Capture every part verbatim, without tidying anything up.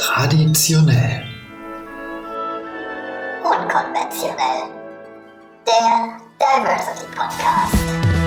Traditionell. Unkonventionell. Der Diversity Podcast.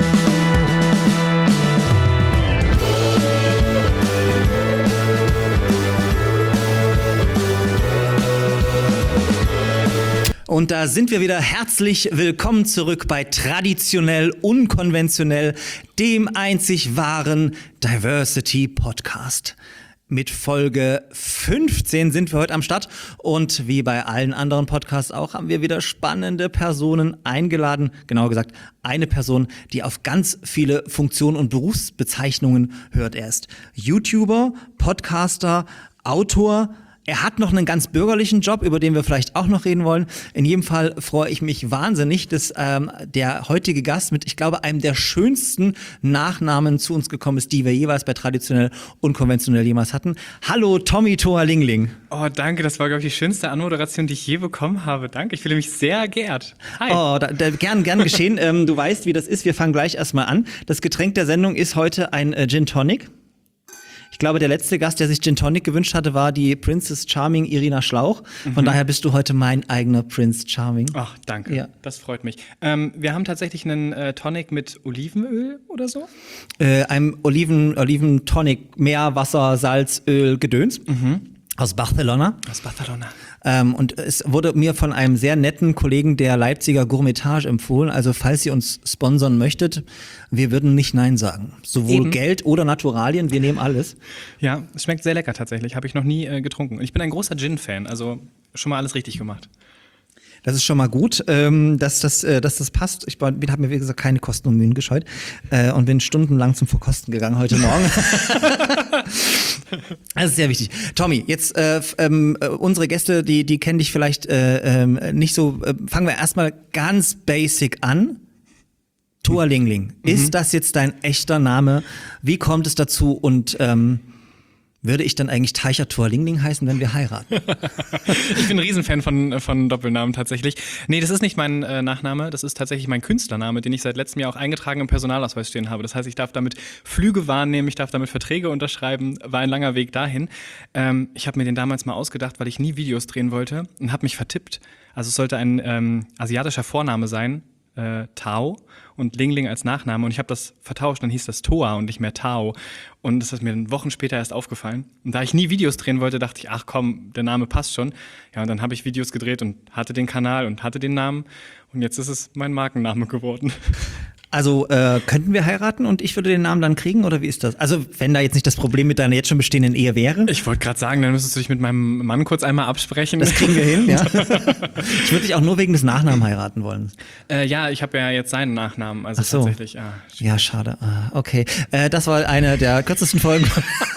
Und da sind wir wieder. Herzlich willkommen zurück bei Traditionell Unkonventionell, dem einzig wahren Diversity Podcast. Mit Folge fünfzehn sind wir heute am Start und wie bei allen anderen Podcasts auch haben wir wieder spannende Personen eingeladen. Genauer gesagt, eine Person, die auf ganz viele Funktionen und Berufsbezeichnungen hört. Er ist YouTuber, Podcaster, Autor. Er hat noch einen ganz bürgerlichen Job, über den wir vielleicht auch noch reden wollen. In jedem Fall freue ich mich wahnsinnig, dass ähm, der heutige Gast mit, ich glaube, einem der schönsten Nachnamen zu uns gekommen ist, die wir jeweils bei Traditionell Unkonventionell jemals hatten. Hallo, Tommy Toa Lingling. Oh, danke, das war, glaube ich, die schönste Anmoderation, die ich je bekommen habe. Danke, ich fühle mich sehr geehrt. Hi. Oh, da, da, gern, gern geschehen. ähm, du weißt, wie das ist. Wir fangen gleich erstmal an. Das Getränk der Sendung ist heute ein äh, Gin Tonic. Ich glaube, der letzte Gast, der sich Gin Tonic gewünscht hatte, war die Princess Charming Irina Schlauch. Von mhm. daher bist du heute mein eigener Prince Charming. Ach, danke. Ja. Das freut mich. Ähm, wir haben tatsächlich einen äh, Tonic mit Olivenöl oder so? Äh, einem Oliven, Oliven-Tonic, Meer, Wasser, Salz, Öl, Gedöns. Mhm. Aus Barcelona. Aus Barcelona. Ähm, und es wurde mir von einem sehr netten Kollegen der Leipziger Gourmetage empfohlen. Also falls ihr uns sponsern möchtet, wir würden nicht Nein sagen. Sowohl Eben. Geld oder Naturalien, wir nehmen alles. Ja, es schmeckt sehr lecker tatsächlich. Habe ich noch nie äh, getrunken. Und ich bin ein großer Gin-Fan, also schon mal alles richtig gemacht. Das ist schon mal gut, ähm, dass, das, äh, dass das passt. Ich habe mir, wie gesagt, keine Kosten und Mühen gescheut äh, und bin stundenlang zum Verkosten gegangen heute Morgen. Das ist sehr wichtig. Tommy, jetzt äh, ähm, unsere Gäste, die, die kennen dich vielleicht äh, äh, nicht so. Äh, fangen wir erstmal ganz basic an. Toa Lingling. Mhm. Ist das jetzt dein echter Name? Wie kommt es dazu? Und ähm, würde ich dann eigentlich Teicher Toa Lingling heißen, wenn wir heiraten? Ich bin ein Riesenfan von, von Doppelnamen tatsächlich. Nee, das ist nicht mein äh, Nachname, das ist tatsächlich mein Künstlername, den ich seit letztem Jahr auch eingetragen im Personalausweis stehen habe. Das heißt, ich darf damit Flüge wahrnehmen, ich darf damit Verträge unterschreiben, war ein langer Weg dahin. Ähm, ich habe mir den damals mal ausgedacht, weil ich nie Videos drehen wollte und habe mich vertippt. Also es sollte ein ähm, asiatischer Vorname sein, äh, Tao, und Lingling als Nachname. Und ich habe das vertauscht, dann hieß das Toa und nicht mehr Tao. Und das ist mir dann Wochen später erst aufgefallen. Und da ich nie Videos drehen wollte, dachte ich, ach komm, der Name passt schon. Ja, und dann habe ich Videos gedreht und hatte den Kanal und hatte den Namen. Und jetzt ist es mein Markenname geworden. Also äh, könnten wir heiraten und ich würde den Namen dann kriegen, oder wie ist das? Also wenn da jetzt nicht das Problem mit deiner jetzt schon bestehenden Ehe wäre? Ich wollte gerade sagen, dann müsstest du dich mit meinem Mann kurz einmal absprechen. Das kriegen wir hin, ja. Ich würde dich auch nur wegen des Nachnamen heiraten wollen. Äh, ja, ich habe ja jetzt seinen Nachnamen, also Ach so. tatsächlich. Ja, ja, schade. Ah, okay, äh, das war eine der kürzesten Folgen.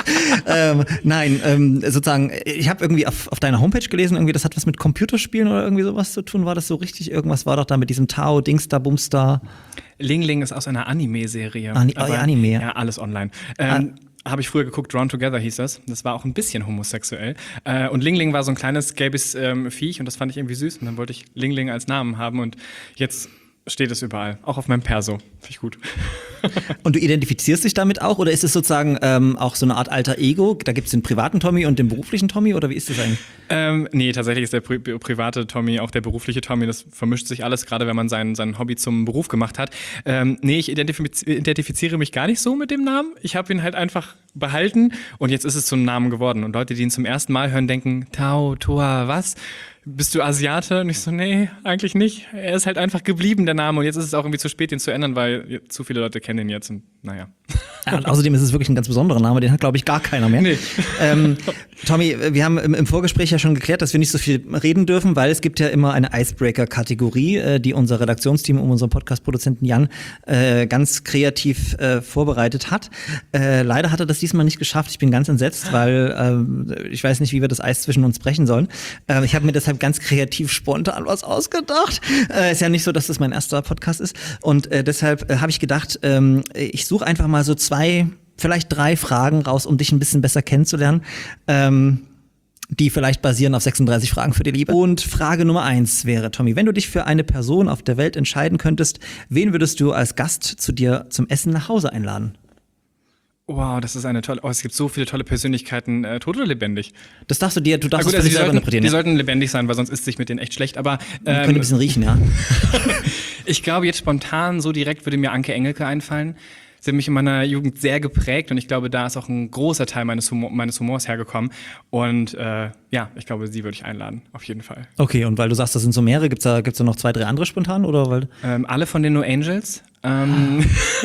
ähm, nein, ähm, sozusagen, ich habe irgendwie auf, auf deiner Homepage gelesen, irgendwie das hat was mit Computerspielen oder irgendwie sowas zu tun. War das so richtig? Irgendwas war doch da mit diesem Tao, Dingsda, Bumsda. Lingling ist aus einer Anime-Serie. Ani- oh, ja, Anime, ja. Ja, alles online. Ähm, ah. Habe ich früher geguckt, Drawn Together hieß das. Das war auch ein bisschen homosexuell. Äh, und Lingling war so ein kleines gelbes ähm, Viech und das fand ich irgendwie süß. Und dann wollte ich Lingling als Namen haben und jetzt steht es überall. Auch auf meinem Perso. Finde ich gut. Und du identifizierst dich damit auch? Oder ist es sozusagen ähm, auch so eine Art alter Ego? Da gibt es den privaten Tommy und den beruflichen Tommy? Oder wie ist das eigentlich? Ähm, nee, tatsächlich ist der pri- private Tommy auch der berufliche Tommy. Das vermischt sich alles, gerade wenn man sein, sein Hobby zum Beruf gemacht hat. Ähm, nee, ich identifiz- identifiziere mich gar nicht so mit dem Namen. Ich habe ihn halt einfach behalten und jetzt ist es zum Namen geworden. Und Leute, die ihn zum ersten Mal hören, denken, Tao, Toa, was? Bist du Asiate? Und ich so, nee, eigentlich nicht. Er ist halt einfach geblieben, der Name. Und jetzt ist es auch irgendwie zu spät, den zu ändern, weil zu viele Leute kennen ihn jetzt. Und naja. Ja, und außerdem ist es wirklich ein ganz besonderer Name. Den hat, glaube ich, gar keiner mehr. Nee. Ähm, Tommy, wir haben im, im Vorgespräch ja schon geklärt, dass wir nicht so viel reden dürfen, weil es gibt ja immer eine Icebreaker-Kategorie, äh, die unser Redaktionsteam um unseren Podcast-Produzenten Jan äh, ganz kreativ äh, vorbereitet hat. Äh, leider hat er das diesmal nicht geschafft. Ich bin ganz entsetzt, weil äh, ich weiß nicht, wie wir das Eis zwischen uns brechen sollen. Äh, ich habe mir deshalb ganz kreativ spontan was ausgedacht. Äh, ist ja nicht so, dass das mein erster Podcast ist. Und äh, deshalb äh, habe ich gedacht, ähm, ich suche einfach mal so zwei, vielleicht drei Fragen raus, um dich ein bisschen besser kennenzulernen. Ähm, die vielleicht basieren auf sechsunddreißig Fragen für die Liebe. Und Frage Nummer eins wäre, Tommy, wenn du dich für eine Person auf der Welt entscheiden könntest, wen würdest du als Gast zu dir zum Essen nach Hause einladen? Wow, das ist eine tolle. Oh, es gibt so viele tolle Persönlichkeiten, äh, tot oder lebendig. Das darfst du dir, du darfst Na gut, es für also dich die, selber sollten, interpretieren. die Ja. sollten lebendig sein, weil sonst ist sich mit denen echt schlecht. Aber Man könnte ähm, ein bisschen riechen, ja. ich glaube, jetzt spontan so direkt würde mir Anke Engelke einfallen. Sie hat mich in meiner Jugend sehr geprägt und ich glaube, da ist auch ein großer Teil meines, Humor, meines Humors hergekommen. Und äh, ja, ich glaube, sie würde ich einladen, auf jeden Fall. Okay, und weil du sagst, das sind so mehrere, gibt's da, gibt's da noch zwei, drei andere spontan? Oder weil Ähm, alle von den No Angels. Ähm,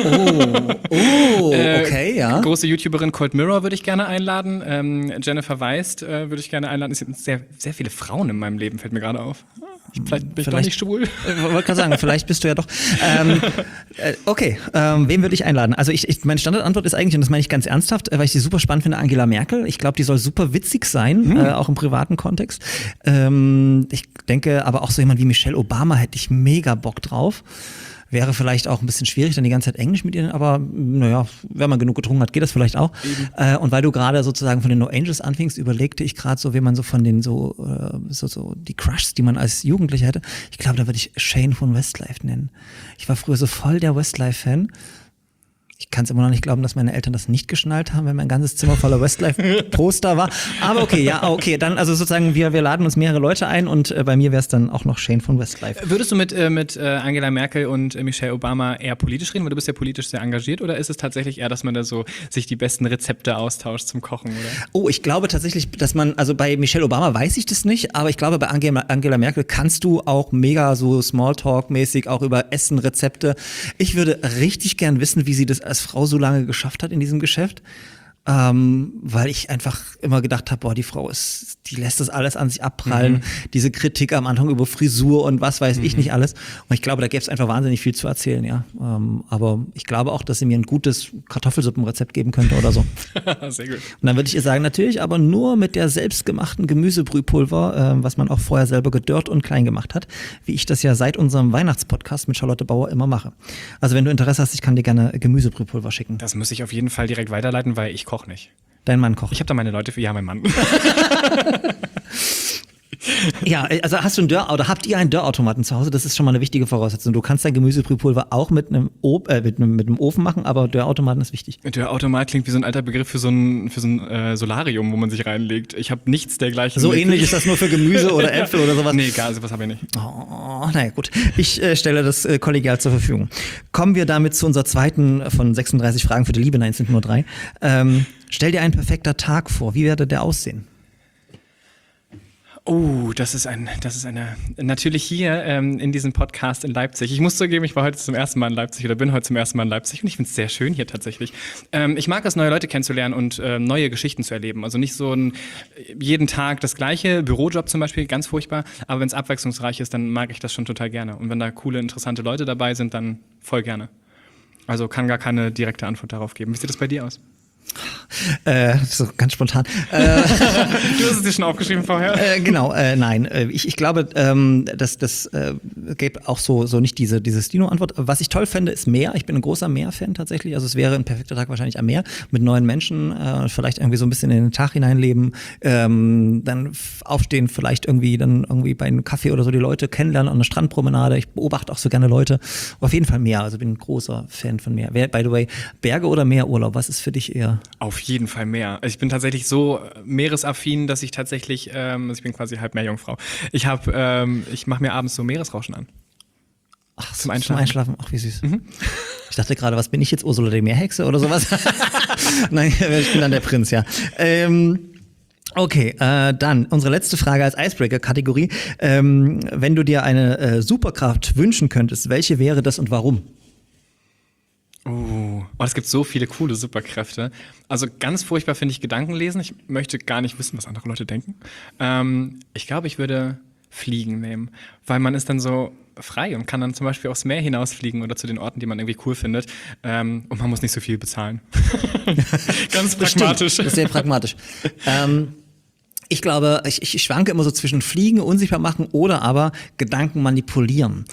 oh, oh, okay, ja. Große YouTuberin Cold Mirror würde ich gerne einladen. Ähm, Jennifer Weist äh, würde ich gerne einladen. Es sind sehr, sehr viele Frauen in meinem Leben, fällt mir gerade auf. Ich, vielleicht bin ich doch nicht schwul. Ich wollte gerade sagen, vielleicht bist du ja doch. Ähm, äh, okay, ähm, wen würde ich einladen? Also ich, ich, meine Standardantwort ist eigentlich, und das meine ich ganz ernsthaft, äh, weil ich sie super spannend finde, Angela Merkel. Ich glaube, die soll super witzig sein, mhm. äh, auch im privaten Kontext. Ähm, ich denke, aber auch so jemand wie Michelle Obama hätte ich mega Bock drauf. Wäre vielleicht auch ein bisschen schwierig, dann die ganze Zeit Englisch mit ihnen, aber naja, wenn man genug getrunken hat, geht das vielleicht auch. Äh, und weil du gerade sozusagen von den No Angels anfingst, überlegte ich gerade so, wie man so von den so, äh, so, so die Crushs, die man als Jugendlicher hätte. Ich glaube, da würde ich Shane von Westlife nennen. Ich war früher so voll der Westlife-Fan. Ich kann es immer noch nicht glauben, dass meine Eltern das nicht geschnallt haben, wenn mein ganzes Zimmer voller Westlife-Poster war. Aber okay, ja, okay, dann also sozusagen wir, wir laden uns mehrere Leute ein und äh, bei mir wäre es dann auch noch Shane von Westlife. Würdest du mit, äh, mit äh, Angela Merkel und äh, Michelle Obama eher politisch reden, weil du bist ja politisch sehr engagiert, oder ist es tatsächlich eher, dass man da so sich die besten Rezepte austauscht zum Kochen, oder? Oh, ich glaube tatsächlich, dass man, also bei Michelle Obama weiß ich das nicht, aber ich glaube, bei Angela, Angela Merkel kannst du auch mega so Smalltalk-mäßig auch über Essen, Rezepte. Ich würde richtig gern wissen, wie sie das als Frau so lange geschafft hat in diesem Geschäft, ähm, weil ich einfach immer gedacht habe, boah, die Frau ist, die lässt das alles an sich abprallen, mhm. diese Kritik am Anfang über Frisur und was weiß mhm. ich nicht alles. Und ich glaube, da gäbe es einfach wahnsinnig viel zu erzählen, ja. Ähm, aber ich glaube auch, dass sie mir ein gutes Kartoffelsuppenrezept geben könnte oder so. Sehr gut. Und dann würde ich ihr sagen, natürlich, aber nur mit der selbstgemachten Gemüsebrühpulver, äh, was man auch vorher selber gedörrt und klein gemacht hat, wie ich das ja seit unserem Weihnachtspodcast mit Charlotte Bauer immer mache. Also wenn du Interesse hast, ich kann dir gerne Gemüsebrühpulver schicken. Das muss ich auf jeden Fall direkt weiterleiten, weil ich koche nicht. Dein Mann kocht. Ich habe da meine Leute für, ja, mein Mann. Ja, also hast du einen Dörr oder habt ihr einen Dörrautomaten zu Hause? Das ist schon mal eine wichtige Voraussetzung. Du kannst dein Gemüsebrühpulver auch mit einem, o- äh, mit einem, mit einem Ofen machen, aber Dörrautomaten ist wichtig. Dörrautomat klingt wie so ein alter Begriff für so ein, für so ein äh, Solarium, wo man sich reinlegt. Ich habe nichts dergleichen. So ähnlich ist das nur für Gemüse oder Äpfel oder sowas? Nee, gar, sowas habe ich nicht. Oh, naja, gut. Ich äh, stelle das äh, kollegial zur Verfügung. Kommen wir damit zu unserer zweiten von sechsunddreißig Fragen für die Liebe. Nein, es sind nur drei. Ähm, stell dir ein perfekter Tag vor. Wie werde der aussehen? Oh, das ist ein, das ist eine, natürlich hier ähm, in diesem Podcast in Leipzig. Ich muss zugeben, ich war heute zum ersten Mal in Leipzig oder bin heute zum ersten Mal in Leipzig und ich finde es sehr schön hier tatsächlich. Ähm, ich mag es, neue Leute kennenzulernen und äh, neue Geschichten zu erleben. Also nicht so ein jeden Tag das gleiche, Bürojob zum Beispiel, ganz furchtbar. Aber wenn es abwechslungsreich ist, dann mag ich das schon total gerne. Und wenn da coole, interessante Leute dabei sind, dann voll gerne. Also kann gar keine direkte Antwort darauf geben. Wie sieht das bei dir aus? Äh, so ganz spontan. Äh, du hast es dir schon aufgeschrieben vorher. Äh, genau, äh, nein. Äh, ich, ich glaube, ähm, dass das äh, gäbe auch so, so nicht diese, diese Stino-Antwort. Was ich toll fände, ist Meer. Ich bin ein großer Meer-Fan tatsächlich. Also es wäre ein perfekter Tag wahrscheinlich am Meer mit neuen Menschen, äh, vielleicht irgendwie so ein bisschen in den Tag hineinleben, ähm, dann f- aufstehen, vielleicht irgendwie dann irgendwie bei einem Kaffee oder so die Leute kennenlernen an der Strandpromenade. Ich beobachte auch so gerne Leute. Auf jeden Fall Meer. Also bin ein großer Fan von Meer. Wer, by the way, Berge oder Meerurlaub? Was ist für dich eher? Auf jeden Fall Meer. Ich bin tatsächlich so meeresaffin, dass ich tatsächlich, ähm, ich bin quasi halb Meerjungfrau. Ich habe, ähm, ich mache mir abends so Meeresrauschen an. Ach, zum Einschlafen. Zum Einschlafen. Ach, wie süß. Mhm. Ich dachte gerade, was bin ich jetzt, Ursula die Meerhexe oder sowas? Nein, ich bin dann der Prinz, ja. Ähm, okay, äh, dann unsere letzte Frage als Icebreaker-Kategorie. Ähm, wenn du dir eine äh, Superkraft wünschen könntest, welche wäre das und warum? Oh, oh, es gibt so viele coole Superkräfte. Also ganz furchtbar finde ich Gedankenlesen. Ich möchte gar nicht wissen, was andere Leute denken. Ähm, ich glaube, ich würde Fliegen nehmen, weil man ist dann so frei und kann dann zum Beispiel aufs Meer hinausfliegen oder zu den Orten, die man irgendwie cool findet. Ähm, und man muss nicht so viel bezahlen. Ganz pragmatisch. Stimmt, das ist sehr pragmatisch. ähm, Ich glaube, ich, ich schwanke immer so zwischen Fliegen, unsichtbar machen oder aber Gedanken manipulieren.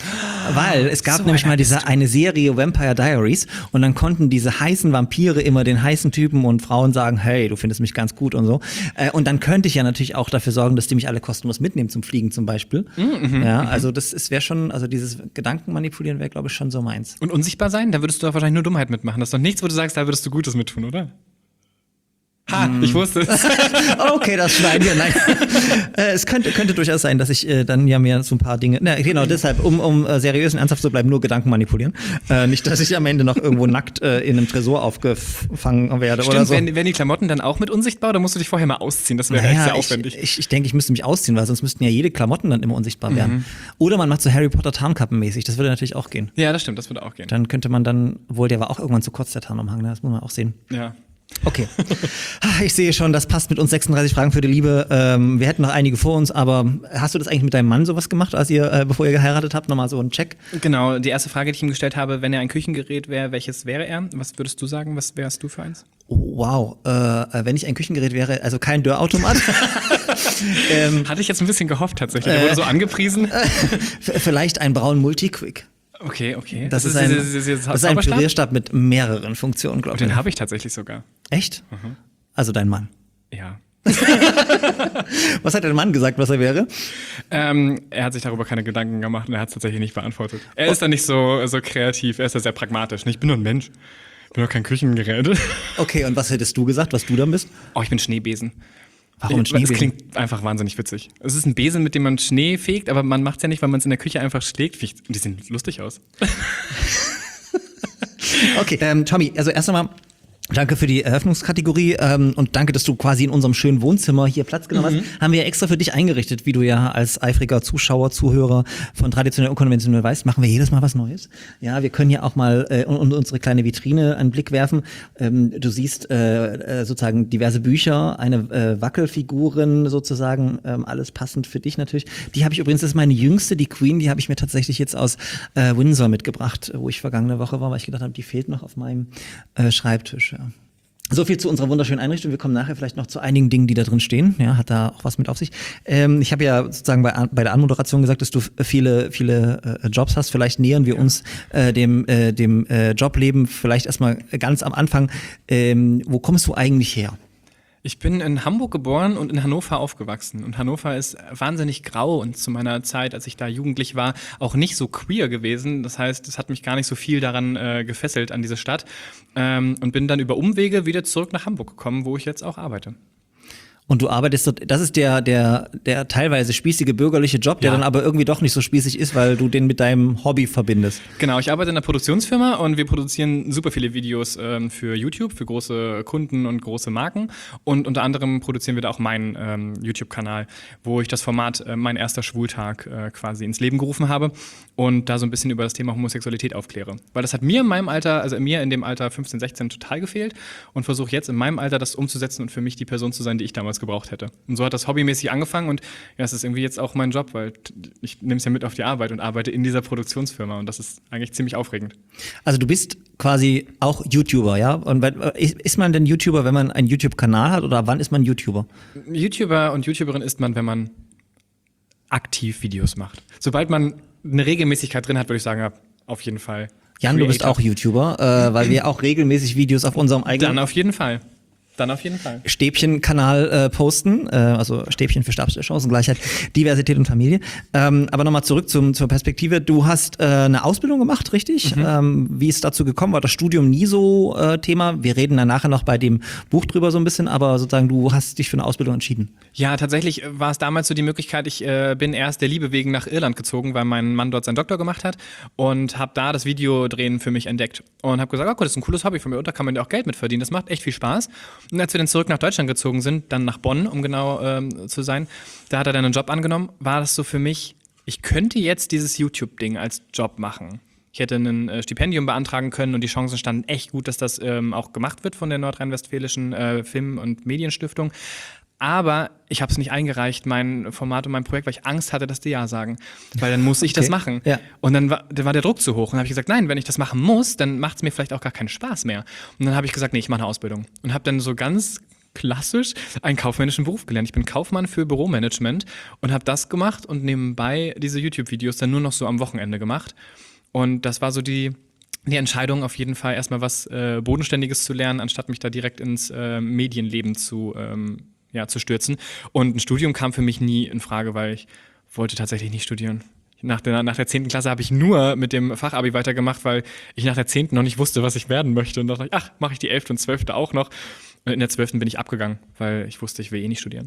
Weil es gab so nämlich einer mal diese bist du. eine Serie Vampire Diaries und dann konnten diese heißen Vampire immer den heißen Typen und Frauen sagen, hey, du findest mich ganz gut und so. Äh, und dann könnte ich ja natürlich auch dafür sorgen, dass die mich alle kostenlos mitnehmen zum Fliegen zum Beispiel. Mhm, ja, also das wäre schon, also dieses Gedankenmanipulieren wäre, glaube ich, schon so meins. Und unsichtbar sein? Da würdest du doch wahrscheinlich nur Dummheit mitmachen. Das ist doch nichts, wo du sagst, da würdest du Gutes mittun, oder? Ha, Mm. ich wusste es. Okay, das schneiden wir. Nein. äh, es könnte, könnte durchaus sein, dass ich äh, dann ja mir so ein paar Dinge. Na, genau, deshalb, um, um äh, seriös und ernsthaft zu bleiben, nur Gedanken manipulieren. Äh, nicht, dass ich am Ende noch irgendwo nackt äh, in einem Tresor aufgefangen werde Stimmt, oder so. werden, werden die Klamotten dann auch mit unsichtbar oder musst du dich vorher mal ausziehen? Das wäre echt Naja, sehr ich, aufwendig. ich, ich denke, ich müsste mich ausziehen, weil sonst müssten ja jede Klamotten dann immer unsichtbar werden. Oder man macht so Harry Potter Tarnkappenmäßig, das würde natürlich auch gehen. Ja, das stimmt, das würde auch gehen. Dann könnte man dann, wohl der war auch irgendwann zu kurz, der Tarnumhang, ne? Das muss man auch sehen. Ja. Okay. Ah, ich sehe schon, das passt mit uns sechsunddreißig Fragen für die Liebe. Ähm, wir hätten noch einige vor uns, aber hast du das eigentlich mit deinem Mann sowas gemacht, als ihr, äh, bevor ihr geheiratet habt, nochmal so einen Check? Genau, die erste Frage, die ich ihm gestellt habe, wenn er ein Küchengerät wäre, welches wäre er? Was würdest du sagen? Was wärst du für eins? Oh, wow. Äh, wenn ich ein Küchengerät wäre, also kein Dörrautomat. ähm, Hatte ich jetzt ein bisschen gehofft tatsächlich. Der wurde so angepriesen. v- vielleicht ein braun Multiquick. Okay, okay. Das, ist ein, dieses- dieses- dieses das ist ein Zauberstab? Pürierstab mit mehreren Funktionen, glaube ich. Den habe ich tatsächlich sogar. Echt? Also dein Mann. Ja. Was hat dein Mann gesagt, was er wäre? Ähm, er hat sich darüber keine Gedanken gemacht und er hat es tatsächlich nicht beantwortet. Er ist da nicht so, so kreativ, er ist da sehr pragmatisch. Ich bin nur ein Mensch. Ich bin doch kein Küchengerät. Okay, und was hättest du gesagt, was du dann bist? Oh, ich bin Schneebesen. Warum ein Das Schneebesen? klingt einfach wahnsinnig witzig. Es ist ein Besen, mit dem man Schnee fegt, aber man macht es ja nicht, weil man es in der Küche einfach schlägt. Und die sehen lustig aus. Okay, ähm, Tommy, also erst einmal danke für die Eröffnungskategorie ähm, und danke, dass du quasi in unserem schönen Wohnzimmer hier Platz genommen hast. Haben wir ja extra für dich eingerichtet, wie du ja als eifriger Zuschauer, Zuhörer von traditionell und konventionell weißt, machen wir jedes Mal was Neues. Ja, wir können hier auch mal äh, in unsere kleine Vitrine einen Blick werfen. Ähm, du siehst äh, äh, sozusagen diverse Bücher, eine äh, Wackelfiguren sozusagen, ähm, alles passend für dich natürlich. Die habe ich übrigens, das ist meine jüngste, die Queen, die habe ich mir tatsächlich jetzt aus äh, Windsor mitgebracht, wo ich vergangene Woche war, weil ich gedacht habe, die fehlt noch auf meinem äh, Schreibtisch. Ja. So viel zu unserer wunderschönen Einrichtung. Wir kommen nachher vielleicht noch zu einigen Dingen, die da drin stehen. Ja, hat da auch was mit auf sich. Ähm, ich habe ja sozusagen bei, bei der Anmoderation gesagt, dass du viele, viele äh, Jobs hast. Vielleicht nähern wir uns äh, dem, äh, dem äh, Jobleben vielleicht erstmal ganz am Anfang. Ähm, wo kommst du eigentlich her? Ich bin in Hamburg geboren und in Hannover aufgewachsen. Und Hannover ist wahnsinnig grau und zu meiner Zeit, als ich da jugendlich war, auch nicht so queer gewesen. Das heißt, es hat mich gar nicht so viel daran äh, gefesselt, an diese Stadt. Ähm, und bin dann über Umwege wieder zurück nach Hamburg gekommen, wo ich jetzt auch arbeite. Und du arbeitest dort, das ist der, der, der teilweise spießige bürgerliche Job, der Ja. dann aber irgendwie doch nicht so spießig ist, weil du den mit deinem Hobby verbindest. Genau, ich arbeite in einer Produktionsfirma und wir produzieren super viele Videos ähm, für YouTube, für große Kunden und große Marken. Und unter anderem produzieren wir da auch meinen ähm, YouTube-Kanal, wo ich das Format äh, Mein erster Schwultag äh, quasi ins Leben gerufen habe und da so ein bisschen über das Thema Homosexualität aufkläre. Weil das hat mir in meinem Alter, also mir in dem Alter fünfzehn, sechzehn total gefehlt und versuche jetzt in meinem Alter das umzusetzen und für mich die Person zu sein, die ich damals gebraucht hätte. Und so hat das hobbymäßig angefangen und ja, es ist irgendwie jetzt auch mein Job, weil t- ich nehme es ja mit auf die Arbeit und arbeite in dieser Produktionsfirma und das ist eigentlich ziemlich aufregend. Also du bist quasi auch YouTuber, ja? Und weil- ist ist man denn YouTuber, wenn man einen YouTube-Kanal hat oder wann ist man YouTuber? YouTuber und YouTuberin ist man, wenn man aktiv Videos macht. Sobald man eine Regelmäßigkeit drin hat, würde ich sagen, ja, auf jeden Fall. Jan, du bist Creator. auch YouTuber, äh, weil wir auch regelmäßig Videos auf unserem eigenen Dann auf jeden Fall. Dann auf jeden Fall. Stäbchen-Kanal äh, posten, äh, also Stäbchen für Chancengleichheit, Diversität und Familie. Ähm, aber nochmal zurück zum, zur Perspektive. Du hast äh, eine Ausbildung gemacht, richtig? Mhm. Ähm, wie ist dazu gekommen? War das Studium nie so äh, Thema? Wir reden dann nachher noch bei dem Buch drüber so ein bisschen, aber sozusagen du hast dich für eine Ausbildung entschieden. Ja, tatsächlich war es damals so die Möglichkeit, ich äh, bin erst der Liebe wegen nach Irland gezogen, weil mein Mann dort seinen Doktor gemacht hat und habe da das Videodrehen für mich entdeckt und habe gesagt, oh Gott, das ist ein cooles Hobby von mir und da kann man ja auch Geld mit verdienen, das macht echt viel Spaß. Und als wir dann zurück nach Deutschland gezogen sind, dann nach Bonn, um genau ähm, zu sein, da hat er dann einen Job angenommen, war das so für mich, ich könnte jetzt dieses YouTube-Ding als Job machen. Ich hätte ein äh, Stipendium beantragen können und die Chancen standen echt gut, dass das ähm, auch gemacht wird von der nordrhein-westfälischen äh, Film- und Medienstiftung. Aber ich habe es nicht eingereicht, mein Format und mein Projekt, weil ich Angst hatte, dass die Ja sagen. Weil dann muss ich Okay, das machen. ja. Und dann war, dann war der Druck zu hoch. Und dann habe ich gesagt, nein, wenn ich das machen muss, dann macht es mir vielleicht auch gar keinen Spaß mehr. Und dann habe ich gesagt, nee, ich mache eine Ausbildung. Und habe dann so ganz klassisch einen kaufmännischen Beruf gelernt. Ich bin Kaufmann für Büromanagement und habe das gemacht und nebenbei diese YouTube-Videos dann nur noch so am Wochenende gemacht. Und das war so die, die Entscheidung, auf jeden Fall erstmal was äh, Bodenständiges zu lernen, anstatt mich da direkt ins äh, Medienleben zu, ähm, ja, zu stürzen. Und ein Studium kam für mich nie in Frage, weil ich wollte tatsächlich nicht studieren. Nach der, nach der zehnten Klasse habe ich nur mit dem Fachabi weitergemacht, weil ich nach der zehnten noch nicht wusste, was ich werden möchte. Und da dachte ich, ach, mache ich die elfte und zwölfte auch noch. Und in der zwölften bin ich abgegangen, weil ich wusste, ich will eh nicht studieren.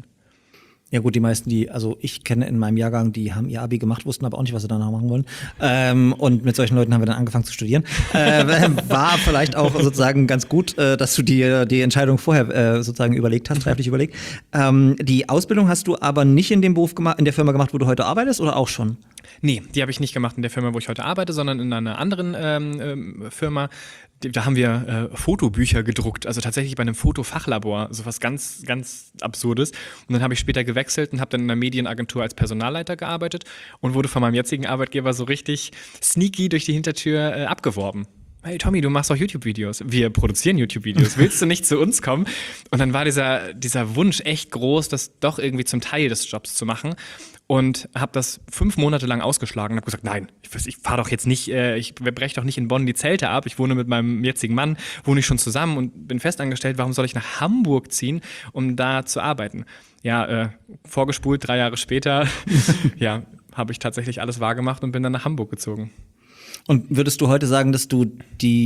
Ja gut, die meisten, die, also ich kenne in meinem Jahrgang, die haben ihr Abi gemacht, wussten aber auch nicht, was sie danach machen wollen. Ähm, und mit solchen Leuten haben wir dann angefangen zu studieren. Äh, war vielleicht auch sozusagen ganz gut, äh, dass du dir die Entscheidung vorher äh, sozusagen überlegt hast, reiflich überlegt. Ähm, die Ausbildung hast du aber nicht in dem Beruf gemacht, in der Firma gemacht, wo du heute arbeitest, oder auch schon? Nee, die habe ich nicht gemacht in der Firma, wo ich heute arbeite, sondern in einer anderen ähm, ähm, Firma. Da haben wir äh, Fotobücher gedruckt, also tatsächlich bei einem Fotofachlabor, so was ganz, ganz Absurdes. Und dann habe ich später gewechselt und habe dann in einer Medienagentur als Personalleiter gearbeitet und wurde von meinem jetzigen Arbeitgeber so richtig sneaky durch die Hintertür äh, abgeworben. Hey Tommy, du machst doch YouTube-Videos. Wir produzieren YouTube-Videos. Willst du nicht zu uns kommen? Und dann war dieser, dieser Wunsch echt groß, das doch irgendwie zum Teil des Jobs zu machen. Und habe das fünf Monate lang ausgeschlagen und habe gesagt, nein, ich, ich fahre doch jetzt nicht, äh, ich breche doch nicht in Bonn die Zelte ab. Ich wohne mit meinem jetzigen Mann, wohne ich schon zusammen und bin festangestellt. Warum soll ich nach Hamburg ziehen, um da zu arbeiten? Ja, äh, vorgespult, drei Jahre später, ja, habe ich tatsächlich alles wahrgemacht und bin dann nach Hamburg gezogen. Und würdest du heute sagen, dass du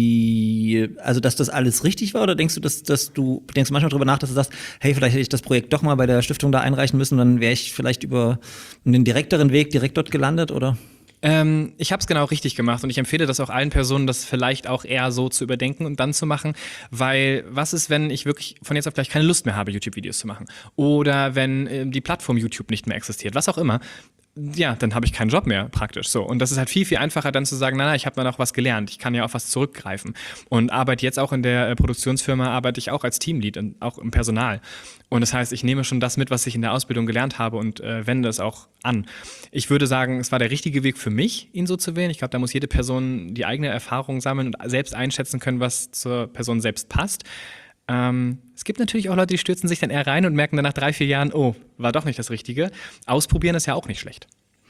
die, also dass das alles richtig war, oder denkst du, dass, dass du denkst du manchmal drüber nach, dass du sagst, hey, vielleicht hätte ich das Projekt doch mal bei der Stiftung da einreichen müssen, dann wäre ich vielleicht über einen direkteren Weg direkt dort gelandet, oder? Ähm, ich habe es genau richtig gemacht und ich empfehle das auch allen Personen, das vielleicht auch eher so zu überdenken und dann zu machen, weil was ist, wenn ich wirklich von jetzt auf gleich keine Lust mehr habe, YouTube-Videos zu machen, oder wenn äh, die Plattform YouTube nicht mehr existiert, was auch immer. Ja, dann habe ich keinen Job mehr praktisch so. Und das ist halt viel, viel einfacher dann zu sagen, na, na ich habe da noch was gelernt, ich kann ja auf was zurückgreifen. Und arbeite jetzt auch in der äh, Produktionsfirma, arbeite ich auch als Teamlead, und auch im Personal. Und das heißt, ich nehme schon das mit, was ich in der Ausbildung gelernt habe und äh, wende es auch an. Ich würde sagen, es war der richtige Weg für mich, ihn so zu wählen. Ich glaube, da muss jede Person die eigene Erfahrung sammeln und selbst einschätzen können, was zur Person selbst passt. Ähm, es gibt natürlich auch Leute, die stürzen sich dann eher rein und merken dann nach drei, vier Jahren, oh, war doch nicht das Richtige. Ausprobieren ist ja auch nicht schlecht.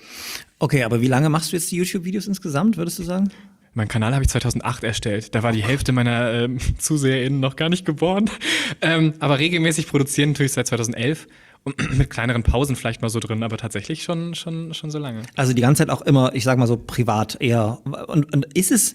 Okay, aber wie lange machst du jetzt die YouTube-Videos insgesamt, würdest du sagen? Meinen Kanal habe ich zweitausendacht erstellt. Da war die Hälfte meiner ähm, ZuseherInnen noch gar nicht geboren. Ähm, aber regelmäßig produzieren tue ich seit zweitausendelf. Und mit kleineren Pausen vielleicht mal so drin, aber tatsächlich schon, schon, schon so lange. Also die ganze Zeit auch immer, ich sag mal so, privat eher. Und, und ist es...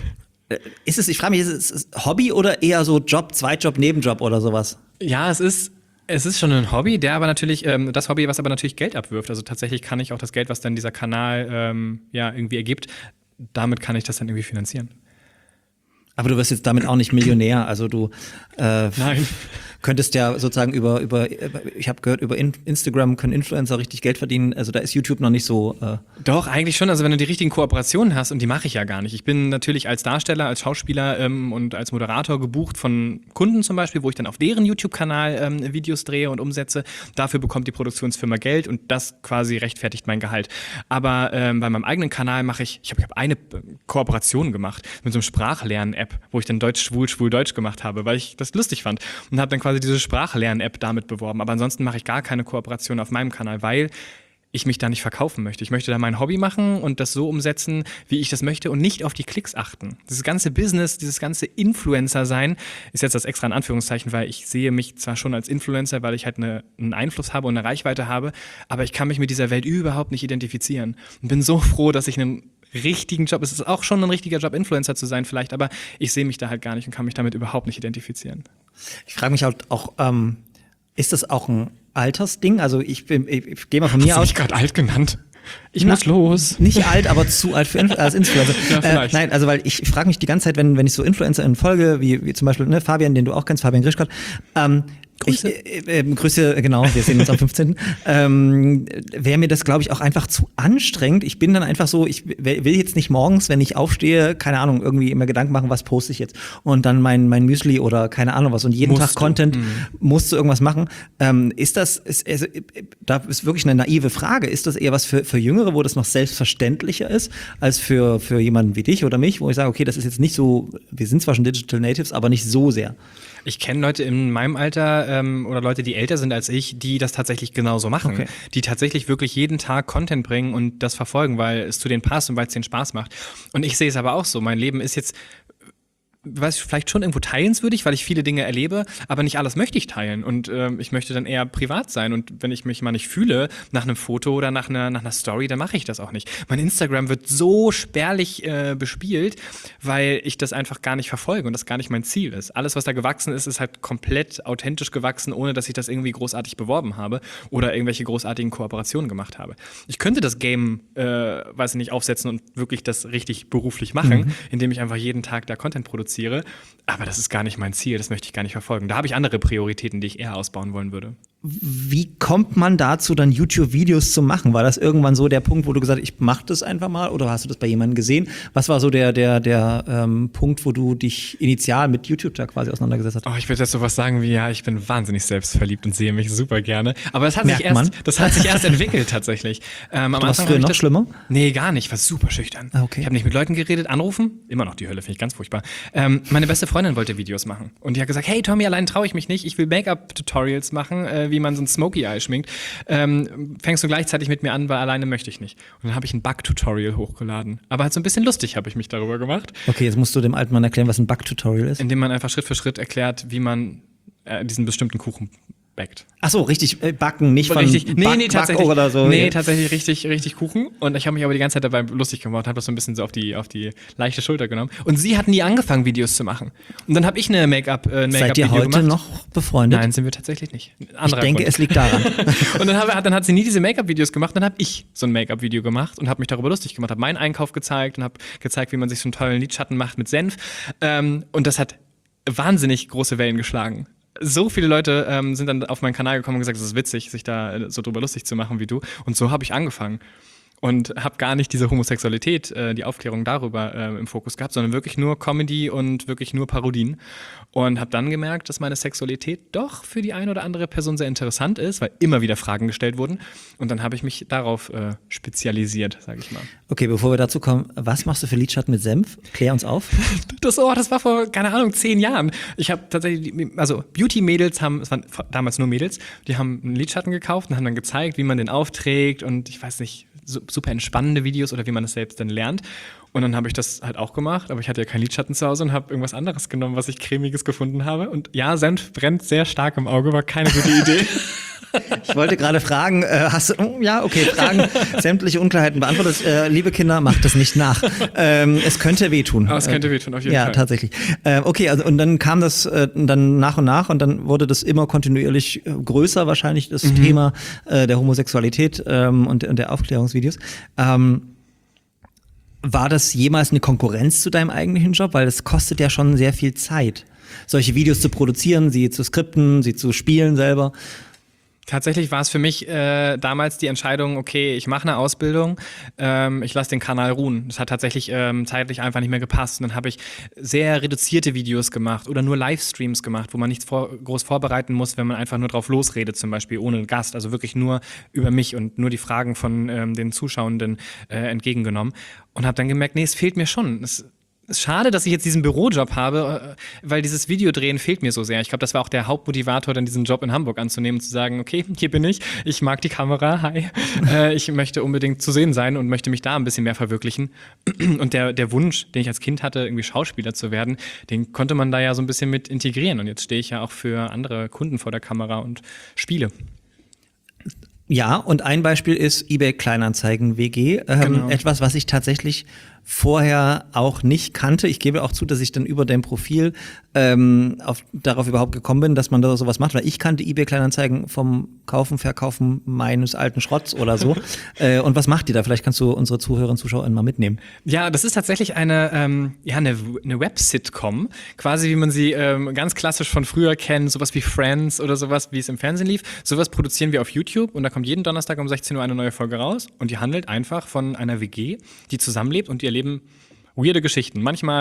Ist es, ich frage mich, ist es Hobby oder eher so Job, Zweitjob, Nebenjob oder sowas? Ja, es ist, es ist schon ein Hobby, der aber natürlich, ähm, das Hobby, was aber natürlich Geld abwirft. Also tatsächlich kann ich auch das Geld, was dann dieser Kanal ähm, ja, irgendwie ergibt, damit kann ich das dann irgendwie finanzieren. Aber du wirst jetzt damit auch nicht Millionär, also du äh, Nein. könntest ja sozusagen über, über ich habe gehört, über Instagram können Influencer richtig Geld verdienen, also da ist YouTube noch nicht so. Äh Doch, eigentlich schon, also wenn du die richtigen Kooperationen hast, und die mache ich ja gar nicht. Ich bin natürlich als Darsteller, als Schauspieler ähm, und als Moderator gebucht von Kunden zum Beispiel, wo ich dann auf deren YouTube-Kanal ähm, Videos drehe und umsetze. Dafür bekommt die Produktionsfirma Geld und das quasi rechtfertigt mein Gehalt. Aber ähm, bei meinem eigenen Kanal mache ich, ich habe ich hab eine Kooperation gemacht mit so einem Sprachlern-App, wo ich dann Deutsch, Schwul, Schwul, Deutsch gemacht habe, weil ich das lustig fand und habe dann quasi diese Sprachlern-App damit beworben. Aber ansonsten mache ich gar keine Kooperation auf meinem Kanal, weil ich mich da nicht verkaufen möchte. Ich möchte da mein Hobby machen und das so umsetzen, wie ich das möchte und nicht auf die Klicks achten. Dieses ganze Business, dieses ganze Influencer-Sein ist jetzt das extra in Anführungszeichen, weil ich sehe mich zwar schon als Influencer, weil ich halt eine, einen Einfluss habe und eine Reichweite habe, aber ich kann mich mit dieser Welt überhaupt nicht identifizieren und bin so froh, dass ich einen richtigen Job, es ist auch schon ein richtiger Job, Influencer zu sein vielleicht, aber ich sehe mich da halt gar nicht und kann mich damit überhaupt nicht identifizieren. Ich frage mich halt auch, ähm, ist das auch ein Altersding? Also ich, bin, ich, ich gehe mal von mir Hast aus. du mich gerade alt genannt? Ich Na, muss los. Nicht alt, aber zu alt für Influ- als Influencer. Ja, vielleicht. Äh, nein, also weil ich frage mich die ganze Zeit, wenn, wenn ich so Influencer in folge, wie, wie zum Beispiel ne, Fabian, den du auch kennst, Fabian Grischkott, ähm, Grüße. Ich, äh, äh, Grüße, genau, wir sehen uns am fünfzehnten Ähm, wäre mir das, glaube ich, auch einfach zu anstrengend. Ich bin dann einfach so, ich will jetzt nicht morgens, wenn ich aufstehe, keine Ahnung, irgendwie immer Gedanken machen, was poste ich jetzt? Und dann mein, mein Müsli oder keine Ahnung was. Und jeden Musst Tag du. Content, Mhm. musst du irgendwas machen. Ähm, ist das, ist, also, da ist wirklich eine naive Frage. Ist das eher was für, für Jüngere, wo das noch selbstverständlicher ist, als für, für jemanden wie dich oder mich, wo ich sage, okay, das ist jetzt nicht so, wir sind zwar schon Digital Natives, aber nicht so sehr. Ich kenne Leute in meinem Alter ähm, oder Leute, die älter sind als ich, die das tatsächlich genauso machen. Okay. Die tatsächlich wirklich jeden Tag Content bringen und das verfolgen, weil es zu denen passt und weil es denen Spaß macht. Und ich sehe es aber auch so. Mein Leben ist jetzt, weiß ich, vielleicht schon irgendwo teilenswürdig, weil ich viele Dinge erlebe, aber nicht alles möchte ich teilen und ähm, ich möchte dann eher privat sein und wenn ich mich mal nicht fühle nach einem Foto oder nach einer, nach einer Story, dann mache ich das auch nicht. Mein Instagram wird so spärlich äh, bespielt, weil ich das einfach gar nicht verfolge und das gar nicht mein Ziel ist. Alles, was da gewachsen ist, ist halt komplett authentisch gewachsen, ohne dass ich das irgendwie großartig beworben habe oder irgendwelche großartigen Kooperationen gemacht habe. Ich könnte das Game, äh, weiß ich nicht, aufsetzen und wirklich das richtig beruflich machen, mhm. indem ich einfach jeden Tag da Content produziere. Aber das ist gar nicht mein Ziel, das möchte ich gar nicht verfolgen. Da habe ich andere Prioritäten, die ich eher ausbauen wollen würde. Wie kommt man dazu, dann YouTube-Videos zu machen? War das irgendwann so der Punkt, wo du gesagt hast, ich mach das einfach mal? Oder hast du das bei jemandem gesehen? Was war so der, der, der ähm, Punkt, wo du dich initial mit YouTube da quasi auseinandergesetzt hast? Oh, ich würde jetzt sowas sagen wie, ja, ich bin wahnsinnig selbstverliebt und sehe mich super gerne. Aber das hat Merkt sich erst, man. das hat sich erst entwickelt tatsächlich. Ähm, am Du warst Anfang früher hab ich noch das, schlimmer? Nee, gar nicht. Ich war super schüchtern. Ah, okay. Ich habe nicht mit Leuten geredet, anrufen. Immer noch die Hölle, finde ich ganz furchtbar. Ähm, meine beste Freundin wollte Videos machen. Und die hat gesagt, hey Tommy, allein traue ich mich nicht. Ich will Make-up-Tutorials machen, äh, wie man so ein Smoky Eye schminkt. Ähm, fängst du gleichzeitig mit mir an, weil alleine möchte ich nicht. Und dann habe ich ein Bug-Tutorial hochgeladen. Aber halt so ein bisschen lustig habe ich mich darüber gemacht. Okay, jetzt musst du dem alten Mann erklären, was ein Bug-Tutorial ist. Indem man einfach Schritt für Schritt erklärt, wie man äh, diesen bestimmten Kuchen backt. Ach so, richtig äh, backen, nicht von richtig, nee, Back, nee, tatsächlich, Back oder so. nee, tatsächlich richtig, richtig Kuchen. Und ich habe mich aber die ganze Zeit dabei lustig gemacht, habe das so ein bisschen so auf die, auf die leichte Schulter genommen. Und sie hat nie angefangen, Videos zu machen. Und dann habe ich eine Make-up, äh, ein Seid ihr Make-up-Video heute gemacht. noch befreundet? Nein, sind wir tatsächlich nicht. ich Anderer denke, Grund. es liegt daran. Und dann, hab, dann hat sie nie diese Make-up-Videos gemacht, dann habe ich so ein Make-up-Video gemacht und habe mich darüber lustig gemacht, habe meinen Einkauf gezeigt und habe gezeigt, wie man sich so einen tollen Lidschatten macht mit Senf. Ähm, und das hat wahnsinnig große Wellen geschlagen. So viele Leute ähm, sind dann auf meinen Kanal gekommen und gesagt, es ist witzig, sich da äh, so drüber lustig zu machen wie du. Und so habe ich angefangen. Und habe gar nicht diese Homosexualität, äh, die Aufklärung darüber äh, im Fokus gehabt, sondern wirklich nur Comedy und wirklich nur Parodien. Und habe dann gemerkt, dass meine Sexualität doch für die eine oder andere Person sehr interessant ist, weil immer wieder Fragen gestellt wurden. Und dann habe ich mich darauf äh, spezialisiert, sage ich mal. Okay, bevor wir dazu kommen, was machst du für Lidschatten mit Senf? Klär uns auf. Das, oh, das war vor, keine Ahnung, zehn Jahren. Ich habe tatsächlich, also Beauty-Mädels haben, es waren damals nur Mädels, die haben einen Lidschatten gekauft und haben dann gezeigt, wie man den aufträgt und ich weiß nicht, super entspannende Videos oder wie man es selbst dann lernt. Und dann habe ich das halt auch gemacht, aber ich hatte ja keinen Lidschatten zu Hause und habe irgendwas anderes genommen, was ich cremiges gefunden habe. Und ja, Senf brennt sehr stark im Auge, war keine gute Idee. Ich wollte gerade fragen, äh, hast du, oh, ja, okay, Fragen, sämtliche Unklarheiten beantwortet. Äh, liebe Kinder, macht das nicht nach. Ähm, es könnte wehtun. Aber es könnte wehtun, auf jeden ja, Fall. Ja, tatsächlich. Äh, okay, also und dann kam das äh, dann nach und nach und dann wurde das immer kontinuierlich äh, größer, wahrscheinlich das mhm. Thema äh, der Homosexualität ähm, und, und der Aufklärungsvideos. Ähm, war das jemals eine Konkurrenz zu deinem eigentlichen Job? Weil das kostet ja schon sehr viel Zeit, solche Videos zu produzieren, sie zu skripten, sie zu spielen selber. Tatsächlich war es für mich äh, damals die Entscheidung, okay, ich mache eine Ausbildung, ähm, ich lasse den Kanal ruhen. Das hat tatsächlich ähm, zeitlich einfach nicht mehr gepasst. Und dann habe ich sehr reduzierte Videos gemacht oder nur Livestreams gemacht, wo man nichts vor, groß vorbereiten muss, wenn man einfach nur drauf losredet, zum Beispiel ohne Gast. Also wirklich nur über mich und nur die Fragen von ähm, den Zuschauenden äh, entgegengenommen. Und habe dann gemerkt, nee, es fehlt mir schon. Es, Es ist schade, dass ich jetzt diesen Bürojob habe, weil dieses Videodrehen fehlt mir so sehr. Ich glaube, das war auch der Hauptmotivator, dann diesen Job in Hamburg anzunehmen und zu sagen, okay, hier bin ich, ich mag die Kamera, hi. äh, ich möchte unbedingt zu sehen sein und möchte mich da ein bisschen mehr verwirklichen. Und der, der Wunsch, den ich als Kind hatte, irgendwie Schauspieler zu werden, den konnte man da ja so ein bisschen mit integrieren. Und jetzt stehe ich ja auch für andere Kunden vor der Kamera und spiele. Ja, und ein Beispiel ist eBay Kleinanzeigen W G. Ähm, Genau. Etwas, was ich tatsächlich vorher auch nicht kannte. Ich gebe auch zu, dass ich dann über dein Profil ähm, auf, darauf überhaupt gekommen bin, dass man da sowas macht, weil ich kannte eBay Kleinanzeigen vom Kaufen, Verkaufen meines alten Schrotts oder so. äh, und was macht ihr da? Vielleicht kannst du unsere Zuhörerinnen und Zuschauer mal mitnehmen. Ja, das ist tatsächlich eine, ähm, ja, eine, eine Web-Sitcom, quasi wie man sie ähm, ganz klassisch von früher kennt, sowas wie Friends oder sowas, wie es im Fernsehen lief. Sowas produzieren wir auf YouTube und da kommt jeden Donnerstag um sechzehn Uhr eine neue Folge raus und die handelt einfach von einer W G, die zusammenlebt und ihr Leben weirde Geschichten. Manchmal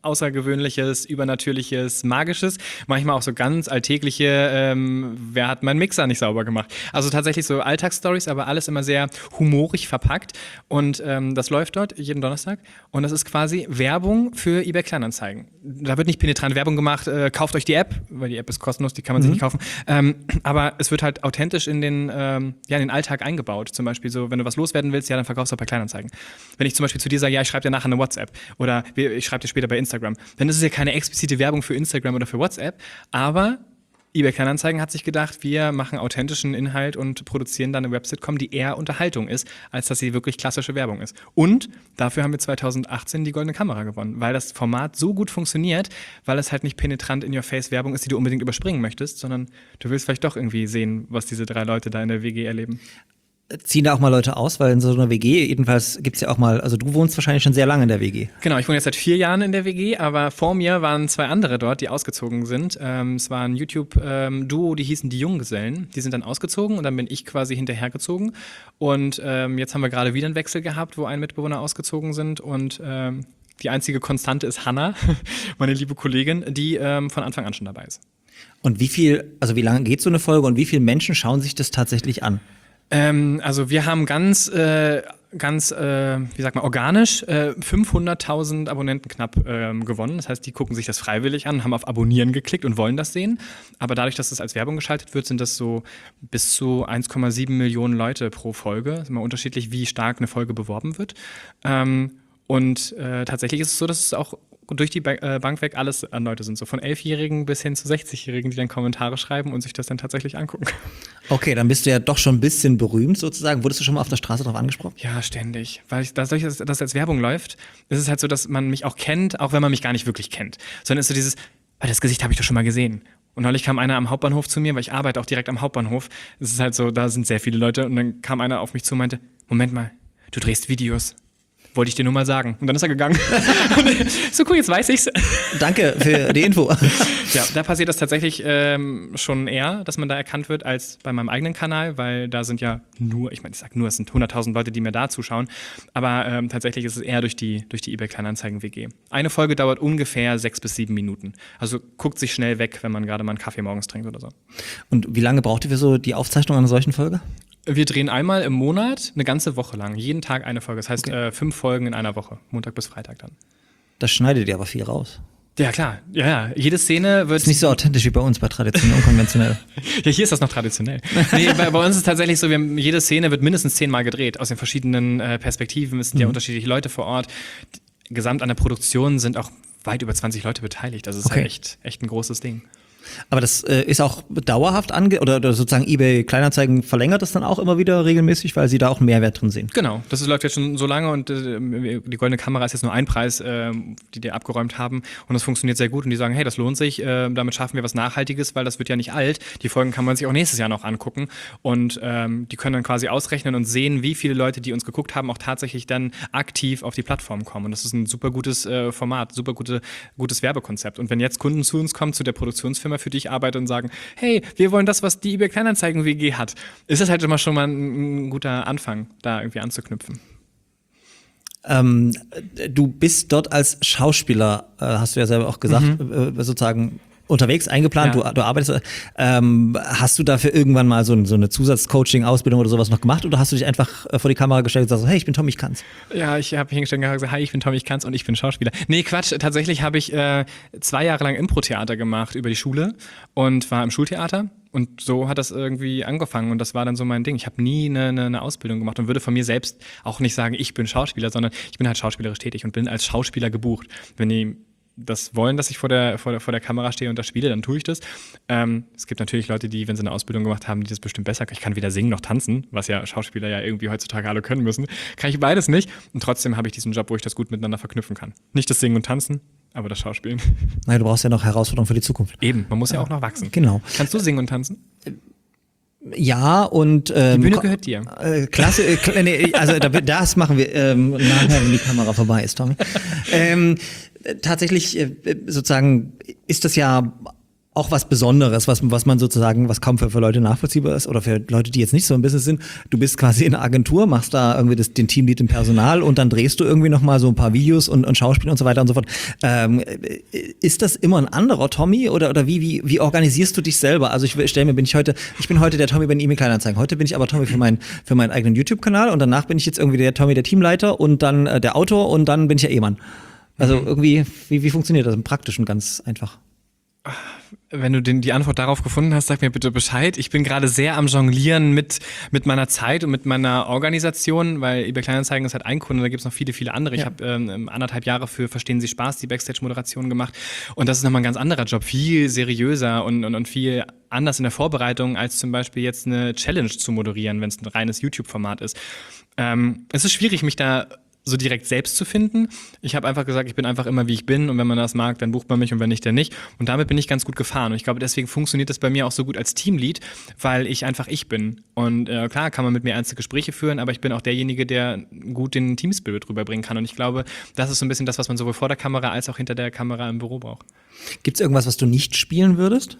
Außergewöhnliches, Übernatürliches, Magisches. Manchmal auch so ganz alltägliche, ähm, wer hat meinen Mixer nicht sauber gemacht? Also tatsächlich so Alltagsstories, aber alles immer sehr humorig verpackt. Und ähm, das läuft dort jeden Donnerstag. Und das ist quasi Werbung für eBay Kleinanzeigen. Da wird nicht penetrant Werbung gemacht, äh, kauft euch die App, weil die App ist kostenlos, die kann man mhm. sich nicht kaufen. Ähm, aber es wird halt authentisch in den, ähm, ja, in den Alltag eingebaut. Zum Beispiel so, wenn du was loswerden willst, ja, dann verkaufst du auch bei Kleinanzeigen. Wenn ich zum Beispiel zu dir sage, ja, ich schreibe dir nachher eine WhatsApp oder ich schreibe dir später bei Instagram, Instagram. Dann ist es ja keine explizite Werbung für Instagram oder für WhatsApp, aber eBay Kleinanzeigen hat sich gedacht, wir machen authentischen Inhalt und produzieren dann eine Web-Sitcom, die eher Unterhaltung ist, als dass sie wirklich klassische Werbung ist. Und dafür haben wir zwanzig achtzehn die Goldene Kamera gewonnen, weil das Format so gut funktioniert, weil es halt nicht penetrant in your face Werbung ist, die du unbedingt überspringen möchtest, sondern du willst vielleicht doch irgendwie sehen, was diese drei Leute da in der W G erleben. Ziehen da auch mal Leute aus, weil in so einer W G, jedenfalls gibt's ja auch mal, also du wohnst wahrscheinlich schon sehr lange in der W G. Genau, ich wohne jetzt seit vier Jahren in der W G, aber vor mir waren zwei andere dort, die ausgezogen sind. Ähm, es war ein YouTube-Duo, ähm, die hießen Die Junggesellen. Die sind dann ausgezogen und dann bin ich quasi hinterhergezogen. Und ähm, jetzt haben wir gerade wieder einen Wechsel gehabt, wo ein Mitbewohner ausgezogen sind und ähm, die einzige Konstante ist Hannah, meine liebe Kollegin, die ähm, von Anfang an schon dabei ist. Und wie viel, also wie lange geht so eine Folge und wie viele Menschen schauen sich das tatsächlich an? Ähm, also wir haben ganz, äh, ganz, äh, wie sagt man, organisch äh, fünfhunderttausend Abonnenten knapp ähm, gewonnen. Das heißt, die gucken sich das freiwillig an, haben auf Abonnieren geklickt und wollen das sehen. Aber dadurch, dass das als Werbung geschaltet wird, sind das so bis zu eins Komma sieben Millionen Leute pro Folge. Das ist immer unterschiedlich, wie stark eine Folge beworben wird. Ähm, und äh, tatsächlich ist es so, dass es auch durch die Bank weg alles an Leute sind, so von elfjährigen bis hin zu sechzigjährigen, die dann Kommentare schreiben und sich das dann tatsächlich angucken. Okay, dann bist du ja doch schon ein bisschen berühmt sozusagen. Wurdest du schon mal auf der Straße darauf angesprochen? Ja, ständig. Weil ich, dadurch, dass das als Werbung läuft, ist es halt so, dass man mich auch kennt, auch wenn man mich gar nicht wirklich kennt. Sondern ist so dieses, ah, das Gesicht habe ich doch schon mal gesehen. Und neulich kam einer am Hauptbahnhof zu mir, weil ich arbeite auch direkt am Hauptbahnhof. Es ist halt so, da sind sehr viele Leute. Und dann kam einer auf mich zu und meinte, Moment mal, du drehst Videos. Wollte ich dir nur mal sagen. Und dann ist er gegangen. So cool, jetzt weiß ich's. Danke für die Info. Ja, da passiert das tatsächlich ähm, schon eher, dass man da erkannt wird, als bei meinem eigenen Kanal, weil da sind ja nur, ich meine, ich sag nur, es sind hunderttausend Leute, die mir da zuschauen, aber ähm, tatsächlich ist es eher durch die, durch die eBay Kleinanzeigen W G. Eine Folge dauert ungefähr sechs bis sieben Minuten. Also guckt sich schnell weg, wenn man gerade mal einen Kaffee morgens trinkt oder so. Und wie lange braucht ihr für so die Aufzeichnung einer solchen Folge? Wir drehen einmal im Monat eine ganze Woche lang, jeden Tag eine Folge. Das heißt, okay. äh, fünf Folgen in einer Woche, Montag bis Freitag dann. Das schneidet ihr aber viel raus. Ja, klar. Ja, ja. Jede Szene wird... Ist nicht so authentisch wie bei uns bei traditionell und konventionell. Ja, hier ist das noch traditionell. Nee, bei, bei uns ist es tatsächlich so, wir haben, jede Szene wird mindestens zehnmal gedreht. Aus den verschiedenen äh, Perspektiven. Es sind mhm. ja unterschiedliche Leute vor Ort. Gesamt an der Produktion sind auch weit über zwanzig Leute beteiligt. Also es ist okay. ja echt, echt ein großes Ding. Aber das äh, ist auch dauerhaft ange oder, oder sozusagen eBay Kleinanzeigen verlängert das dann auch immer wieder regelmäßig, weil sie da auch einen Mehrwert drin sehen. Genau, das läuft jetzt schon so lange und äh, die Goldene Kamera ist jetzt nur ein Preis, äh, die die abgeräumt haben und das funktioniert sehr gut und die sagen, hey, das lohnt sich, äh, damit schaffen wir was Nachhaltiges, weil das wird ja nicht alt. Die Folgen kann man sich auch nächstes Jahr noch angucken und ähm, die können dann quasi ausrechnen und sehen, wie viele Leute, die uns geguckt haben, auch tatsächlich dann aktiv auf die Plattform kommen und das ist ein super gutes äh, Format, super gute, gutes Werbekonzept und wenn jetzt Kunden zu uns kommen, zu der Produktionsfirma, für die ich arbeite und sagen, hey, wir wollen das, was die eBay Kleinanzeigen W G hat. Ist das halt immer schon mal ein, ein guter Anfang, da irgendwie anzuknüpfen. Ähm, du bist dort als Schauspieler, äh, hast du ja selber auch gesagt, mhm. äh, sozusagen unterwegs, eingeplant, ja. du, du arbeitest. Ähm, hast du dafür irgendwann mal so, so eine Zusatzcoaching-Ausbildung oder sowas noch gemacht oder hast du dich einfach äh, vor die Kamera gestellt und gesagt, hey, ich bin Tommy, ich kann's? Ja, ich habe hingestellt und gesagt, hi, ich bin Tommy, ich kann's und ich bin Schauspieler. Nee, Quatsch, tatsächlich habe ich äh, zwei Jahre lang Impro-Theater gemacht über die Schule und war im Schultheater. Und so hat das irgendwie angefangen und das war dann so mein Ding. Ich habe nie eine, eine, eine Ausbildung gemacht und würde von mir selbst auch nicht sagen, ich bin Schauspieler, sondern ich bin halt schauspielerisch tätig und bin als Schauspieler gebucht. Wenn die das wollen, dass ich vor der, vor der, vor der Kamera stehe und das spiele, dann tue ich das. Ähm, es gibt natürlich Leute, die, wenn sie eine Ausbildung gemacht haben, die das bestimmt besser können. Ich kann weder singen noch tanzen, was ja Schauspieler ja irgendwie heutzutage alle können müssen. Kann ich beides nicht. Und trotzdem habe ich diesen Job, wo ich das gut miteinander verknüpfen kann. Nicht das Singen und Tanzen, aber das Schauspielen. Nein, du brauchst ja noch Herausforderungen für die Zukunft. Eben, man muss ja, ja auch noch wachsen. Genau. Kannst du singen und tanzen? Ja, und ähm, die Bühne gehört dir. Äh, klasse, äh, kl- nee, also das machen wir ähm, nachher, wenn die Kamera vorbei ist, Tommy. ähm, tatsächlich äh, sozusagen ist das ja auch was Besonderes, was, was man sozusagen, was kaum für, für Leute nachvollziehbar ist oder für Leute, die jetzt nicht so im Business sind. Du bist quasi in einer Agentur, machst da irgendwie das, den Teamlead im Personal und dann drehst du irgendwie nochmal so ein paar Videos und, und Schauspiel und so weiter und so fort. Ähm, ist das immer ein anderer Tommy oder, oder wie, wie, wie organisierst du dich selber? Also ich stelle mir, bin ich heute, ich bin heute der Tommy bei den E-Mail-Kleinanzeigen. Heute bin ich aber Tommy für meinen, für meinen eigenen YouTube-Kanal und danach bin ich jetzt irgendwie der Tommy, der Teamleiter und dann äh, der Autor und dann bin ich ja Ehemann. Also mhm. irgendwie, wie, wie funktioniert das im Praktischen ganz einfach? Wenn du den, die Antwort darauf gefunden hast, sag mir bitte Bescheid. Ich bin gerade sehr am Jonglieren mit, mit meiner Zeit und mit meiner Organisation, weil eBay Kleinanzeigen ist halt ein Kunde, da gibt es noch viele, viele andere. Ja. Ich habe ähm, anderthalb Jahre für Verstehen Sie Spaß die Backstage-Moderation gemacht und das ist nochmal ein ganz anderer Job, viel seriöser und, und, und viel anders in der Vorbereitung, als zum Beispiel jetzt eine Challenge zu moderieren, wenn es ein reines YouTube-Format ist. Ähm, es ist schwierig, mich da so direkt selbst zu finden. Ich habe einfach gesagt, ich bin einfach immer, wie ich bin und wenn man das mag, dann bucht man mich und wenn nicht, dann nicht. Und damit bin ich ganz gut gefahren und ich glaube, deswegen funktioniert das bei mir auch so gut als Teamlead, weil ich einfach ich bin. Und äh, klar kann man mit mir ernste Gespräche führen, aber ich bin auch derjenige, der gut den Teamspirit rüberbringen kann und ich glaube, das ist so ein bisschen das, was man sowohl vor der Kamera als auch hinter der Kamera im Büro braucht. Gibt es irgendwas, was du nicht spielen würdest?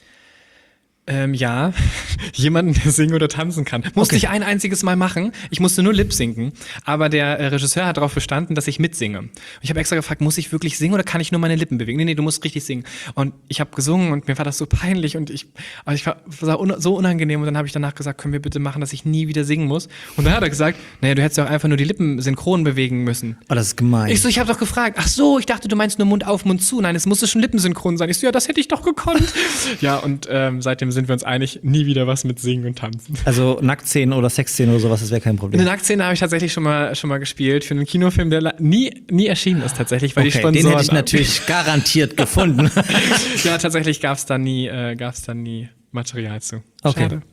Ähm, ja, jemanden, der singen oder tanzen kann. Musste okay. ich ein einziges Mal machen. Ich musste nur Lip-sinken. Aber der äh, Regisseur hat darauf bestanden, dass ich mitsinge. Und ich habe extra gefragt, muss ich wirklich singen oder kann ich nur meine Lippen bewegen? Nee, nee, du musst richtig singen. Und ich habe gesungen und mir war das so peinlich und ich, also ich war, war un- so unangenehm. Und dann habe ich danach gesagt, können wir bitte machen, dass ich nie wieder singen muss? Und dann hat er gesagt, naja, du hättest doch einfach nur die Lippen synchron bewegen müssen. Oh, das ist gemein. Ich so, ich habe doch gefragt, ach so, ich dachte, du meinst nur Mund auf, Mund zu. Nein, es musste schon lippensynchron sein. Ich so, ja, das hätte ich doch gekonnt. Ja, und ähm, seitdem sind wir uns einig, nie wieder was mit Singen und Tanzen. Also Nacktszenen oder Sexszenen oder sowas, das wäre kein Problem. Eine Nacktszene habe ich tatsächlich schon mal schon mal gespielt für einen Kinofilm, der nie nie erschienen ist tatsächlich, weil okay, die Sponsoren den hätte ich natürlich garantiert gefunden. Ja, tatsächlich gab es da nie äh, gab's da nie Material zu. Okay. Schade.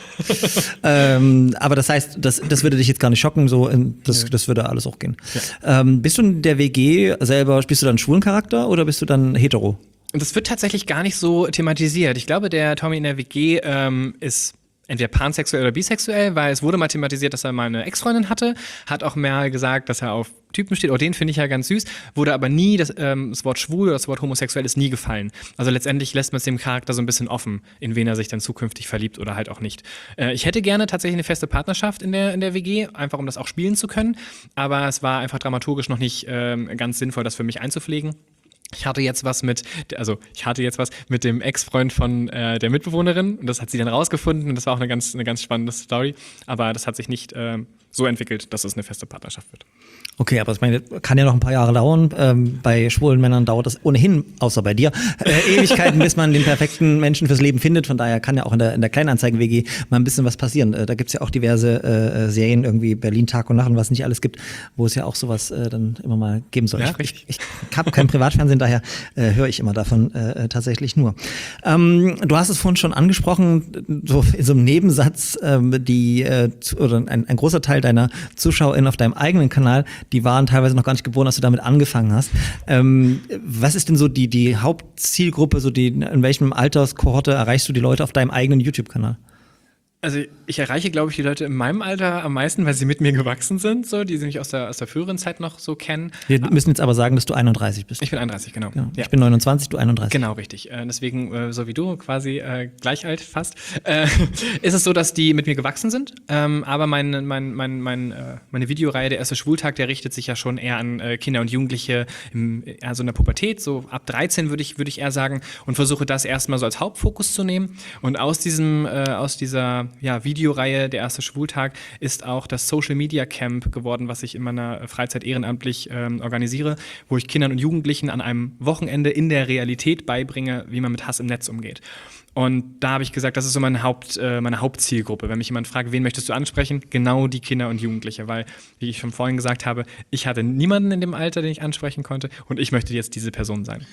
ähm, aber das heißt, das, das würde dich jetzt gar nicht schocken, so das, ja. das würde alles auch gehen. Ja. Ähm, bist du in der W G selber, bist du dann schwulen Charakter oder bist du dann hetero? Und das wird tatsächlich gar nicht so thematisiert. Ich glaube, der Tommy in der W G ähm, ist entweder pansexuell oder bisexuell, weil es wurde mal thematisiert, dass er mal eine Ex-Freundin hatte, hat auch mehr gesagt, dass er auf Typen steht, oh, den finde ich ja ganz süß, wurde aber nie, das, ähm, das Wort schwul oder das Wort homosexuell ist nie gefallen. Also letztendlich lässt man es dem Charakter so ein bisschen offen, in wen er sich dann zukünftig verliebt oder halt auch nicht. Äh, ich hätte gerne tatsächlich eine feste Partnerschaft in der, in der W G, einfach um das auch spielen zu können, aber es war einfach dramaturgisch noch nicht ähm, ganz sinnvoll, das für mich einzupflegen. Ich hatte jetzt was mit, also ich hatte jetzt was mit dem Ex-Freund von äh, der Mitbewohnerin und das hat sie dann rausgefunden und das war auch eine ganz, eine ganz spannende Story, aber das hat sich nicht ähm, so entwickelt, dass es eine feste Partnerschaft wird. Okay, aber ich meine, kann ja noch ein paar Jahre dauern. Ähm, bei schwulen Männern dauert das ohnehin, außer bei dir, äh, Ewigkeiten, bis man den perfekten Menschen fürs Leben findet. Von daher kann ja auch in der, in der Kleinanzeigen-W G mal ein bisschen was passieren. Äh, da gibt's ja auch diverse äh, Serien, irgendwie Berlin Tag und Nacht und was nicht alles gibt, wo es ja auch sowas äh, dann immer mal geben soll. Ja, ich ich, ich habe kein Privatfernsehen, daher äh, höre ich immer davon äh, tatsächlich nur. Ähm, du hast es vorhin schon angesprochen, so in so einem Nebensatz, ähm, die äh, oder ein, ein großer Teil deiner ZuschauerInnen auf deinem eigenen Kanal, die waren teilweise noch gar nicht geboren, als du damit angefangen hast. Ähm, was ist denn so die, die Hauptzielgruppe, so die, in welchem Alterskohorte erreichst du die Leute auf deinem eigenen YouTube-Kanal? Also ich erreiche, glaube ich, die Leute in meinem Alter am meisten, weil sie mit mir gewachsen sind, so, die sie mich aus der, aus der früheren Zeit noch so kennen. Wir müssen jetzt aber sagen, dass du einunddreißig bist. Ich bin einunddreißig, genau. Ja, ich ja. bin neunundzwanzig, du einunddreißig. Genau, richtig. Äh, deswegen, äh, so wie du, quasi äh, gleich alt fast, äh, ist es so, dass die mit mir gewachsen sind. Ähm, aber mein, mein, mein, mein, äh, meine Videoreihe, der erste Schwultag, der richtet sich ja schon eher an äh, Kinder und Jugendliche, im, also in der Pubertät, so ab dreizehn würde ich, würd ich eher sagen, und versuche das erstmal so als Hauptfokus zu nehmen. Und aus diesem, äh, aus dieser ja, Videoreihe Der erste Schwultag ist auch das Social Media Camp geworden, was ich in meiner Freizeit ehrenamtlich ähm, organisiere, wo ich Kindern und Jugendlichen an einem Wochenende in der Realität beibringe, wie man mit Hass im Netz umgeht. Und da habe ich gesagt, das ist so meine, Haupt, äh, meine Hauptzielgruppe. Wenn mich jemand fragt, wen möchtest du ansprechen? Genau die Kinder und Jugendliche, weil, wie ich schon vorhin gesagt habe, ich hatte niemanden in dem Alter, den ich ansprechen konnte und ich möchte jetzt diese Person sein.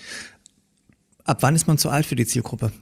Ab wann ist man zu alt für die Zielgruppe?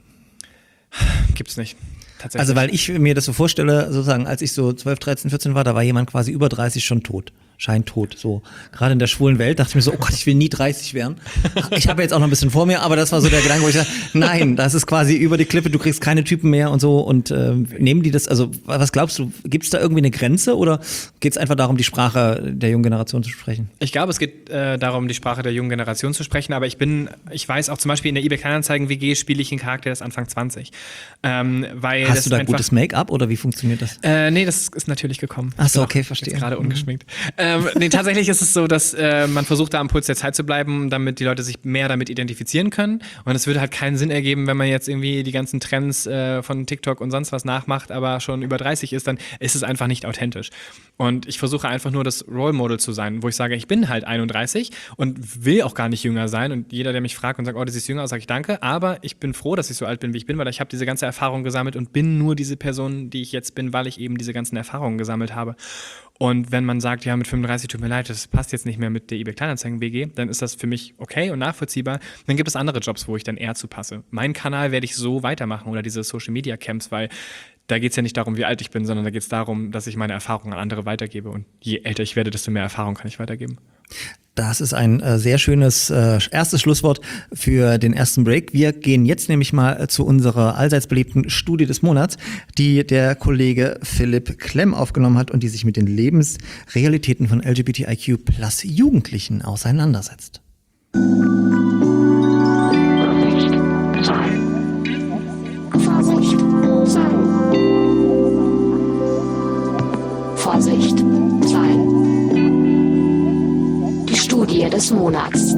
Gibt's nicht. Also weil ich mir das so vorstelle, sozusagen, als ich so zwölf, dreizehn, vierzehn war, da war jemand quasi über dreißig schon tot. scheintot. So gerade in der schwulen Welt dachte ich mir so, oh Gott, ich will nie dreißig werden. Ich habe jetzt auch noch ein bisschen vor mir, aber das war so der Gedanke, wo ich dachte, nein, das ist quasi über die Klippe, du kriegst keine Typen mehr und so. Und äh, nehmen die das, also was glaubst du, gibt es da irgendwie eine Grenze oder geht es einfach darum, die Sprache der jungen Generation zu sprechen? Ich glaube, es geht äh, darum, die Sprache der jungen Generation zu sprechen, aber ich bin, ich weiß auch zum Beispiel in der eBay Kleinanzeigen-W G spiele ich einen Charakter, der ist Anfang zwanzig. Ähm, weil Hast das du da einfach, gutes Make-up oder wie funktioniert das? Äh, nee, das ist natürlich gekommen. Ach so, Ich bin okay, auch verstehe. jetzt gerade ungeschminkt. Mhm. Ähm, nee, tatsächlich ist es so, dass äh, man versucht, da am Puls der Zeit zu bleiben, damit die Leute sich mehr damit identifizieren können. Und es würde halt keinen Sinn ergeben, wenn man jetzt irgendwie die ganzen Trends äh, von TikTok und sonst was nachmacht, aber schon über dreißig ist, dann ist es einfach nicht authentisch. Und ich versuche einfach nur das Role Model zu sein, wo ich sage, ich bin halt einunddreißig und will auch gar nicht jünger sein. Und jeder, der mich fragt und sagt, oh, du siehst jünger aus, sage ich danke. Aber ich bin froh, dass ich so alt bin, wie ich bin, weil ich habe diese ganze Erfahrung gesammelt und bin nur diese Person, die ich jetzt bin, weil ich eben diese ganzen Erfahrungen gesammelt habe. Und wenn man sagt, ja, mit fünfunddreißig tut mir leid, das passt jetzt nicht mehr mit der eBay Kleinanzeigen-W G, dann ist das für mich okay und nachvollziehbar. Dann gibt es andere Jobs, wo ich dann eher zu passe. Meinen Kanal werde ich so weitermachen oder diese Social-Media-Camps, weil da geht es ja nicht darum, wie alt ich bin, sondern da geht es darum, dass ich meine Erfahrungen an andere weitergebe. Und je älter ich werde, desto mehr Erfahrung kann ich weitergeben. Das ist ein äh, sehr schönes äh, erstes Schlusswort für den ersten Break. Wir gehen jetzt nämlich mal äh, zu unserer allseits beliebten Studie des Monats, die der Kollege Philipp Klemm aufgenommen hat und die sich mit den Lebensrealitäten von L G B T I Q plus Jugendlichen auseinandersetzt. Vorsicht, Vorsicht, sein. Die Studie des Monats.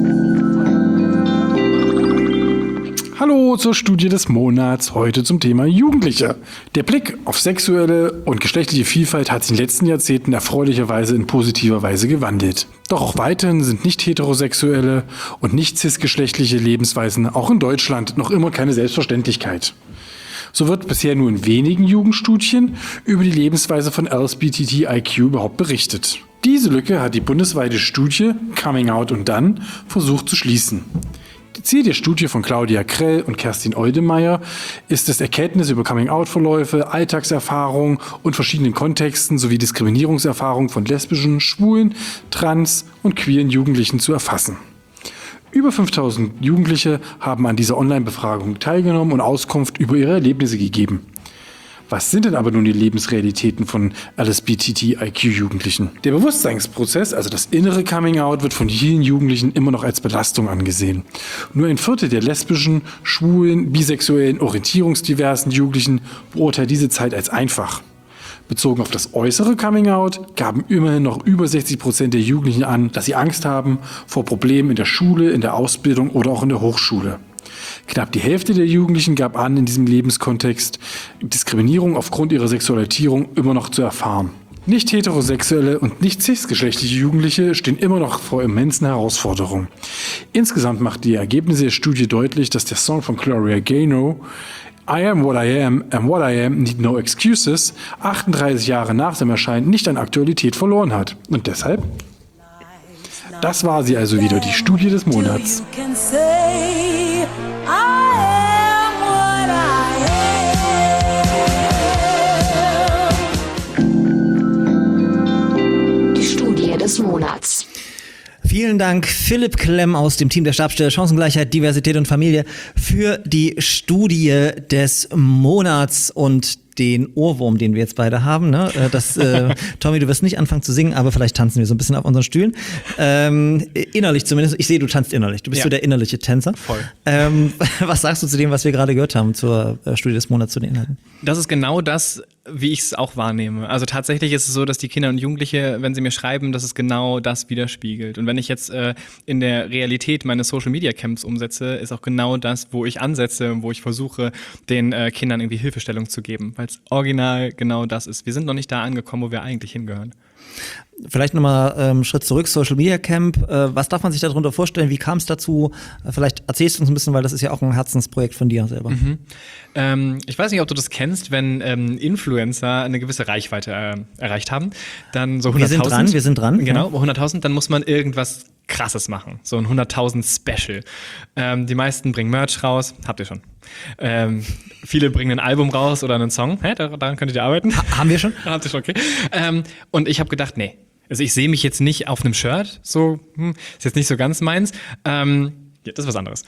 Hallo zur Studie des Monats, heute zum Thema Jugendliche. Der Blick auf sexuelle und geschlechtliche Vielfalt hat sich in den letzten Jahrzehnten erfreulicherweise in positiver Weise gewandelt. Doch auch weiterhin sind nicht heterosexuelle und nicht cisgeschlechtliche Lebensweisen auch in Deutschland noch immer keine Selbstverständlichkeit. So wird bisher nur in wenigen Jugendstudien über die Lebensweise von L G B T I Q überhaupt berichtet. Diese Lücke hat die bundesweite Studie Coming Out und Dann versucht zu schließen. Ziel der Studie von Claudia Krell und Kerstin Oldemeyer ist es, Erkenntnisse über Coming-out-Verläufe, Alltagserfahrungen und verschiedenen Kontexten sowie Diskriminierungserfahrungen von lesbischen, schwulen, trans- und queeren Jugendlichen zu erfassen. Über fünftausend Jugendliche haben an dieser Online-Befragung teilgenommen und Auskunft über ihre Erlebnisse gegeben. Was sind denn aber nun die Lebensrealitäten von L G B T I Q-Jugendlichen? Der Bewusstseinsprozess, also das innere Coming-out, wird von vielen Jugendlichen immer noch als Belastung angesehen. Nur ein Viertel der lesbischen, schwulen, bisexuellen, orientierungsdiversen Jugendlichen beurteilt diese Zeit als einfach. Bezogen auf das äußere Coming-out gaben immerhin noch über sechzig Prozent der Jugendlichen an, dass sie Angst haben vor Problemen in der Schule, in der Ausbildung oder auch in der Hochschule. Knapp die Hälfte der Jugendlichen gab an, in diesem Lebenskontext Diskriminierung aufgrund ihrer Sexualisierung immer noch zu erfahren. Nicht heterosexuelle und nicht cisgeschlechtliche Jugendliche stehen immer noch vor immensen Herausforderungen. Insgesamt macht die Ergebnisse der Studie deutlich, dass der Song von Gloria Gaynor I Am What I Am and What I Am Need No Excuses achtunddreißig Jahre nach dem Erscheinen nicht an Aktualität verloren hat. Und deshalb? Das war sie also wieder, die Studie des Monats. Die Studie des Monats. Vielen Dank, Philipp Klemm aus dem Team der Stabsstelle Chancengleichheit, Diversität und Familie für die Studie des Monats und den Ohrwurm, den wir jetzt beide haben. Ne? Das, äh, Tommy, du wirst nicht anfangen zu singen, aber vielleicht tanzen wir so ein bisschen auf unseren Stühlen. Ähm, innerlich zumindest. Ich sehe, du tanzt innerlich. Du bist Ja. so der innerliche Tänzer. Voll. Ähm, was sagst du zu dem, was wir gerade gehört haben, zur äh, Studie des Monats, zu den Inhalten? Das ist genau das, wie ich es auch wahrnehme. Also tatsächlich ist es so, dass die Kinder und Jugendliche, wenn sie mir schreiben, dass es genau das widerspiegelt. Und wenn ich jetzt äh, in der Realität meine Social-Media-Camps umsetze, ist auch genau das, wo ich ansetze, wo ich versuche, den äh, Kindern irgendwie Hilfestellung zu geben, weil es original genau das ist. Wir sind noch nicht da angekommen, wo wir eigentlich hingehören. Vielleicht nochmal ähm, Schritt zurück, Social Media Camp. Äh, was darf man sich darunter vorstellen? Wie kam es dazu? Äh, vielleicht erzählst du uns ein bisschen, weil das ist ja auch ein Herzensprojekt von dir selber. Mhm. Ähm, ich weiß nicht, ob du das kennst, wenn ähm, Influencer eine gewisse Reichweite äh, erreicht haben, dann so Wir sind hunderttausend. dran, wir sind dran. Genau, hunderttausend, dann muss man irgendwas Krasses machen. So ein hunderttausend Special. Ähm, die meisten bringen Merch raus. Habt ihr schon. Ähm, viele bringen ein Album raus oder einen Song. Hä, daran könntet ihr arbeiten. Ha- haben wir schon? Habt ihr schon, okay. Ähm, und ich habe gedacht, nee, Also ich sehe mich jetzt nicht auf einem Shirt, so, hm, ist jetzt nicht so ganz meins. Ähm, ja, das ist was anderes.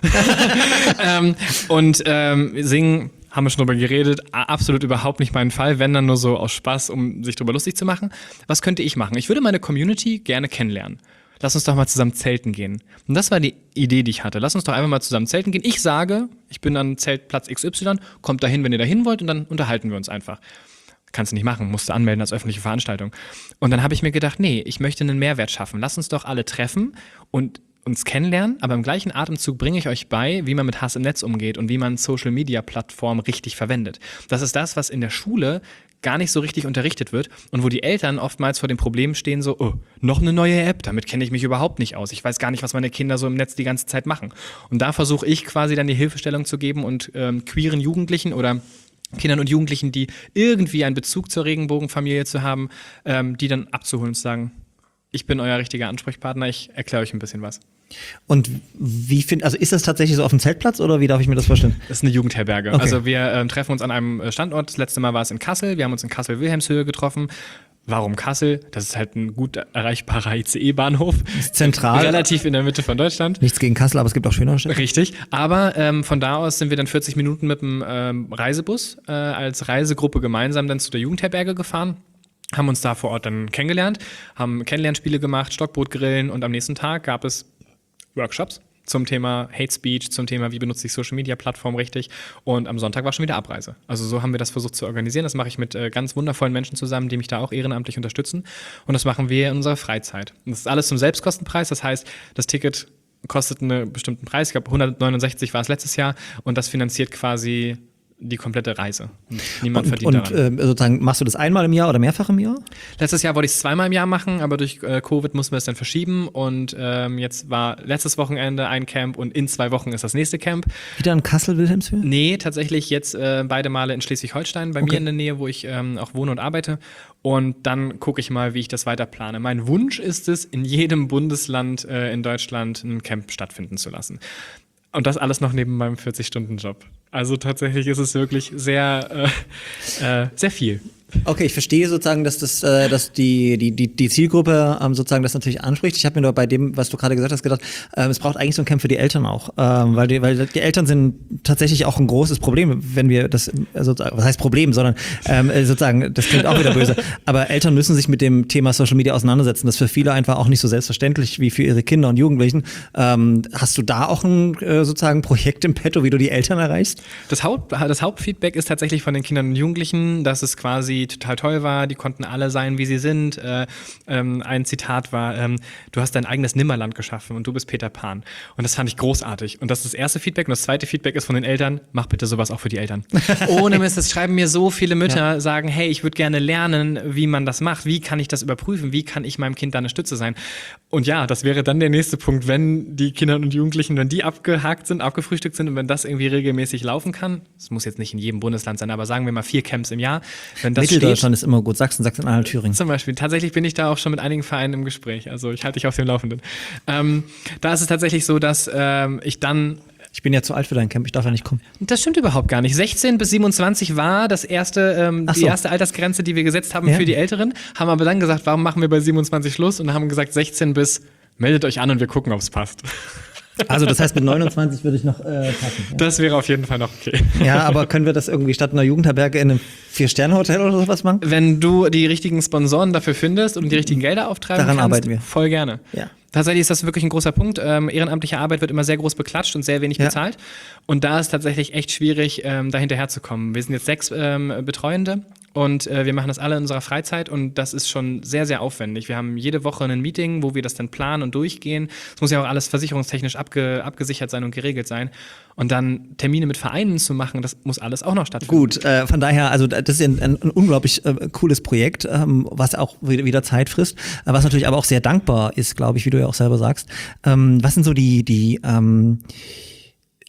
ähm, und ähm, singen, haben wir schon drüber geredet, absolut überhaupt nicht mein Fall, wenn dann nur so aus Spaß, um sich drüber lustig zu machen. Was könnte ich machen? Ich würde meine Community gerne kennenlernen. Lass uns doch mal zusammen zelten gehen. Und das war die Idee, die ich hatte. Lass uns doch einfach mal zusammen zelten gehen. Ich sage, ich bin an Zeltplatz X Y, kommt dahin, wenn ihr dahin wollt, und dann unterhalten wir uns einfach. Kannst du nicht machen, musst du anmelden als öffentliche Veranstaltung. Und dann habe ich mir gedacht, nee, ich möchte einen Mehrwert schaffen. Lass uns doch alle treffen und uns kennenlernen, aber im gleichen Atemzug bringe ich euch bei, wie man mit Hass im Netz umgeht und wie man Social-Media-Plattformen richtig verwendet. Das ist das, was in der Schule gar nicht so richtig unterrichtet wird und wo die Eltern oftmals vor dem Problem stehen, so, oh, noch eine neue App, damit kenne ich mich überhaupt nicht aus. Ich weiß gar nicht, was meine Kinder so im Netz die ganze Zeit machen. Und da versuche ich quasi dann die Hilfestellung zu geben und ähm, queeren Jugendlichen oder Kindern und Jugendlichen, die irgendwie einen Bezug zur Regenbogenfamilie zu haben, ähm, die dann abzuholen und zu sagen, ich bin euer richtiger Ansprechpartner, ich erkläre euch ein bisschen was. Und wie find, also ist das tatsächlich so auf dem Zeltplatz oder wie darf ich mir das vorstellen? Das ist eine Jugendherberge. Okay. Also wir ähm, treffen uns an einem Standort. Das letzte Mal war es in Kassel. Wir haben uns in Kassel-Wilhelmshöhe getroffen. Warum Kassel? Das ist halt ein gut erreichbarer I C E-Bahnhof. Ist zentral. Relativ in der Mitte von Deutschland. Nichts gegen Kassel, aber es gibt auch schönere Städte. Richtig. Aber ähm, von da aus sind wir dann vierzig Minuten mit dem ähm, Reisebus äh, als Reisegruppe gemeinsam dann zu der Jugendherberge gefahren. Haben uns da vor Ort dann kennengelernt, haben Kennenlernspiele gemacht, Stockbrotgrillen, und am nächsten Tag gab es Workshops zum Thema Hate Speech, zum Thema, wie benutze ich Social-Media-Plattformen richtig, und am Sonntag war schon wieder Abreise. Also so haben wir das versucht zu organisieren. Das mache ich mit äh, ganz wundervollen Menschen zusammen, die mich da auch ehrenamtlich unterstützen, und das machen wir in unserer Freizeit. Und das ist alles zum Selbstkostenpreis, das heißt, das Ticket kostet einen bestimmten Preis, ich glaube hundertneunundsechzig war es letztes Jahr, und das finanziert quasi die komplette Reise. Und niemand und, verdient und, daran. Und äh, sozusagen, machst du das einmal im Jahr oder mehrfach im Jahr? Letztes Jahr wollte ich es zweimal im Jahr machen, aber durch äh, Covid mussten wir es dann verschieben, und ähm, jetzt war letztes Wochenende ein Camp und in zwei Wochen ist das nächste Camp. Wieder in Kassel-Wilhelmshöhe? Nee, tatsächlich jetzt äh, beide Male in Schleswig-Holstein, bei Okay. mir in der Nähe, wo ich ähm, auch wohne und arbeite, und dann gucke ich mal, wie ich das weiter plane. Mein Wunsch ist es, in jedem Bundesland äh, in Deutschland ein Camp stattfinden zu lassen. Und das alles noch neben meinem vierzig-Stunden-Job. Also tatsächlich ist es wirklich sehr, äh, äh, sehr viel. Okay, ich verstehe sozusagen, dass das, äh, dass die, die, die, die Zielgruppe ähm, sozusagen das natürlich anspricht. Ich habe mir nur bei dem, was du gerade gesagt hast, gedacht, ähm, es braucht eigentlich so ein Camp für die Eltern auch. Ähm, weil, die, weil die Eltern sind tatsächlich auch ein großes Problem, wenn wir das, also, was heißt Problem, sondern ähm, sozusagen, das klingt auch wieder böse. Aber Eltern müssen sich mit dem Thema Social Media auseinandersetzen. Das ist für viele einfach auch nicht so selbstverständlich wie für ihre Kinder und Jugendlichen. Ähm, hast du da auch ein äh, sozusagen Projekt im Petto, wie du die Eltern erreichst? Das, Haupt, das Hauptfeedback ist tatsächlich von den Kindern und Jugendlichen, dass es quasi total toll war, die konnten alle sein, wie sie sind. Äh, ähm, ein Zitat war, ähm, du hast dein eigenes Nimmerland geschaffen und du bist Peter Pan. Und das fand ich großartig. Und das ist das erste Feedback. Und das zweite Feedback ist von den Eltern, mach bitte sowas auch für die Eltern. Ohne Mist, das schreiben mir so viele Mütter, ja. sagen, hey, ich würde gerne lernen, wie man das macht. Wie kann ich das überprüfen? Wie kann ich meinem Kind da eine Stütze sein? Und ja, das wäre dann der nächste Punkt, wenn die Kinder und Jugendlichen, wenn die abgehakt sind, abgefrühstückt sind und wenn das irgendwie regelmäßig laufen kann, das muss jetzt nicht in jedem Bundesland sein, aber sagen wir mal vier Camps im Jahr, wenn das Mitteldeutschland ist immer gut, Sachsen, Sachsen-Anhalt, Thüringen. Zum Beispiel. Tatsächlich bin ich da auch schon mit einigen Vereinen im Gespräch. Also ich halte dich auf dem Laufenden. Ähm, da ist es tatsächlich so, dass ähm, ich dann Ich bin ja zu alt für dein Camp, ich darf ja nicht kommen. Das stimmt überhaupt gar nicht. sechzehn bis siebenundzwanzig war das erste, ähm, so. die erste Altersgrenze, die wir gesetzt haben Ja. für die Älteren. Haben aber dann gesagt, warum machen wir bei siebenundzwanzig Schluss? Und haben gesagt, sechzehn bis, meldet euch an und wir gucken, ob es passt. Also das heißt, mit neunundzwanzig würde ich noch äh, passen. Ja. Das wäre auf jeden Fall noch okay. Ja, aber können wir das irgendwie statt einer Jugendherberge in einem Vier-Sterne-Hotel oder sowas machen? Wenn du die richtigen Sponsoren dafür findest und die richtigen Gelder auftreiben Daran kannst, arbeiten wir. voll gerne. Ja. Tatsächlich ist das wirklich ein großer Punkt. Ähm, ehrenamtliche Arbeit wird immer sehr groß beklatscht und sehr wenig Ja. bezahlt. Und da ist tatsächlich echt schwierig, ähm, da hinterherzukommen. Wir sind jetzt sechs ähm, Betreuende und äh, wir machen das alle in unserer Freizeit und das ist schon sehr, sehr aufwendig. Wir haben jede Woche ein Meeting, wo wir das dann planen und durchgehen. Es muss ja auch alles versicherungstechnisch abge- abgesichert sein und geregelt sein. Und dann Termine mit Vereinen zu machen, das muss alles auch noch stattfinden. Gut, äh, von daher, also das ist ein, ein, ein unglaublich äh, cooles Projekt, ähm, was auch wieder, wieder Zeit frisst, äh, was natürlich aber auch sehr dankbar ist, glaube ich, wie du ja auch selber sagst. Ähm, was sind so die, die, ähm,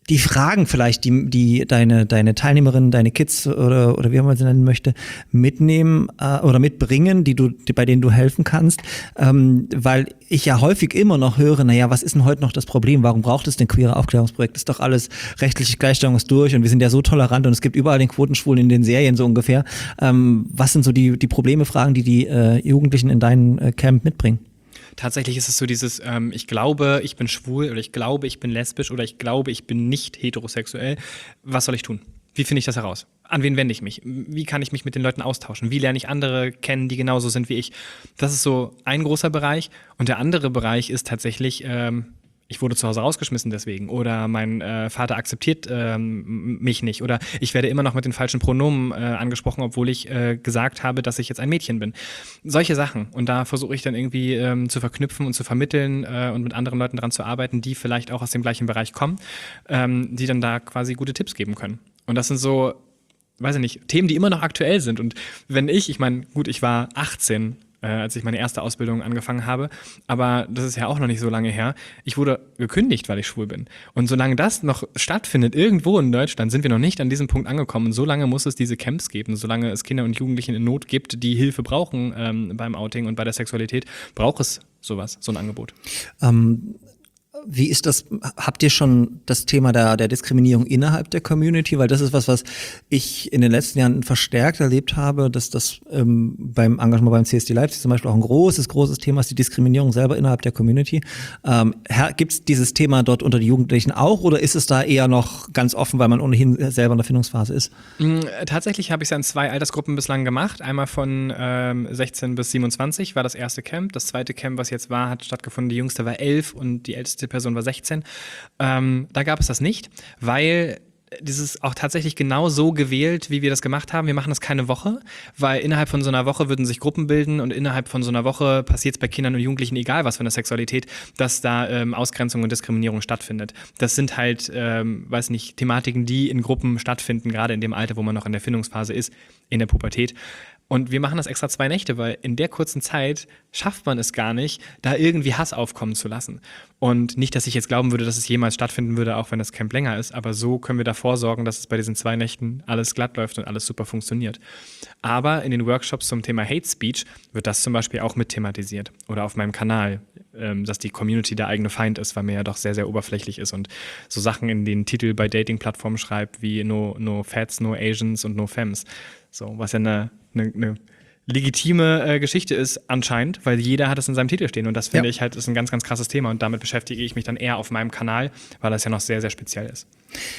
die Fragen vielleicht, die, die deine, deine Teilnehmerinnen, deine Kids oder, oder wie man sie nennen möchte, mitnehmen äh, oder mitbringen, die du, die, bei denen du helfen kannst. Ähm, weil ich ja häufig immer noch höre, naja, was ist denn heute noch das Problem? Warum braucht es denn queere Aufklärungsprojekt? Ist doch alles rechtliche Gleichstellung ist durch und wir sind ja so tolerant und es gibt überall den Quotenschwulen in den Serien so ungefähr. Ähm, was sind so die, die Probleme, Fragen, die die äh, Jugendlichen in deinem äh, Camp mitbringen? Tatsächlich ist es so dieses, ähm, ich glaube, ich bin schwul oder ich glaube, ich bin lesbisch oder ich glaube, ich bin nicht heterosexuell. Was soll ich tun? Wie finde ich das heraus? An wen wende ich mich? Wie kann ich mich mit den Leuten austauschen? Wie lerne ich andere kennen, die genauso sind wie ich? Das ist so ein großer Bereich. Und der andere Bereich ist tatsächlich, ähm, ich wurde zu Hause rausgeschmissen deswegen oder mein äh, Vater akzeptiert ähm, mich nicht oder ich werde immer noch mit den falschen Pronomen äh, angesprochen, obwohl ich äh, gesagt habe, dass ich jetzt ein Mädchen bin. Solche Sachen. Und da versuche ich dann irgendwie ähm, zu verknüpfen und zu vermitteln äh, und mit anderen Leuten dran zu arbeiten, die vielleicht auch aus dem gleichen Bereich kommen, ähm, die dann da quasi gute Tipps geben können. Und das sind so, weiß ich nicht, Themen, die immer noch aktuell sind. Und wenn ich, ich meine, gut, ich war achtzehn, Äh, als ich meine erste Ausbildung angefangen habe. Aber das ist ja auch noch nicht so lange her. Ich wurde gekündigt, weil ich schwul bin. Und solange das noch stattfindet, irgendwo in Deutschland, sind wir noch nicht an diesem Punkt angekommen. Und solange muss es diese Camps geben, solange es Kinder und Jugendlichen in Not gibt, die Hilfe brauchen ähm, beim Outing und bei der Sexualität, braucht es sowas, so ein Angebot. Ähm Wie ist das, habt ihr schon das Thema der, der Diskriminierung innerhalb der Community? Weil das ist was, was ich in den letzten Jahren verstärkt erlebt habe, dass das ähm, beim Engagement beim C S D Leipzig zum Beispiel auch ein großes, großes Thema ist, die Diskriminierung selber innerhalb der Community. Ähm, gibt es dieses Thema dort unter die Jugendlichen auch oder ist es da eher noch ganz offen, weil man ohnehin selber in der Findungsphase ist? Tatsächlich habe ich es ja in zwei Altersgruppen bislang gemacht. Einmal von ähm, sechzehn bis siebenundzwanzig war das erste Camp. Das zweite Camp, was jetzt war, hat stattgefunden. Die jüngste war elf und die älteste Person war sechzehn. Ähm, da gab es das nicht, weil dieses auch tatsächlich genau so gewählt, wie wir das gemacht haben. Wir machen das keine Woche, weil innerhalb von so einer Woche würden sich Gruppen bilden und innerhalb von so einer Woche passiert es bei Kindern und Jugendlichen, egal was für eine Sexualität, dass da ähm, Ausgrenzung und Diskriminierung stattfindet. Das sind halt, ähm, weiß nicht, Thematiken, die in Gruppen stattfinden, gerade in dem Alter, wo man noch in der Findungsphase ist, in der Pubertät. Und wir machen das extra zwei Nächte, weil in der kurzen Zeit schafft man es gar nicht, da irgendwie Hass aufkommen zu lassen. Und nicht, dass ich jetzt glauben würde, dass es jemals stattfinden würde, auch wenn das Camp länger ist, aber so können wir davor sorgen, dass es bei diesen zwei Nächten alles glatt läuft und alles super funktioniert. Aber in den Workshops zum Thema Hate Speech wird das zum Beispiel auch mit thematisiert. Oder auf meinem Kanal, ähm, dass die Community der eigene Feind ist, weil mir ja doch sehr, sehr oberflächlich ist und so Sachen in den Titel bei Dating-Plattformen schreibt wie No, no Fats, No Asians und No Femmes. So, was ja eine, eine, eine legitime äh, Geschichte ist anscheinend, weil jeder hat es in seinem Titel stehen und das finde ja. ich halt ist ein ganz, ganz krasses Thema und damit beschäftige ich mich dann eher auf meinem Kanal, weil das ja noch sehr, sehr speziell ist.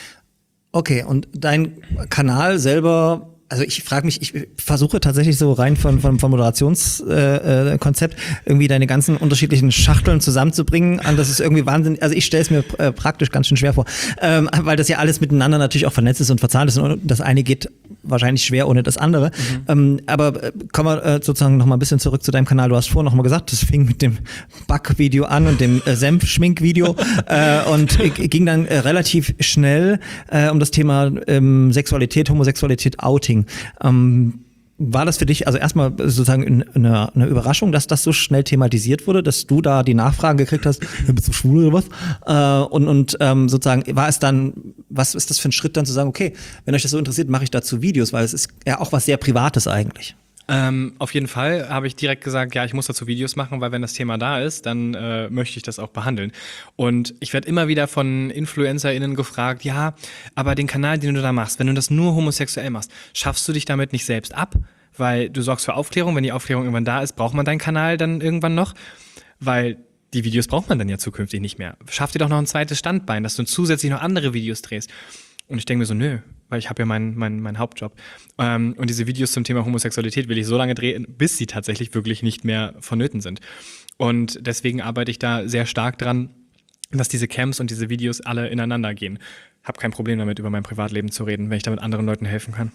Okay, und dein Kanal selber, also ich frage mich, ich versuche tatsächlich so rein von von, von Moderationskonzept äh, irgendwie deine ganzen unterschiedlichen Schachteln zusammenzubringen, an das ist irgendwie Wahnsinn. Also ich stelle es mir äh, praktisch ganz schön schwer vor, ähm, weil das ja alles miteinander natürlich auch vernetzt ist und verzahnt ist und das eine geht wahrscheinlich schwer ohne das andere. Mhm. Ähm, aber äh, kommen wir äh, sozusagen noch mal ein bisschen zurück zu deinem Kanal. Du hast vorhin noch mal gesagt, das fing mit dem Backvideo an und dem äh, Senf-Schminkvideo äh, und äh, ging dann äh, relativ schnell äh, um das Thema ähm, Sexualität, Homosexualität, Outing. Ähm, war das für dich also erstmal sozusagen eine, eine Überraschung, dass das so schnell thematisiert wurde, dass du da die Nachfragen gekriegt hast, bist du schwul oder was? Äh, und und ähm, sozusagen war es dann, was ist das für ein Schritt dann zu sagen, okay, wenn euch das so interessiert, mache ich dazu Videos, weil es ist ja auch was sehr Privates eigentlich. Ähm, auf jeden Fall habe ich direkt gesagt, ja, ich muss dazu Videos machen, weil wenn das Thema da ist, dann äh, möchte ich das auch behandeln. Und ich werde immer wieder von InfluencerInnen gefragt, ja, aber den Kanal, den du da machst, wenn du das nur homosexuell machst, schaffst du dich damit nicht selbst ab? Weil du sorgst für Aufklärung, wenn die Aufklärung irgendwann da ist, braucht man deinen Kanal dann irgendwann noch? Weil die Videos braucht man dann ja zukünftig nicht mehr. Schaff dir doch noch ein zweites Standbein, dass du zusätzlich noch andere Videos drehst. Und ich denke mir so, nö, weil ich habe ja meinen mein, mein Hauptjob. Ähm, und diese Videos zum Thema Homosexualität will ich so lange drehen, bis sie tatsächlich wirklich nicht mehr vonnöten sind. Und deswegen arbeite ich da sehr stark dran, dass diese Camps und diese Videos alle ineinander gehen. Hab kein Problem damit, über mein Privatleben zu reden, wenn ich damit anderen Leuten helfen kann.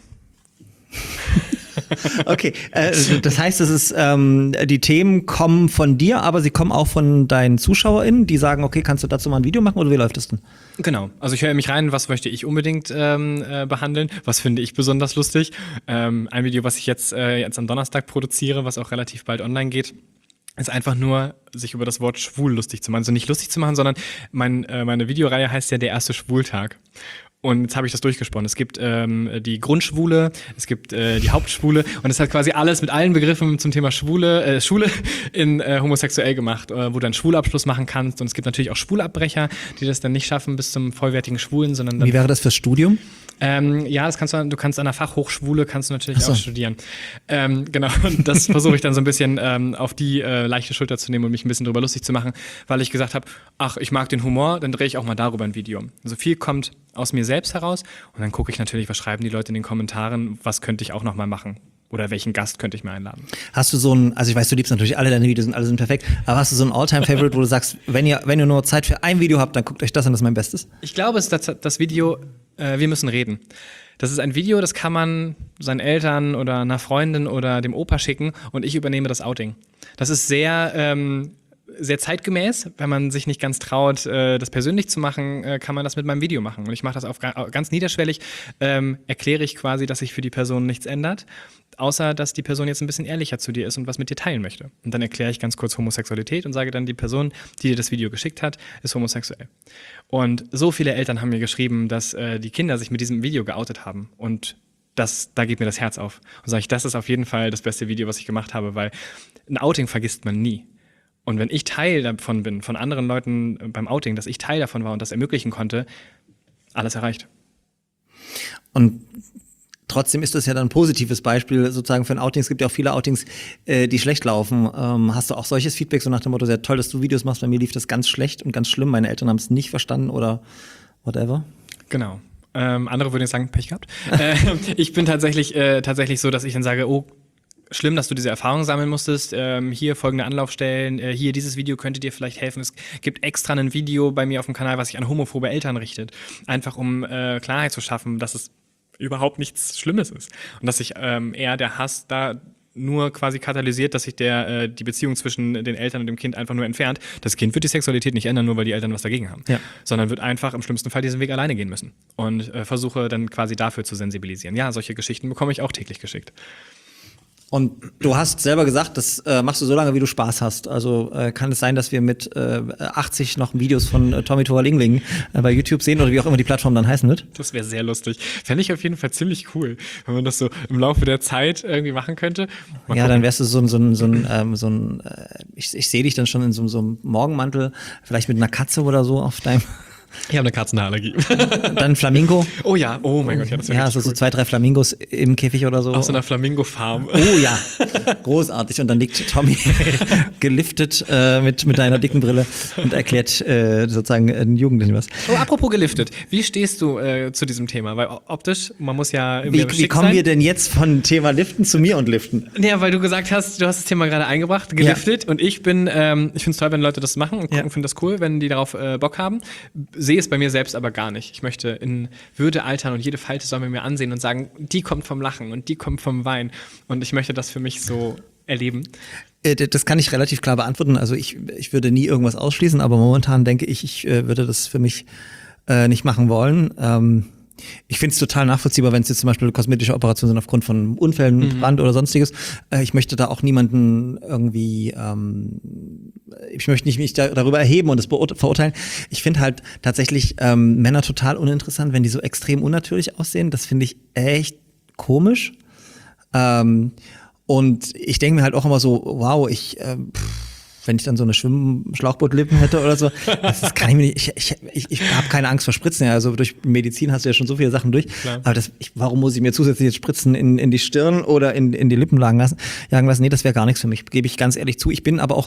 Okay, äh, das heißt, es ist, ähm, die Themen kommen von dir, aber sie kommen auch von deinen ZuschauerInnen, die sagen, okay, kannst du dazu mal ein Video machen oder wie läuft das denn? Genau, also ich höre mich rein, was möchte ich unbedingt ähm, äh, behandeln, was finde ich besonders lustig. Ähm, ein Video, was ich jetzt, äh, jetzt am Donnerstag produziere, was auch relativ bald online geht, ist einfach nur, sich über das Wort schwul lustig zu machen. Also nicht lustig zu machen, sondern mein, äh, meine Videoreihe heißt ja der erste Schwultag. Und jetzt habe ich das durchgesponnen. Es gibt ähm, die Grundschwule, es gibt äh, die Hauptschwule und es hat quasi alles mit allen Begriffen zum Thema Schwule, äh, Schule in äh, homosexuell gemacht, äh, wo du einen Schulabschluss machen kannst. Und es gibt natürlich auch Schulabbrecher, die das dann nicht schaffen bis zum vollwertigen Schwulen, sondern dann, Wie wäre das fürs Studium? Ähm, ja, das kannst du, du kannst an der Fachhochschule kannst du natürlich auch studieren. Ähm, genau, und das versuche ich dann so ein bisschen ähm, auf die äh, leichte Schulter zu nehmen und mich ein bisschen drüber lustig zu machen, weil ich gesagt habe, ach, ich mag den Humor, dann drehe ich auch mal darüber ein Video. Also viel kommt aus mir selbst heraus und dann gucke ich natürlich, was schreiben die Leute in den Kommentaren, was könnte ich auch noch mal machen. Oder welchen Gast könnte ich mir einladen? Hast du so ein, also ich weiß, du liebst natürlich alle deine Videos und alle sind perfekt, aber hast du so ein All-Time-Favorite, wo du sagst, wenn ihr, wenn ihr nur Zeit für ein Video habt, dann guckt euch das an, das ist mein Bestes? Ich glaube, es ist das, das Video äh, Wir müssen reden. Das ist ein Video, das kann man seinen Eltern oder einer Freundin oder dem Opa schicken und ich übernehme das Outing. Das ist sehr, ähm, sehr zeitgemäß. Wenn man sich nicht ganz traut, äh, das persönlich zu machen, äh, kann man das mit meinem Video machen. Und ich mache das auf ga- ganz niederschwellig. Ähm, erkläre ich quasi, dass sich für die Person nichts ändert, außer dass die Person jetzt ein bisschen ehrlicher zu dir ist und was mit dir teilen möchte. Und dann erkläre ich ganz kurz Homosexualität und sage dann, die Person, die dir das Video geschickt hat, ist homosexuell. Und so viele Eltern haben mir geschrieben, dass äh, die Kinder sich mit diesem Video geoutet haben. Und das, da geht mir das Herz auf. Und sage ich, das ist auf jeden Fall das beste Video, was ich gemacht habe, weil ein Outing vergisst man nie. Und wenn ich Teil davon bin, von anderen Leuten beim Outing, dass ich Teil davon war und das ermöglichen konnte, alles erreicht. Und trotzdem ist das ja dann ein positives Beispiel sozusagen für ein Outing. Es gibt ja auch viele Outings, äh, die schlecht laufen. Ähm, hast du auch solches Feedback, so nach dem Motto, sehr toll, dass du Videos machst, bei mir lief das ganz schlecht und ganz schlimm, meine Eltern haben es nicht verstanden oder whatever? Genau. Ähm, andere würden jetzt sagen, Pech gehabt. äh, ich bin tatsächlich, äh, tatsächlich so, dass ich dann sage, oh, schlimm, dass du diese Erfahrung sammeln musstest. Ähm, hier folgende Anlaufstellen, äh, hier dieses Video könnte dir vielleicht helfen. Es gibt extra ein Video bei mir auf dem Kanal, was sich an homophobe Eltern richtet. Einfach um äh, Klarheit zu schaffen, dass es überhaupt nichts Schlimmes ist. Und dass sich ähm, eher der Hass da nur quasi katalysiert, dass sich der äh, die Beziehung zwischen den Eltern und dem Kind einfach nur entfernt. Das Kind wird die Sexualität nicht ändern, nur weil die Eltern was dagegen haben. Ja. Sondern wird einfach im schlimmsten Fall diesen Weg alleine gehen müssen. Und äh, versuche dann quasi dafür zu sensibilisieren. Ja, solche Geschichten bekomme ich auch täglich geschickt. Und du hast selber gesagt, das äh, machst du so lange, wie du Spaß hast. Also äh, kann es sein, dass wir mit äh, achtzig noch Videos von äh, Tommy Torlingling äh, bei YouTube sehen oder wie auch immer die Plattform dann heißen wird? Das wäre sehr lustig. Fände ich auf jeden Fall ziemlich cool, wenn man das so im Laufe der Zeit irgendwie machen könnte. Mal ja, gucken. dann wärst du so ein, so ein, so ein, ähm, so ein äh, ich, ich sehe dich dann schon in so, so einem Morgenmantel, vielleicht mit einer Katze oder so auf deinem... Ich habe eine Katzenhaarallergie. Dann Flamingo. Oh ja, oh mein Gott, ja, das wäre Ja, so, cool. so zwei, drei Flamingos im Käfig oder so. Aus so einer Flamingo-Farm. Oh ja, großartig. Und dann liegt Tommy geliftet äh, mit, mit einer dicken Brille und erklärt äh, sozusagen den Jugendlichen was. Oh, apropos geliftet. Wie stehst du äh, zu diesem Thema? Weil optisch, man muss ja Wie, irgendwie wie schick kommen sein. wir denn jetzt von Thema Liften zu mir und Liften? Ja, weil du gesagt hast, du hast das Thema gerade eingebracht, geliftet. Ja. Und ich bin, ähm, ich finde es toll, wenn Leute das machen und gucken, Ja. finde das cool, wenn die darauf äh, Bock haben. Sehe es bei mir selbst aber gar nicht. Ich möchte in Würde altern und jede Falte soll man mir ansehen und sagen, die kommt vom Lachen und die kommt vom Wein. Und ich möchte das für mich so erleben. Äh, Das kann ich relativ klar beantworten. Also ich, ich würde nie irgendwas ausschließen, aber momentan denke ich, ich äh, würde das für mich äh, nicht machen wollen. Ähm, ich finde es total nachvollziehbar, wenn es jetzt zum Beispiel kosmetische Operationen sind aufgrund von Unfällen, Mhm. Brand oder sonstiges. Äh, ich möchte da auch niemanden irgendwie, ähm, ich möchte nicht mich da, darüber erheben und das beurte- verurteilen. Ich finde halt tatsächlich ähm, Männer total uninteressant, wenn die so extrem unnatürlich aussehen. Das finde ich echt komisch. Ähm, und ich denke mir halt auch immer so, wow, ich, äh, pff, wenn ich dann so eine Schwimm-Schlauchbootlippen hätte oder so, das, das kann ich mir nicht, ich, ich, ich, ich habe keine Angst vor Spritzen, ja, also durch Medizin hast du ja schon so viele Sachen durch, Klar. aber das, ich, warum muss ich mir zusätzlich jetzt Spritzen in, in die Stirn oder in, in die Lippen lagen lassen, jagen lassen? Nee, das wäre gar nichts für mich, gebe ich ganz ehrlich zu. Ich bin aber auch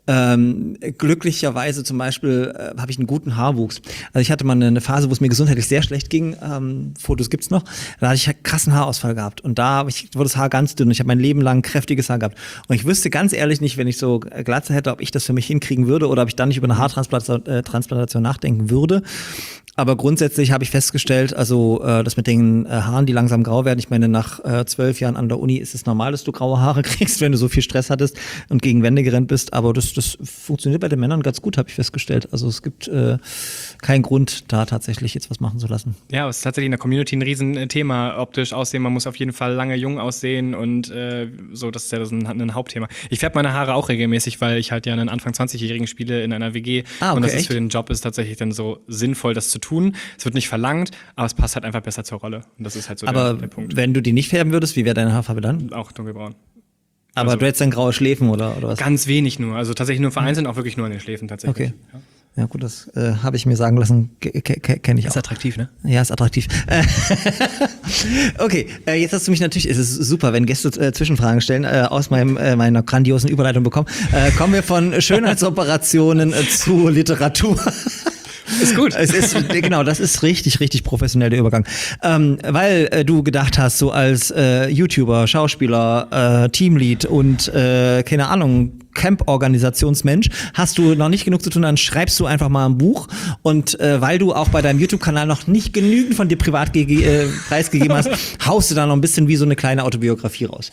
ähm, glücklicherweise zum Beispiel, äh, habe ich einen guten Haarwuchs. Also ich hatte mal eine, eine Phase, wo es mir gesundheitlich sehr schlecht ging, ähm, Fotos gibt's noch, da hatte ich halt krassen Haarausfall gehabt und da habe ich, wurde das Haar ganz dünn und ich habe mein Leben lang kräftiges Haar gehabt und ich wüsste ganz ehrlich nicht, wenn ich so Glatze hätte, ob ich das für mich hinkriegen würde oder ob ich dann nicht über eine Haartransplantation äh, Transplantation nachdenken würde. Aber grundsätzlich habe ich festgestellt, also äh, das mit den äh, Haaren, die langsam grau werden, ich meine, nach äh, zwölf Jahren an der Uni ist es normal, dass du graue Haare kriegst, wenn du so viel Stress hattest und gegen Wände gerannt bist. Aber das, das funktioniert bei den Männern ganz gut, habe ich festgestellt. Also es gibt äh, keinen Grund, da tatsächlich jetzt was machen zu lassen. Ja, aber es ist tatsächlich in der Community ein Riesenthema. Optisch aussehen, man muss auf jeden Fall lange jung aussehen und äh, so, das ist ja das ein, ein Hauptthema. Ich färbe meine Haare auch regelmäßig, weil ich halt ja einen Anfang zwanzigjährigen spiele in einer W G. Ah, okay, und das echt? ist für den Job ist tatsächlich dann so sinnvoll, das zu tun. Es wird nicht verlangt, aber es passt halt einfach besser zur Rolle. Und das ist halt so Aber der, der Punkt. wenn du die nicht färben würdest, wie wäre deine Haarfarbe dann? Auch dunkelbraun. Aber Also- du hättest dann graue Schläfen oder, oder was? Ganz wenig nur. Also tatsächlich nur vereinzelt, auch wirklich nur an den Schläfen tatsächlich. Okay. Ja gut, das äh, habe ich mir sagen lassen, kenne ich auch. Ist attraktiv, ne? Ja, ist attraktiv. Äh, okay, äh, jetzt hast du mich natürlich, es ist super, wenn Gäste äh, Zwischenfragen stellen, äh, aus meinem, äh, meiner grandiosen Überleitung bekommen. Äh, kommen wir von Schönheitsoperationen äh, zu Literatur. Ist gut. Es ist, genau, das ist richtig, richtig professionell der Übergang. Ähm, weil äh, du gedacht hast, so als äh, YouTuber, Schauspieler, äh, Teamlead und, äh, keine Ahnung, Camp-Organisationsmensch, hast du noch nicht genug zu tun, dann schreibst du einfach mal ein Buch. Und äh, weil du auch bei deinem YouTube-Kanal noch nicht genügend von dir privat ge- äh, preisgegeben hast, haust du da noch ein bisschen wie so eine kleine Autobiografie raus.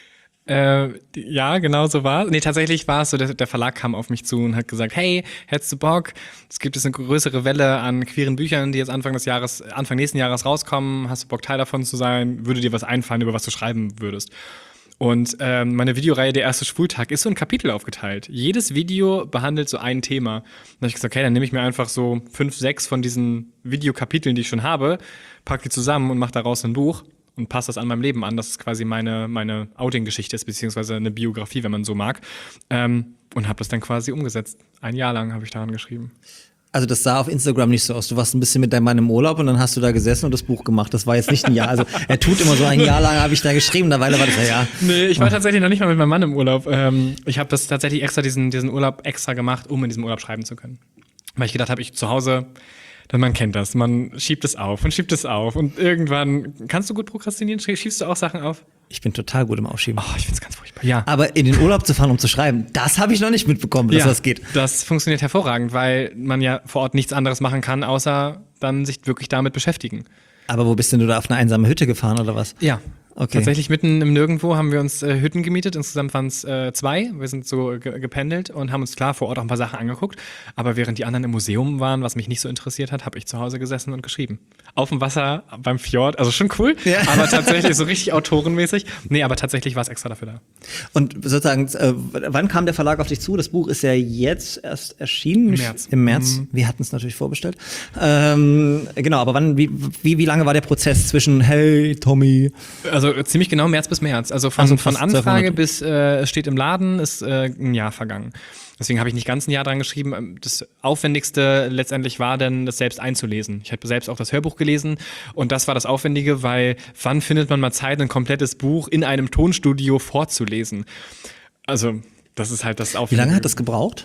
Äh, ja, genau so war es. Nee, tatsächlich war es so, der, der Verlag kam auf mich zu und hat gesagt, hey, hättest du Bock? Es gibt jetzt eine größere Welle an queeren Büchern, die jetzt Anfang des Jahres, Anfang nächsten Jahres rauskommen. Hast du Bock, Teil davon zu sein? Würde dir was einfallen, über was du schreiben würdest? Und ähm, meine Videoreihe Der erste Schwultag ist so ein Kapitel aufgeteilt. Jedes Video behandelt so ein Thema. Und dann habe ich gesagt, okay, dann nehme ich mir einfach so fünf, sechs von diesen Videokapiteln, die ich schon habe, pack die zusammen und mache daraus ein Buch. Und passt das an meinem Leben an, dass es quasi meine, meine Outing-Geschichte ist, beziehungsweise eine Biografie, wenn man so mag. Ähm, und habe das dann quasi umgesetzt. Ein Jahr lang habe ich daran geschrieben. Also das sah auf Instagram nicht so aus. Du warst ein bisschen mit deinem Mann im Urlaub und dann hast du da gesessen und das Buch gemacht. Das war jetzt nicht ein Jahr. Also er tut immer so, ein Jahr lang habe ich da geschrieben, derweil war das ein Jahr. Nee, ich war tatsächlich noch nicht mal mit meinem Mann im Urlaub. Ähm, ich habe das tatsächlich extra, diesen, diesen Urlaub extra gemacht, um in diesem Urlaub schreiben zu können. Weil ich gedacht habe, ich zu Hause... Denn man kennt das, man schiebt es auf und schiebt es auf und irgendwann, kannst du gut prokrastinieren? Schiebst du auch Sachen auf? Ich bin total gut im Aufschieben. Oh, ich find's ganz furchtbar. Ja. Aber in den Urlaub zu fahren, um zu schreiben, das habe ich noch nicht mitbekommen, dass ja, das geht. Das funktioniert hervorragend, weil man ja vor Ort nichts anderes machen kann, außer dann sich wirklich damit beschäftigen. Aber wo bist denn du da auf eine einsame Hütte gefahren oder was? Ja. Okay. Tatsächlich mitten im Nirgendwo haben wir uns äh, Hütten gemietet. Insgesamt waren es äh, zwei. Wir sind so ge- gependelt und haben uns klar vor Ort auch ein paar Sachen angeguckt. Aber während die anderen im Museum waren, was mich nicht so interessiert hat, habe ich zu Hause gesessen und geschrieben. Auf dem Wasser, beim Fjord, also schon cool. Ja. Aber tatsächlich so richtig autorenmäßig. Nee, aber tatsächlich war es extra dafür da. Und sozusagen, äh, wann kam der Verlag auf dich zu? Das Buch ist ja jetzt erst erschienen. Im März. Im März. Mhm. Wir hatten es natürlich vorbestellt. Ähm, genau, aber wann, wie, wie, wie lange war der Prozess zwischen, hey, Tommy? Also ziemlich genau März bis März. Also von, Also von fast zwölf Anfrage Monate. bis äh, es steht im Laden ist äh, ein Jahr vergangen. Deswegen habe ich nicht ganz ein Jahr dran geschrieben. Das Aufwendigste letztendlich war dann, das selbst einzulesen. Ich habe selbst auch das Hörbuch gelesen und das war das Aufwendige, weil wann findet man mal Zeit, ein komplettes Buch in einem Tonstudio vorzulesen? Also das ist halt das Wie Aufwendige. lange hat das gebraucht?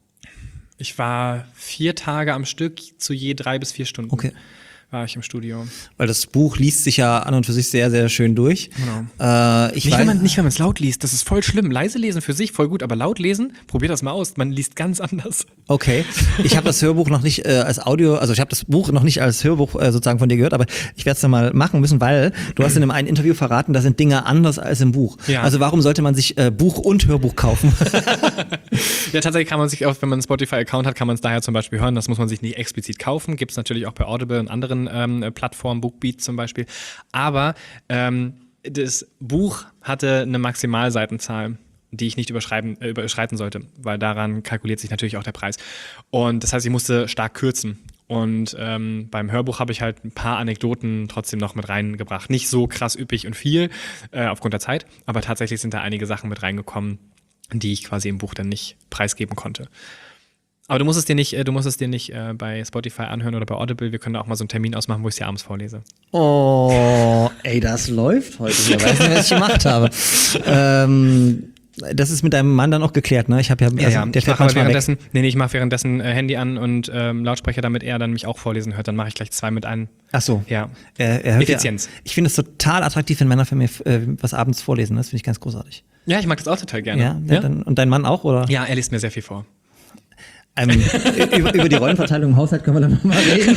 Ich war vier Tage am Stück zu je drei bis vier Stunden. Okay. War ich im Studio. Weil das Buch liest sich ja an und für sich sehr, sehr schön durch. Genau. Äh, ich Nicht, weiß, wenn man nicht, wenn man es laut liest, das ist voll schlimm. Leise lesen für sich voll gut, aber laut lesen, probier das mal aus. Man liest ganz anders. Okay, ich habe das Hörbuch noch nicht äh, als Audio, also ich habe das Buch noch nicht als Hörbuch äh, sozusagen von dir gehört, aber ich werde es dann mal machen müssen, weil du hast in einem einen Interview verraten, da sind Dinge anders als im Buch. Ja. Also warum sollte man sich äh, Buch und Hörbuch kaufen? Ja, tatsächlich kann man sich auch, wenn man einen Spotify-Account hat, kann man es daher zum Beispiel hören. Das muss man sich nicht explizit kaufen. Gibt es natürlich auch bei Audible und anderen ähm, Plattformen, Bookbeat zum Beispiel. Aber ähm, das Buch hatte eine Maximalseitenzahl, die ich nicht überschreiben, äh, überschreiten sollte, weil daran kalkuliert sich natürlich auch der Preis. Und das heißt, ich musste stark kürzen. Und ähm, beim Hörbuch habe ich halt ein paar Anekdoten trotzdem noch mit reingebracht. Nicht so krass üppig und viel äh, aufgrund der Zeit, aber tatsächlich sind da einige Sachen mit reingekommen, die ich quasi im Buch dann nicht preisgeben konnte. Aber du musst es dir nicht, äh, du musst es dir nicht äh, bei Spotify anhören oder bei Audible. Wir können da auch mal so einen Termin ausmachen, wo ich es dir abends vorlese. Oh, ey, das läuft heute. Ich weiß nicht, was ich gemacht habe. ähm, das ist mit deinem Mann dann auch geklärt, ne? Ich habe ja, also, ja, ja. der Ich fährt mache aber manchmal weg. währenddessen, nee, nee, ich mache währenddessen äh, Handy an und ähm, Lautsprecher, damit er dann mich auch vorlesen hört. Dann mache ich gleich zwei mit einem. Ach so. Ja. Er, er hört Effizienz. Ja, ich finde es total attraktiv, wenn Männer für mich äh, was abends vorlesen. Das finde ich ganz großartig. Ja, ich mag das auch total gerne. Ja, ja? Dann, und dein Mann auch, oder? Ja, er liest mir sehr viel vor. Ähm, über, über die Rollenverteilung im Haushalt können wir dann nochmal reden.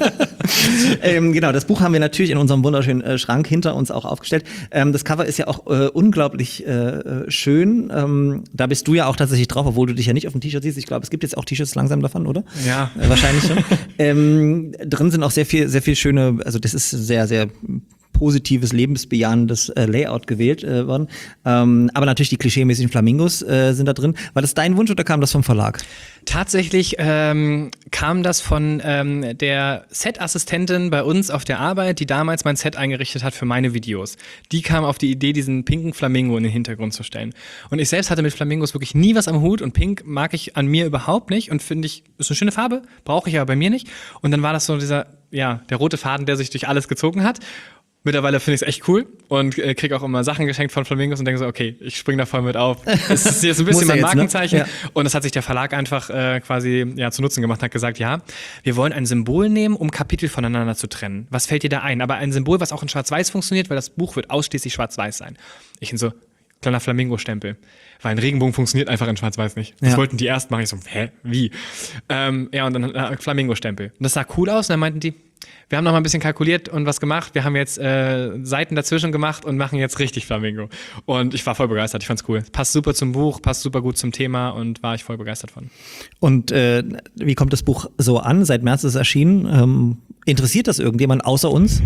ähm, genau, das Buch haben wir natürlich in unserem wunderschönen äh, Schrank hinter uns auch aufgestellt. Ähm, das Cover ist ja auch äh, unglaublich äh, schön. Ähm, da bist du ja auch tatsächlich drauf, obwohl du dich ja nicht auf dem T-Shirt siehst. Ich glaube, es gibt jetzt auch T-Shirts langsam davon, oder? Ja. Äh, wahrscheinlich schon. ähm, drin sind auch sehr viel, sehr viel schöne, also das ist sehr, sehr positives, lebensbejahendes äh, Layout gewählt äh, worden. Ähm, aber natürlich die klischeemäßigen Flamingos äh, sind da drin. War das dein Wunsch oder kam das vom Verlag? Tatsächlich ähm, kam das von ähm, der Set-Assistentin bei uns auf der Arbeit, die damals mein Set eingerichtet hat für meine Videos. Die kam auf die Idee, diesen pinken Flamingo in den Hintergrund zu stellen. Und ich selbst hatte mit Flamingos wirklich nie was am Hut und pink mag ich an mir überhaupt nicht und finde ich, ist eine schöne Farbe, brauche ich aber bei mir nicht. Und dann war das so dieser, ja, der rote Faden, der sich durch alles gezogen hat. Mittlerweile finde ich es echt cool und äh, kriege auch immer Sachen geschenkt von Flamingos und denke so, okay, ich springe da voll mit auf. Es ist jetzt ein bisschen mein jetzt, Markenzeichen. ne? Ja. Und das hat sich der Verlag einfach äh, quasi ja, zu Nutzen gemacht und hat gesagt, ja, wir wollen ein Symbol nehmen, um Kapitel voneinander zu trennen. Was fällt dir da ein? Aber ein Symbol, was auch in Schwarz-Weiß funktioniert, weil das Buch wird ausschließlich Schwarz-Weiß sein. Ich bin so, kleiner Flamingo-Stempel. Weil ein Regenbogen funktioniert einfach in Schwarz-Weiß nicht. Das Ja. wollten die erst machen. Ich so, hä, wie? Ähm, ja, und dann äh, Flamingo-Stempel. Und das sah cool aus. Und dann meinten die, wir haben noch mal ein bisschen kalkuliert und was gemacht. Wir haben jetzt äh, Seiten dazwischen gemacht und machen jetzt richtig Flamingo. Und ich war voll begeistert. Ich fand's cool. Passt super zum Buch, passt super gut zum Thema und war ich voll begeistert von. Und äh, wie kommt das Buch so an? Seit März ist es erschienen. Ähm, interessiert das irgendjemand außer uns?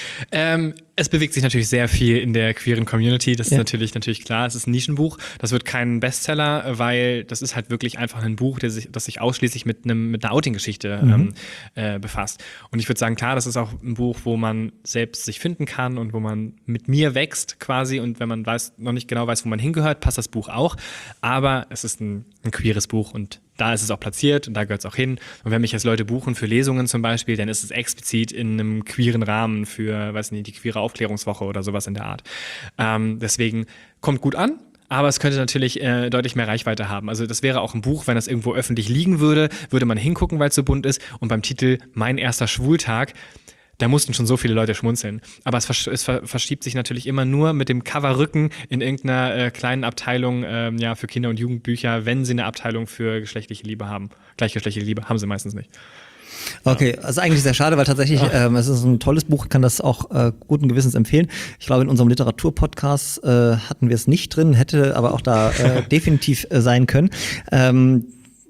Ähm, es bewegt sich natürlich sehr viel in der queeren Community. Das ist Ja. natürlich, natürlich klar. Es ist ein Nischenbuch. Das wird kein Bestseller, weil das ist halt wirklich einfach ein Buch, der sich, das sich ausschließlich mit einem mit einer Outing-Geschichte Mhm. ähm, äh, befasst. Und ich würde sagen, klar, das ist auch ein Buch, wo man selbst sich finden kann und wo man mit mir wächst quasi. Und wenn man weiß, noch nicht genau weiß, wo man hingehört, passt das Buch auch. Aber es ist ein, ein queeres Buch und da ist es auch platziert und da gehört es auch hin. Und wenn mich jetzt Leute buchen für Lesungen zum Beispiel, dann ist es explizit in einem queeren Rahmen für, weiß nicht, die queere Aufklärungswoche oder sowas in der Art. Ähm, deswegen kommt gut an. Aber es könnte natürlich äh, deutlich mehr Reichweite haben. Also das wäre auch ein Buch, wenn das irgendwo öffentlich liegen würde, würde man hingucken, weil es so bunt ist. Und beim Titel Mein erster Schwultag, da mussten schon so viele Leute schmunzeln. Aber es, versch- es ver- verschiebt sich natürlich immer nur mit dem Coverrücken in irgendeiner äh, kleinen Abteilung ähm, ja, für Kinder- und Jugendbücher, wenn sie eine Abteilung für geschlechtliche Liebe haben. Gleichgeschlechtliche Liebe haben sie meistens nicht. Okay, das ist eigentlich sehr schade, weil tatsächlich ähm, es ist ein tolles Buch, ich kann das auch äh, guten Gewissens empfehlen. Ich glaube, in unserem Literaturpodcast äh, hatten wir es nicht drin, hätte aber auch da äh, definitiv äh, sein können. Ähm,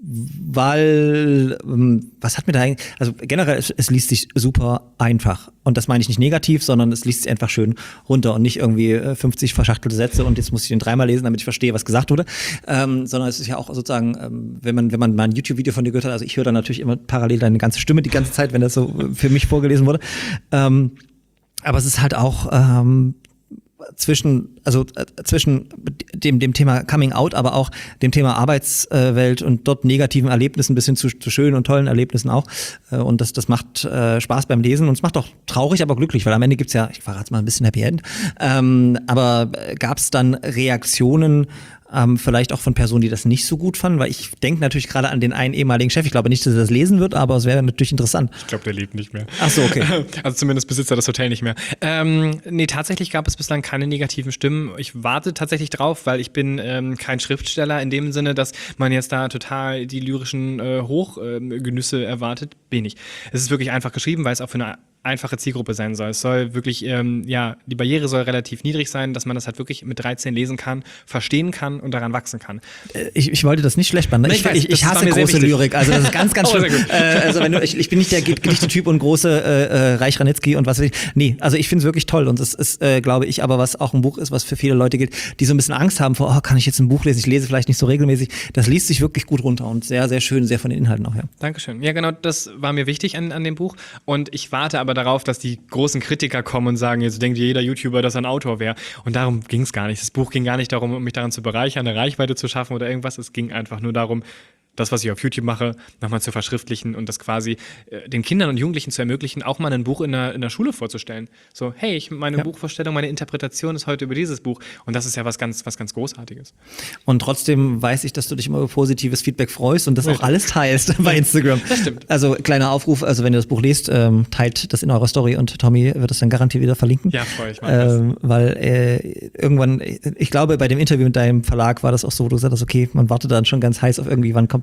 weil, ähm, was hat mir da eigentlich, also generell, es, es liest sich super einfach. Und das meine ich nicht negativ, sondern es liest sich einfach schön runter und nicht irgendwie äh, fünfzig verschachtelte Sätze und jetzt muss ich den dreimal lesen, damit ich verstehe, was gesagt wurde. Ähm, sondern es ist ja auch sozusagen, ähm, wenn man wenn man mal ein YouTube-Video von dir gehört hat, also ich höre dann natürlich immer parallel deine ganze Stimme die ganze Zeit, wenn das so für mich vorgelesen wurde. Ähm, aber es ist halt auch ähm, zwischen, also äh, zwischen dem, dem Thema Coming Out, aber auch dem Thema Arbeitswelt und dort negativen Erlebnissen bis hin zu, zu schönen und tollen Erlebnissen auch. Äh, und das, das macht äh, Spaß beim Lesen und es macht auch traurig, aber glücklich, weil am Ende gibt's ja, ich verrate jetzt mal ein bisschen Happy End, ähm, aber gab's dann Reaktionen, Ähm, vielleicht auch von Personen, die das nicht so gut fanden, weil ich denke natürlich gerade an den einen ehemaligen Chef. Ich glaube nicht, dass er das lesen wird, aber es wäre natürlich interessant. Ich glaube, der lebt nicht mehr. Ach so, okay. Also zumindest besitzt er das Hotel nicht mehr. Ähm, nee, tatsächlich gab es bislang keine negativen Stimmen. Ich warte tatsächlich drauf, weil ich bin ähm, kein Schriftsteller in dem Sinne, dass man jetzt da total die lyrischen äh, Hochgenüsse äh, erwartet. Bin ich. Es ist wirklich einfach geschrieben, weil es auch für eine einfache Zielgruppe sein soll. Es soll wirklich, ähm, ja, die Barriere soll relativ niedrig sein, dass man das halt wirklich mit dreizehn lesen kann, verstehen kann und daran wachsen kann. Ich, ich wollte das nicht schlecht machen. Nee, Ich, ich weiß, ich, ich das war hasse mir sehr große wichtig. Lyrik. Also das ist ganz, ganz Oh, schlimm. sehr gut. Äh, also wenn du, ich, ich bin nicht der Gedichte-Typ und große äh, äh, Reich Ranitzky und was weiß ich. Nee, also ich finde es wirklich toll. Und das ist, äh, glaube ich, aber was auch ein Buch ist, was für viele Leute gilt, die so ein bisschen Angst haben vor, oh, kann ich jetzt ein Buch lesen? Ich lese vielleicht nicht so regelmäßig. Das liest sich wirklich gut runter und sehr, sehr schön, sehr von den Inhalten auch, ja. Dankeschön. Ja, genau, das war mir wichtig an, an dem Buch. Und ich warte aber darauf, dass die großen Kritiker kommen und sagen, jetzt denkt jeder YouTuber, dass er ein Autor wäre. Und darum ging es gar nicht. Das Buch ging gar nicht darum, um mich daran zu bereichern, eine Reichweite zu schaffen oder irgendwas. Es ging einfach nur darum, das, was ich auf YouTube mache, nochmal zu verschriftlichen und das quasi äh, den Kindern und Jugendlichen zu ermöglichen, auch mal ein Buch in der, in der Schule vorzustellen. So, hey, ich, meine Ja. Buchvorstellung, meine Interpretation ist heute über dieses Buch. Und das ist ja was ganz, was ganz Großartiges. Und trotzdem weiß ich, dass du dich immer über positives Feedback freust und das auch alles teilst bei Instagram. Das stimmt. Also kleiner Aufruf, also wenn ihr das Buch lest, ähm, teilt das in eurer Story und Tommy wird es dann garantiert wieder verlinken. Ja, freue ich mich. Ähm, Ähm, weil äh, irgendwann, ich glaube, bei dem Interview mit deinem Verlag war das auch so, wo du gesagt hast, okay, man wartet dann schon ganz heiß auf irgendwie, wann kommt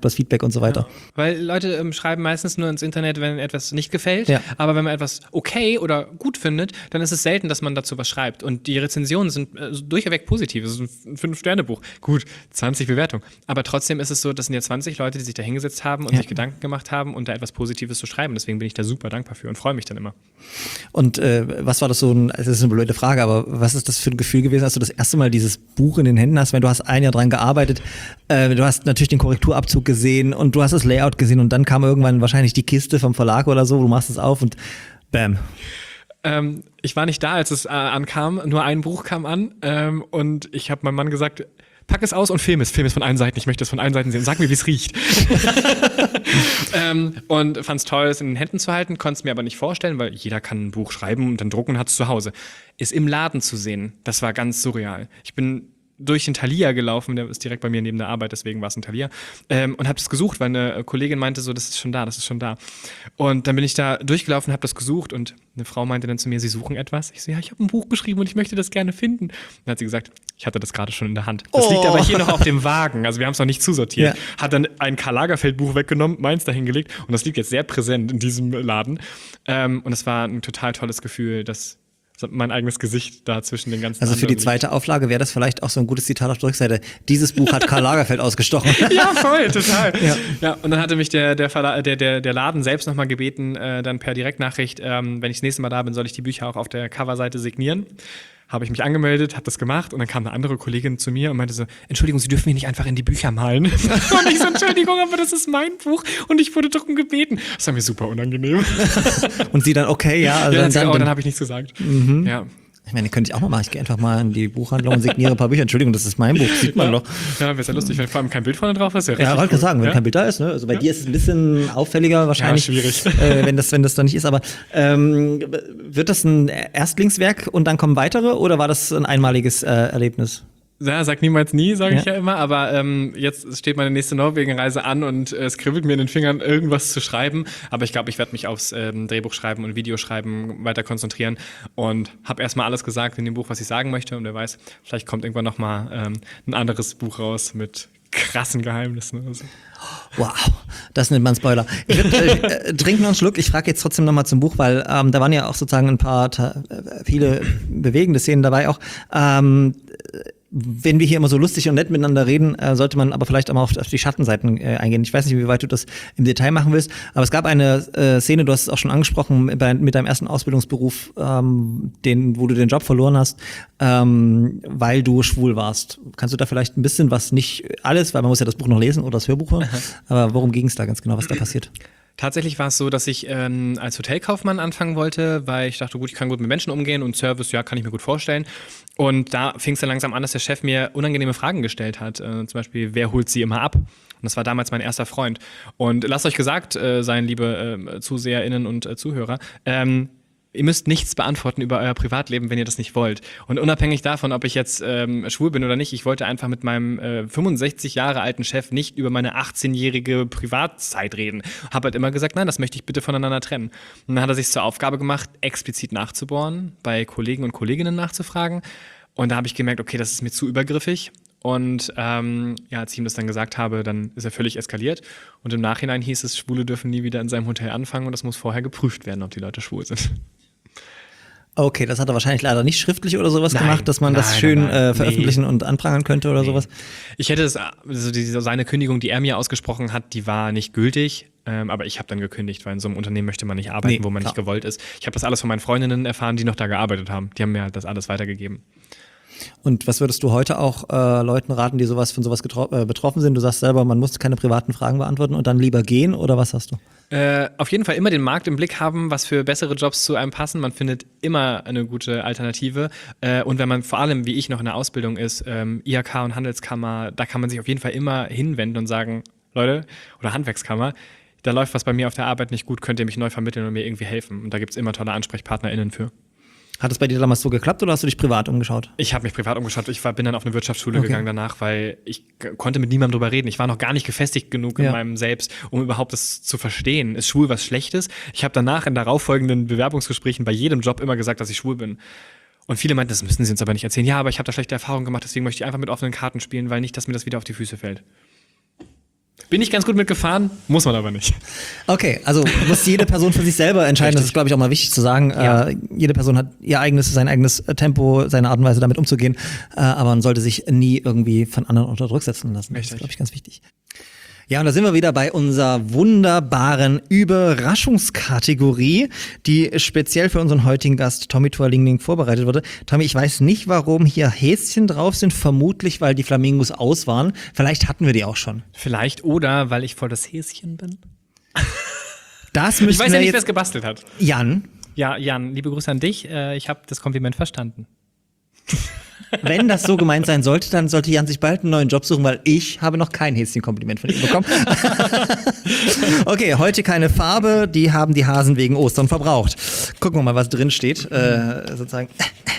das Feedback und so weiter. Ja. Weil Leute ähm, schreiben meistens nur ins Internet, wenn etwas nicht gefällt. Ja. Aber wenn man etwas okay oder gut findet, dann ist es selten, dass man dazu was schreibt. Und die Rezensionen sind äh, durchweg positiv. Es ist ein Fünf-Sterne-Buch. Gut, zwanzig Bewertungen. Aber trotzdem ist es so, das sind ja zwanzig Leute, die sich da hingesetzt haben und Ja. sich Gedanken gemacht haben und da etwas Positives zu schreiben. Deswegen bin ich da super dankbar für und freue mich dann immer. Und äh, was war das so ein, das ist eine blöde Frage, aber was ist das für ein Gefühl gewesen, als du das erste Mal dieses Buch in den Händen hast, wenn du hast ein Jahr dran gearbeitet, äh, du hast natürlich den Korrekturabzug gesehen und du hast das Layout gesehen und dann kam irgendwann wahrscheinlich die Kiste vom Verlag oder so, du machst es auf und bam. Ähm, ich war nicht da, als es äh, ankam. Nur ein Buch kam an ähm, und ich habe meinem Mann gesagt, pack es aus und film es. Film es von allen Seiten. Ich möchte es von allen Seiten sehen. Sag mir, wie es riecht. ähm, und fand es toll, es in den Händen zu halten, konnte es mir aber nicht vorstellen, weil jeder kann ein Buch schreiben und dann drucken und hat es zu Hause. Es im Laden zu sehen, das war ganz surreal. Ich bin durch den Thalia gelaufen, der ist direkt bei mir neben der Arbeit, deswegen war es ein Thalia, ähm, und habe das gesucht, weil eine Kollegin meinte so, das ist schon da, das ist schon da. Und dann bin ich da durchgelaufen, habe das gesucht und eine Frau meinte dann zu mir, sie suchen etwas. Ich so, ja, ich habe ein Buch geschrieben und ich möchte das gerne finden. Dann hat sie gesagt, ich hatte das gerade schon in der Hand. Das Oh. liegt aber hier noch auf dem Wagen, also wir haben es noch nicht zusortiert. Ja. Hat dann ein Karl Lagerfeld-Buch weggenommen, meins dahingelegt und das liegt jetzt sehr präsent in diesem Laden. Ähm, und es war ein total tolles Gefühl, dass mein eigenes Gesicht da zwischen den ganzen Also für die anderen zweite Auflage wäre das vielleicht auch so ein gutes Zitat auf der Rückseite. Dieses Buch hat Karl Lagerfeld ausgestochen. Ja, voll, total. Ja. Ja, und dann hatte mich der, der, Verla- der, der, der Laden selbst nochmal gebeten, äh, dann per Direktnachricht, ähm, wenn ich das nächste Mal da bin, soll ich die Bücher auch auf der Coverseite signieren. Habe ich mich angemeldet, habe das gemacht und dann kam eine andere Kollegin zu mir und meinte so, Entschuldigung, Sie dürfen mich nicht einfach in die Bücher malen. Und ich so, Entschuldigung, aber das ist mein Buch und ich wurde darum gebeten. Das war mir super unangenehm. Und sie dann, okay, ja. Also Ja, dann, dann dann, oh, dann dann, habe ich nichts gesagt. Ja. ich meine, könnte ich auch mal machen. Ich gehe einfach mal in die Buchhandlung und signiere ein paar Bücher. Entschuldigung, das ist mein Buch, sieht man Ja. doch. Ja, wäre sehr lustig, wenn vor allem kein Bild vorne drauf ist. Ja, Ja, richtig wollte cool. sagen, wenn Ja? kein Bild da ist, ne? Also bei dir ist es ein bisschen auffälliger wahrscheinlich, Ja, schwierig. Äh, wenn das, wenn das da nicht ist. Aber ähm, wird das ein Erstlingswerk und dann kommen weitere oder war das ein einmaliges äh, Erlebnis? Ja, sag niemals nie, sage ich Ja. ja immer, aber ähm, jetzt steht meine nächste Norwegen-Reise an und äh, es kribbelt mir in den Fingern, irgendwas zu schreiben. Aber ich glaube, ich werde mich aufs ähm, Drehbuch schreiben und Videoschreiben weiter konzentrieren und habe erstmal alles gesagt in dem Buch, was ich sagen möchte. Und wer weiß, vielleicht kommt irgendwann nochmal ähm, ein anderes Buch raus mit krassen Geheimnissen oder so. Wow, das nennt man Spoiler. Ich würd, äh, trinken wir einen Schluck. Ich frage jetzt trotzdem nochmal zum Buch, weil ähm, da waren ja auch sozusagen ein paar, ta- äh, viele bewegende Szenen dabei auch. Ähm, wenn wir hier immer so lustig und nett miteinander reden, äh, sollte man aber vielleicht auch mal auf, auf die Schattenseiten äh, eingehen. Ich weiß nicht, wie weit du das im Detail machen willst, aber es gab eine äh, Szene, du hast es auch schon angesprochen, bei, mit deinem ersten Ausbildungsberuf, ähm, den, wo du den Job verloren hast, ähm, weil du schwul warst. Kannst du da vielleicht ein bisschen was, nicht alles, weil man muss ja das Buch noch lesen oder das Hörbuch hören, aber worum ging es da ganz genau, was da passiert? Tatsächlich war es so, dass ich ähm, als Hotelkaufmann anfangen wollte, weil ich dachte, gut, ich kann gut mit Menschen umgehen und Service, ja, kann ich mir gut vorstellen. Und da fing es dann langsam an, dass der Chef mir unangenehme Fragen gestellt hat. Äh, zum Beispiel, wer holt sie immer ab? Und das war damals mein erster Freund. Und lasst euch gesagt äh, sein, liebe äh, ZuseherInnen und äh, Zuhörer, ähm, ihr müsst nichts beantworten über euer Privatleben, wenn ihr das nicht wollt. Und unabhängig davon, ob ich jetzt ähm, schwul bin oder nicht, ich wollte einfach mit meinem äh, fünfundsechzig Jahre alten Chef nicht über meine achtzehnjährige Privatzeit reden. Hab halt immer gesagt, nein, das möchte ich bitte voneinander trennen. Und dann hat er sich zur Aufgabe gemacht, explizit nachzubohren, bei Kollegen und Kolleginnen nachzufragen. Und da habe ich gemerkt, okay, das ist mir zu übergriffig. Und ähm, ja, als ich ihm das dann gesagt habe, dann ist er völlig eskaliert. Und im Nachhinein hieß es, Schwule dürfen nie wieder in seinem Hotel anfangen und das muss vorher geprüft werden, ob die Leute schwul sind. Okay, das hat er wahrscheinlich leider nicht schriftlich oder sowas Nein, gemacht, dass man das nein, schön nein, nein. äh, veröffentlichen Nee. und anprangern könnte oder sowas. Ich hätte es, also diese, seine Kündigung, die er mir ausgesprochen hat, die war nicht gültig. Ähm, aber ich habe dann gekündigt, weil in so einem Unternehmen möchte man nicht arbeiten, Nee, wo man klar. nicht gewollt ist. Ich habe das alles von meinen Freundinnen erfahren, die noch da gearbeitet haben. Die haben mir das alles weitergegeben. Und was würdest du heute auch äh, Leuten raten, die sowas von sowas getro- äh, betroffen sind? Du sagst selber, man muss keine privaten Fragen beantworten und dann lieber gehen, oder was hast du? Äh, auf jeden Fall immer den Markt im Blick haben, was für bessere Jobs zu einem passen. Man findet immer eine gute Alternative. Äh, und wenn man vor allem, wie ich, noch in der Ausbildung ist, ähm, I H K und Handelskammer, da kann man sich auf jeden Fall immer hinwenden und sagen, Leute, oder Handwerkskammer, da läuft was bei mir auf der Arbeit nicht gut, könnt ihr mich neu vermitteln und mir irgendwie helfen. Und da gibt es immer tolle AnsprechpartnerInnen für. Hat es bei dir damals so geklappt oder hast du dich privat umgeschaut? Ich habe mich privat umgeschaut. Ich war, bin dann auf eine Wirtschaftsschule Okay. gegangen danach, weil ich k- konnte mit niemandem drüber reden. Ich war noch gar nicht gefestigt genug Ja. in meinem Selbst, um überhaupt das zu verstehen. Ist schwul was Schlechtes? Ich habe danach in darauffolgenden Bewerbungsgesprächen bei jedem Job immer gesagt, dass ich schwul bin. Und viele meinten, das müssen sie uns aber nicht erzählen. Ja, aber ich habe da schlechte Erfahrungen gemacht, deswegen möchte ich einfach mit offenen Karten spielen, weil nicht, dass mir das wieder auf die Füße fällt. Bin ich ganz gut mitgefahren, muss man aber nicht. Okay, also muss jede Person für sich selber entscheiden. Das ist, glaube ich, auch mal wichtig zu sagen. Ja. Äh, jede Person hat ihr eigenes, sein eigenes Tempo, seine Art und Weise damit umzugehen. Äh, aber man sollte sich nie irgendwie von anderen unter Druck setzen lassen. Das Richtig. ist, glaube ich, ganz wichtig. Ja, und da sind wir wieder bei unserer wunderbaren Überraschungskategorie, die speziell für unseren heutigen Gast Tommy Tualingling vorbereitet wurde. Tommy, ich weiß nicht, warum hier Häschen drauf sind. Vermutlich, weil die Flamingos aus waren. Vielleicht hatten wir die auch schon. Vielleicht oder weil ich voll das Häschen bin. Das müssen Ich weiß wir ja nicht, jetzt wer es gebastelt hat. Jan, Ja, Jan, liebe Grüße an dich. Äh, Ich habe das Kompliment verstanden. wenn das so gemeint sein sollte, dann sollte Jan sich bald einen neuen Job suchen, weil ich habe noch kein Häschen-Kompliment von ihm bekommen. Okay, heute keine Farbe, die haben die Hasen wegen Ostern verbraucht. Gucken wir mal, was drin steht. Äh, sozusagen.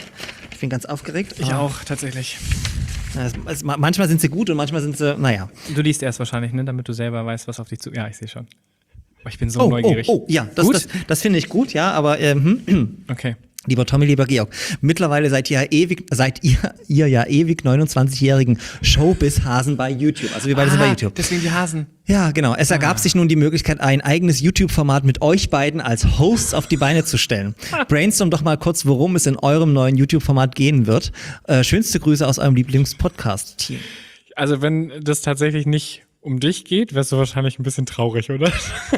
Ich bin ganz aufgeregt. Ich Ah. auch, tatsächlich. Es, es, manchmal sind sie gut und manchmal sind sie, naja. Du liest erst wahrscheinlich, ne, damit du selber weißt, was auf dich zu... Ja, ich sehe schon. Oh, ich bin so Oh, oh, neugierig. oh, ja, das, Gut? das, das finde ich gut, ja, aber ähm, Okay. lieber Tommy, lieber Georg, mittlerweile seid ihr ja ewig, seid ihr, ihr ja ewig neunundzwanzigjährigen Showbiz-Hasen bei YouTube. Also wir beide sind bei YouTube. Deswegen die Hasen. Ja, genau. Es ergab sich nun die Möglichkeit, ein eigenes YouTube-Format mit euch beiden als Hosts auf die Beine zu stellen. Brainstorm doch mal kurz, worum es in eurem neuen YouTube-Format gehen wird. Äh, schönste Grüße aus eurem Lieblings-Podcast-Team. Also wenn das tatsächlich nicht um dich geht, wärst du wahrscheinlich ein bisschen traurig, oder?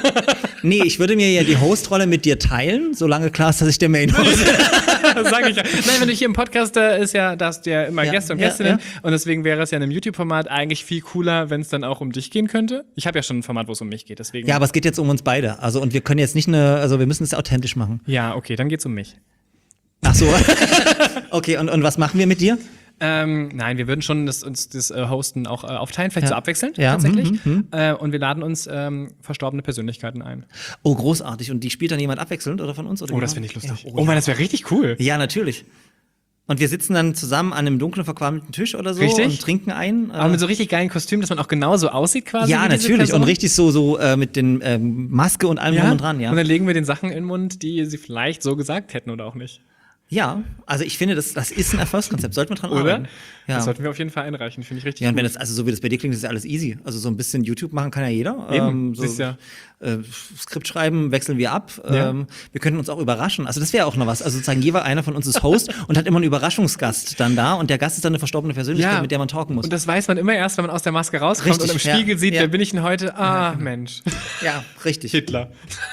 Nee, ich würde mir ja die Host-Rolle mit dir teilen, solange klar ist, dass ich der Main-Host bin. Das sag ich ja. Nein, wenn du hier im Podcast da ist ja, da hast du ja immer Ja, Gäste und ja, Gästinnen ja. und deswegen wäre es ja in einem YouTube-Format eigentlich viel cooler, wenn es dann auch um dich gehen könnte. Ich habe ja schon ein Format, wo es um mich geht, deswegen. Ja, aber es geht jetzt um uns beide. Also, und wir können jetzt nicht eine, also wir müssen es authentisch machen. Ja, okay, dann geht's um mich. Ach so. Okay, und, und was machen wir mit dir? Ähm, nein, wir würden schon das, uns das äh, Hosten auch äh, aufteilen, vielleicht Ja. so abwechselnd Ja, tatsächlich. mhm, mhm. Äh, und wir laden uns ähm, verstorbene Persönlichkeiten ein. Oh, großartig. Und die spielt dann jemand abwechselnd oder von uns? Oder Oh, das genau? finde ich lustig. Ja, oh, Mann, das wäre richtig cool. Ja, natürlich. Und wir sitzen dann zusammen an einem dunklen, verqualmten Tisch oder so Richtig. und trinken ein. Aber mit so richtig geilen Kostümen, dass man auch genauso aussieht quasi. Ja, wie diese natürlich. Person. Und richtig so, so äh, mit den ähm, Maske und allem Ja? drum und dran, ja. Und dann legen wir den Sachen in den Mund, die sie vielleicht so gesagt hätten oder auch nicht. Ja, also ich finde, das, das ist ein Erfolgskonzept. Sollten wir dran Oder? arbeiten. Ja. Das sollten wir auf jeden Fall einreichen, finde ich richtig Ja, und wenn gut. das, also so wie das bei dir klingt, ist ja alles easy. Also so ein bisschen YouTube machen kann ja jeder. Eben, Ähm, so, siehst ja. äh, Skript schreiben, wechseln wir ab. Ja. Ähm, wir könnten uns auch überraschen. Also das wäre auch noch was. Also sozusagen jeweils einer von uns ist Host und hat immer einen Überraschungsgast dann da und der Gast ist dann eine verstorbene Persönlichkeit, mit der man talken muss. Und das weiß man immer erst, wenn man aus der Maske rauskommt Richtig, und im ja. Spiegel sieht, Ja. wer bin ich denn heute? Ah, Mensch. Ja, richtig. Hitler.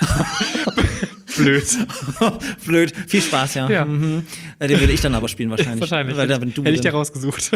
Blöd. Blöd. Viel Spaß, ja. Ja. Mhm. Äh, Den würde ich dann aber spielen wahrscheinlich. Wahrscheinlich. Weil da, wenn du Hätte ich dir dann- rausgesucht.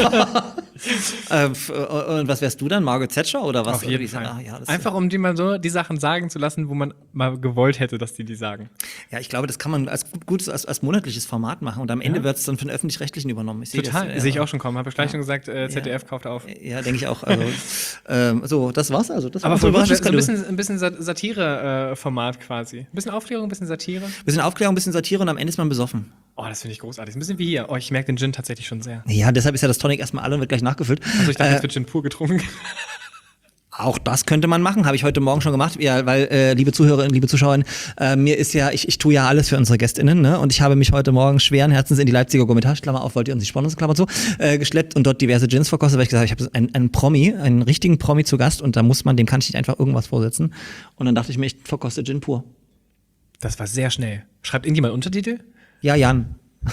Äh, f- äh, und was wärst du dann? Margaret Thatcher oder was? Auf Oder jeden wie- Fall. Ah, ja, das, Einfach um die mal so die Sachen sagen zu lassen, wo man mal gewollt hätte, dass die die sagen. ja, ich glaube, das kann man als gut, gutes, als, als monatliches Format machen und am Ende Ja. wird es dann von den Öffentlich-Rechtlichen übernommen. Ich sehe Total. Das, Sehe ich auch schon kommen. Habe ich gleich schon gesagt, äh, Z D F kauft auf. Ja, denke ich auch. Also, ähm, so, das war's also. Das war Aber unsere voll gut, so ein Überraschungskategorie. bisschen, ein bisschen Sat- Satire-Format quasi. Ein bisschen Aufklärung, ein bisschen Satire. Bisschen Aufklärung, bisschen Satire und am Ende ist man besoffen. Oh, das finde ich großartig. Ein bisschen wie hier. Oh, ich merke den Gin tatsächlich schon sehr. Ja, deshalb ist ja das Tonic erstmal alle und wird gleich nachgefüllt. Also ich dachte, Äh, jetzt wird Gin pur getrunken. Auch das könnte man machen, habe ich heute Morgen schon gemacht, ja, weil, äh, liebe Zuhörerinnen, liebe Zuschauerinnen, äh, mir ist ja, ich, ich tue ja alles für unsere GästInnen, ne? Und ich habe mich heute Morgen schweren Herzens in die Leipziger Gourmetage, Klammer auf, wollt ihr uns die sponsern, Klammer zu, äh, geschleppt und dort diverse Gins verkostet, weil ich gesagt habe, ich habe einen, einen Promi, einen richtigen Promi zu Gast und da muss man, dem kann ich nicht einfach irgendwas vorsetzen. Und dann dachte ich mir, ich verkoste Gin pur. Das war sehr schnell. Schreibt irgendjemand Untertitel? Ja, Jan.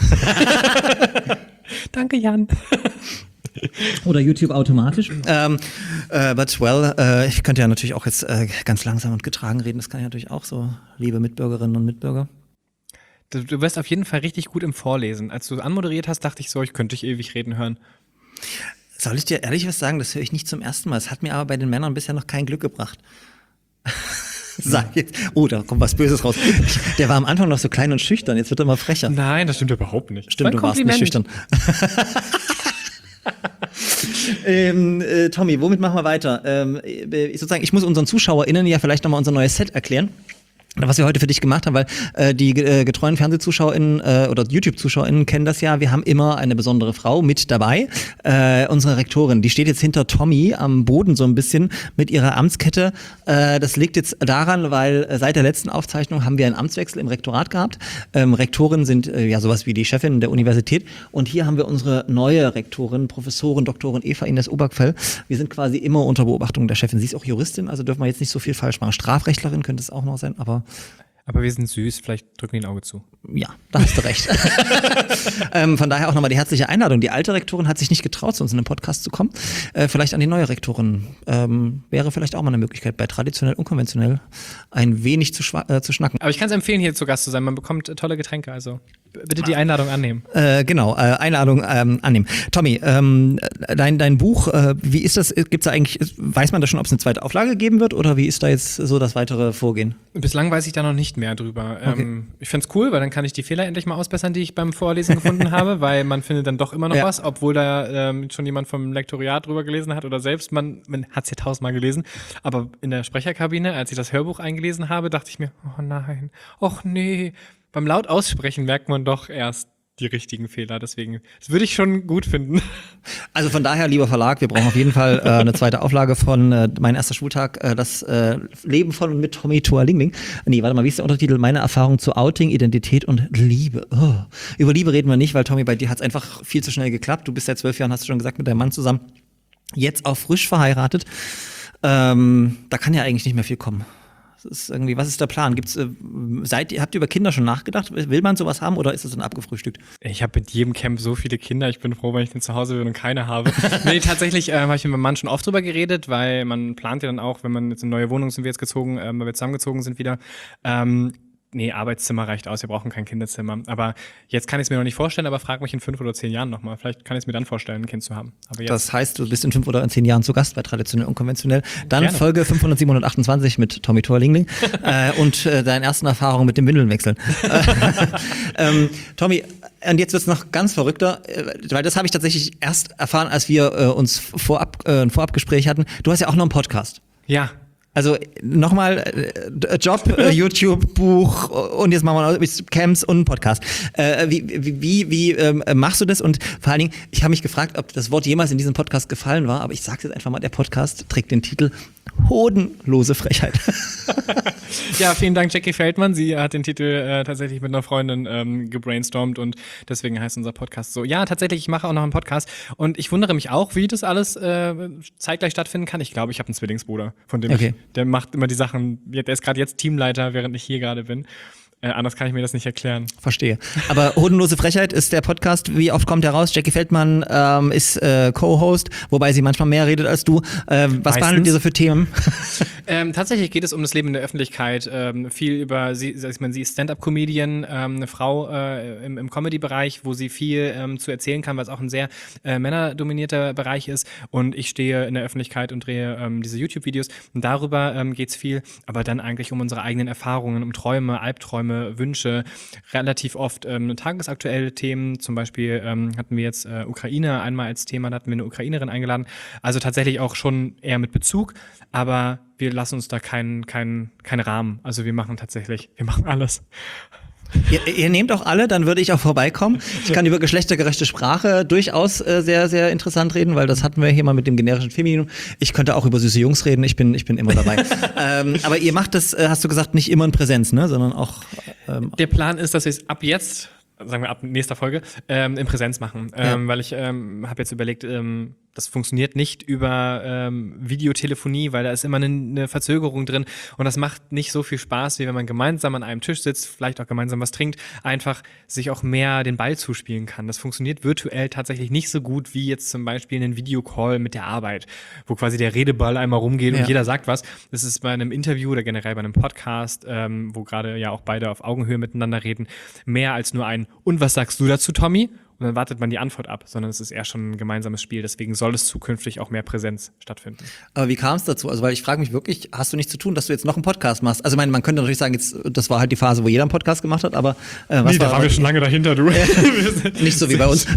Danke, Jan. Oder YouTube automatisch. Ähm, äh, but well, äh, ich könnte ja natürlich auch jetzt äh, ganz langsam und getragen reden. Das kann ich natürlich auch so, liebe Mitbürgerinnen und Mitbürger. Du, du wirst auf jeden Fall richtig gut im Vorlesen. Als du anmoderiert hast, dachte ich so, ich könnte dich ewig reden hören. Soll ich dir ehrlich was sagen? Das höre ich nicht zum ersten Mal. Es hat mir aber bei den Männern bisher noch kein Glück gebracht. Sag jetzt. Oh, da kommt was Böses raus. Ich, der war am Anfang noch so klein und schüchtern. Jetzt wird er immer frecher. Nein, das stimmt überhaupt nicht. Stimmt, du warst nicht schüchtern. ähm, äh, Tommy, womit machen wir weiter? Ähm, äh, sozusagen, ich muss unseren ZuschauerInnen ja vielleicht nochmal unser neues Set erklären. was wir heute für dich gemacht haben, weil äh, die äh, getreuen FernsehzuschauerInnen äh, oder YouTube-ZuschauerInnen kennen das ja. Wir haben immer eine besondere Frau mit dabei. Äh, unsere Rektorin, die steht jetzt hinter Tommy am Boden so ein bisschen mit ihrer Amtskette. Äh, das liegt jetzt daran, weil äh, seit der letzten Aufzeichnung haben wir einen Amtswechsel im Rektorat gehabt. Ähm, Rektoren sind äh, ja sowas wie die Chefin der Universität. Und hier haben wir unsere neue Rektorin, Professorin, Doktorin Eva Ines Obergfell. Wir sind quasi immer unter Beobachtung der Chefin. Sie ist auch Juristin, also dürfen wir jetzt nicht so viel falsch machen. Strafrechtlerin könnte es auch noch sein, aber Aber wir sind süß, vielleicht drücken die ein Auge zu. ja, da hast du recht. ähm, von daher auch nochmal die herzliche Einladung. Die alte Rektorin hat sich nicht getraut, zu uns in den Podcast zu kommen. Äh, vielleicht an die neue Rektorin. Ähm, wäre vielleicht auch mal eine Möglichkeit, bei traditionell, unkonventionell ein wenig zu, schwa- äh, zu schnacken. Aber ich kann es empfehlen, hier zu Gast zu sein. Man bekommt äh, tolle Getränke, also b- bitte die Einladung annehmen. Äh, genau, äh, Einladung ähm, annehmen. Tommy, ähm, dein, dein Buch, äh, wie ist das? Gibt's da eigentlich, weiß man da schon, ob es eine zweite Auflage geben wird oder wie ist da jetzt so das weitere Vorgehen? Bislang weiß ich da noch nicht mehr drüber. Okay. Ähm, ich find's cool, weil dann kann ich die Fehler endlich mal ausbessern, die ich beim Vorlesen gefunden habe, weil man findet dann doch immer noch Ja. was, obwohl da ähm, schon jemand vom Lektoriat drüber gelesen hat oder selbst, man, man hat's ja tausendmal gelesen. Aber in der Sprecherkabine, als ich das Hörbuch eingelesen habe, dachte ich mir, oh nein, och nee. Beim laut aussprechen merkt man doch erst die richtigen Fehler, deswegen, das würde ich schon gut finden. Also von daher, lieber Verlag, wir brauchen auf jeden Fall äh, eine zweite Auflage von äh, Mein erster Schultag, äh, das äh, Leben von und mit Tommy Tualingling. Nee, warte mal, wie ist der Untertitel? Meine Erfahrung zu Outing, Identität und Liebe. Oh. Über Liebe reden wir nicht, weil Tommy, bei dir hat es einfach viel zu schnell geklappt. Du bist seit zwölf Jahren, hast du schon gesagt, mit deinem Mann zusammen. Jetzt auch frisch verheiratet. Ähm, da kann ja eigentlich nicht mehr viel kommen. Das ist irgendwie, was ist der Plan? Gibt's, äh, seid ihr, habt ihr über Kinder schon nachgedacht? Will man sowas haben oder ist das dann abgefrühstückt? Ich habe mit jedem Camp so viele Kinder, ich bin froh, wenn ich dann zu Hause bin und keine habe. Nee, tatsächlich äh, habe ich mit meinem Mann schon oft drüber geredet, weil man plant ja dann auch, wenn man jetzt in eine neue Wohnung sind wir jetzt gezogen, äh, weil wir zusammengezogen sind wieder, ähm, nee, Arbeitszimmer reicht aus, wir brauchen kein Kinderzimmer. Aber jetzt kann ich es mir noch nicht vorstellen, aber frag mich in fünf oder zehn Jahren nochmal. Vielleicht kann ich es mir dann vorstellen, ein Kind zu haben. Aber jetzt Das heißt, du bist in fünf oder in zehn Jahren zu Gast bei Traditionell Unkonventionell. Dann Gerne. Folge fünfhundertsiebenhundertachtundzwanzig mit Tommy Tualingling äh, und äh, deinen ersten Erfahrungen mit dem Windelnwechseln. ähm, Tommy, und jetzt wird's noch ganz verrückter, äh, weil das habe ich tatsächlich erst erfahren, als wir äh, uns vorab, äh, ein Vorabgespräch hatten. Du hast ja auch noch einen Podcast. ja. Also nochmal äh, Job, äh, YouTube, Buch und jetzt machen wir noch Camps und einen Podcast. Äh, wie wie, wie, wie ähm, machst du das? Und vor allen Dingen, ich habe mich gefragt, ob das Wort jemals in diesem Podcast gefallen war, aber ich sage jetzt einfach mal, der Podcast trägt den Titel Hodenlose Frechheit. Ja, vielen Dank, Jackie Feldmann. Sie hat den Titel äh, tatsächlich mit einer Freundin ähm, gebrainstormt und deswegen heißt unser Podcast so. Ja, tatsächlich, ich mache auch noch einen Podcast und ich wundere mich auch, wie das alles äh, zeitgleich stattfinden kann. Ich glaube, ich habe einen Zwillingsbruder, von dem Okay. ich, der macht immer die Sachen, der ist gerade jetzt Teamleiter, während ich hier gerade bin. Äh, anders kann ich mir das nicht erklären. Verstehe. Aber Hodenlose Frechheit ist der Podcast. Wie oft kommt der raus? Jackie Feldmann ähm, ist äh, Co-Host, wobei sie manchmal mehr redet als du. Äh, was Meistens. behandelt ihr so für Themen? Ähm, tatsächlich geht es um das Leben in der Öffentlichkeit. Ähm, viel über sie, ich meine, sie ist Stand-up-Comedian, ähm, eine Frau äh, im, im Comedy-Bereich, wo sie viel ähm, zu erzählen kann, weil es auch ein sehr äh, männerdominierter Bereich ist. Und ich stehe in der Öffentlichkeit und drehe ähm, diese YouTube-Videos. Und darüber ähm, geht es viel, aber dann eigentlich um unsere eigenen Erfahrungen, um Träume, Albträume, Wünsche, relativ oft ähm, tagesaktuelle Themen. Zum Beispiel ähm, hatten wir jetzt äh, Ukraine einmal als Thema, da hatten wir eine Ukrainerin eingeladen. Also tatsächlich auch schon eher mit Bezug, aber wir lassen uns da keinen keinen keinen Rahmen. Also wir machen tatsächlich, wir machen alles. Ihr, ihr nehmt auch alle, dann würde ich auch vorbeikommen. Ich kann über geschlechtergerechte Sprache durchaus äh, sehr, sehr interessant reden, weil das hatten wir hier mal mit dem generischen Femininum. Ich könnte auch über süße Jungs reden, ich bin, ich bin immer dabei. ähm, aber ihr macht das, äh, hast du gesagt, nicht immer in Präsenz, ne, sondern auch ähm, Der Plan ist, dass wir es ab jetzt, sagen wir ab nächster Folge, ähm, in Präsenz machen. Ähm, Ja. Weil ich ähm, habe jetzt überlegt, ähm, das funktioniert nicht über ähm, Videotelefonie, weil da ist immer eine, eine Verzögerung drin und das macht nicht so viel Spaß, wie wenn man gemeinsam an einem Tisch sitzt, vielleicht auch gemeinsam was trinkt, einfach sich auch mehr den Ball zuspielen kann. Das funktioniert virtuell tatsächlich nicht so gut wie jetzt zum Beispiel ein Videocall mit der Arbeit, wo quasi der Redeball einmal rumgeht Ja. und jeder sagt was. Das ist bei einem Interview oder generell bei einem Podcast, ähm, wo gerade ja auch beide auf Augenhöhe miteinander reden, mehr als nur ein "Und was sagst du dazu, Tommy?" Und dann wartet man die Antwort ab, sondern es ist eher schon ein gemeinsames Spiel. Deswegen soll es zukünftig auch mehr Präsenz stattfinden. Aber wie kam es dazu? Also, weil ich frage mich wirklich, hast du nichts zu tun, dass du jetzt noch einen Podcast machst? Also, ich meine, man könnte natürlich sagen, jetzt, das war halt die Phase, wo jeder einen Podcast gemacht hat, aber äh, was war schon lange dahinter, du. nicht so wie bei uns?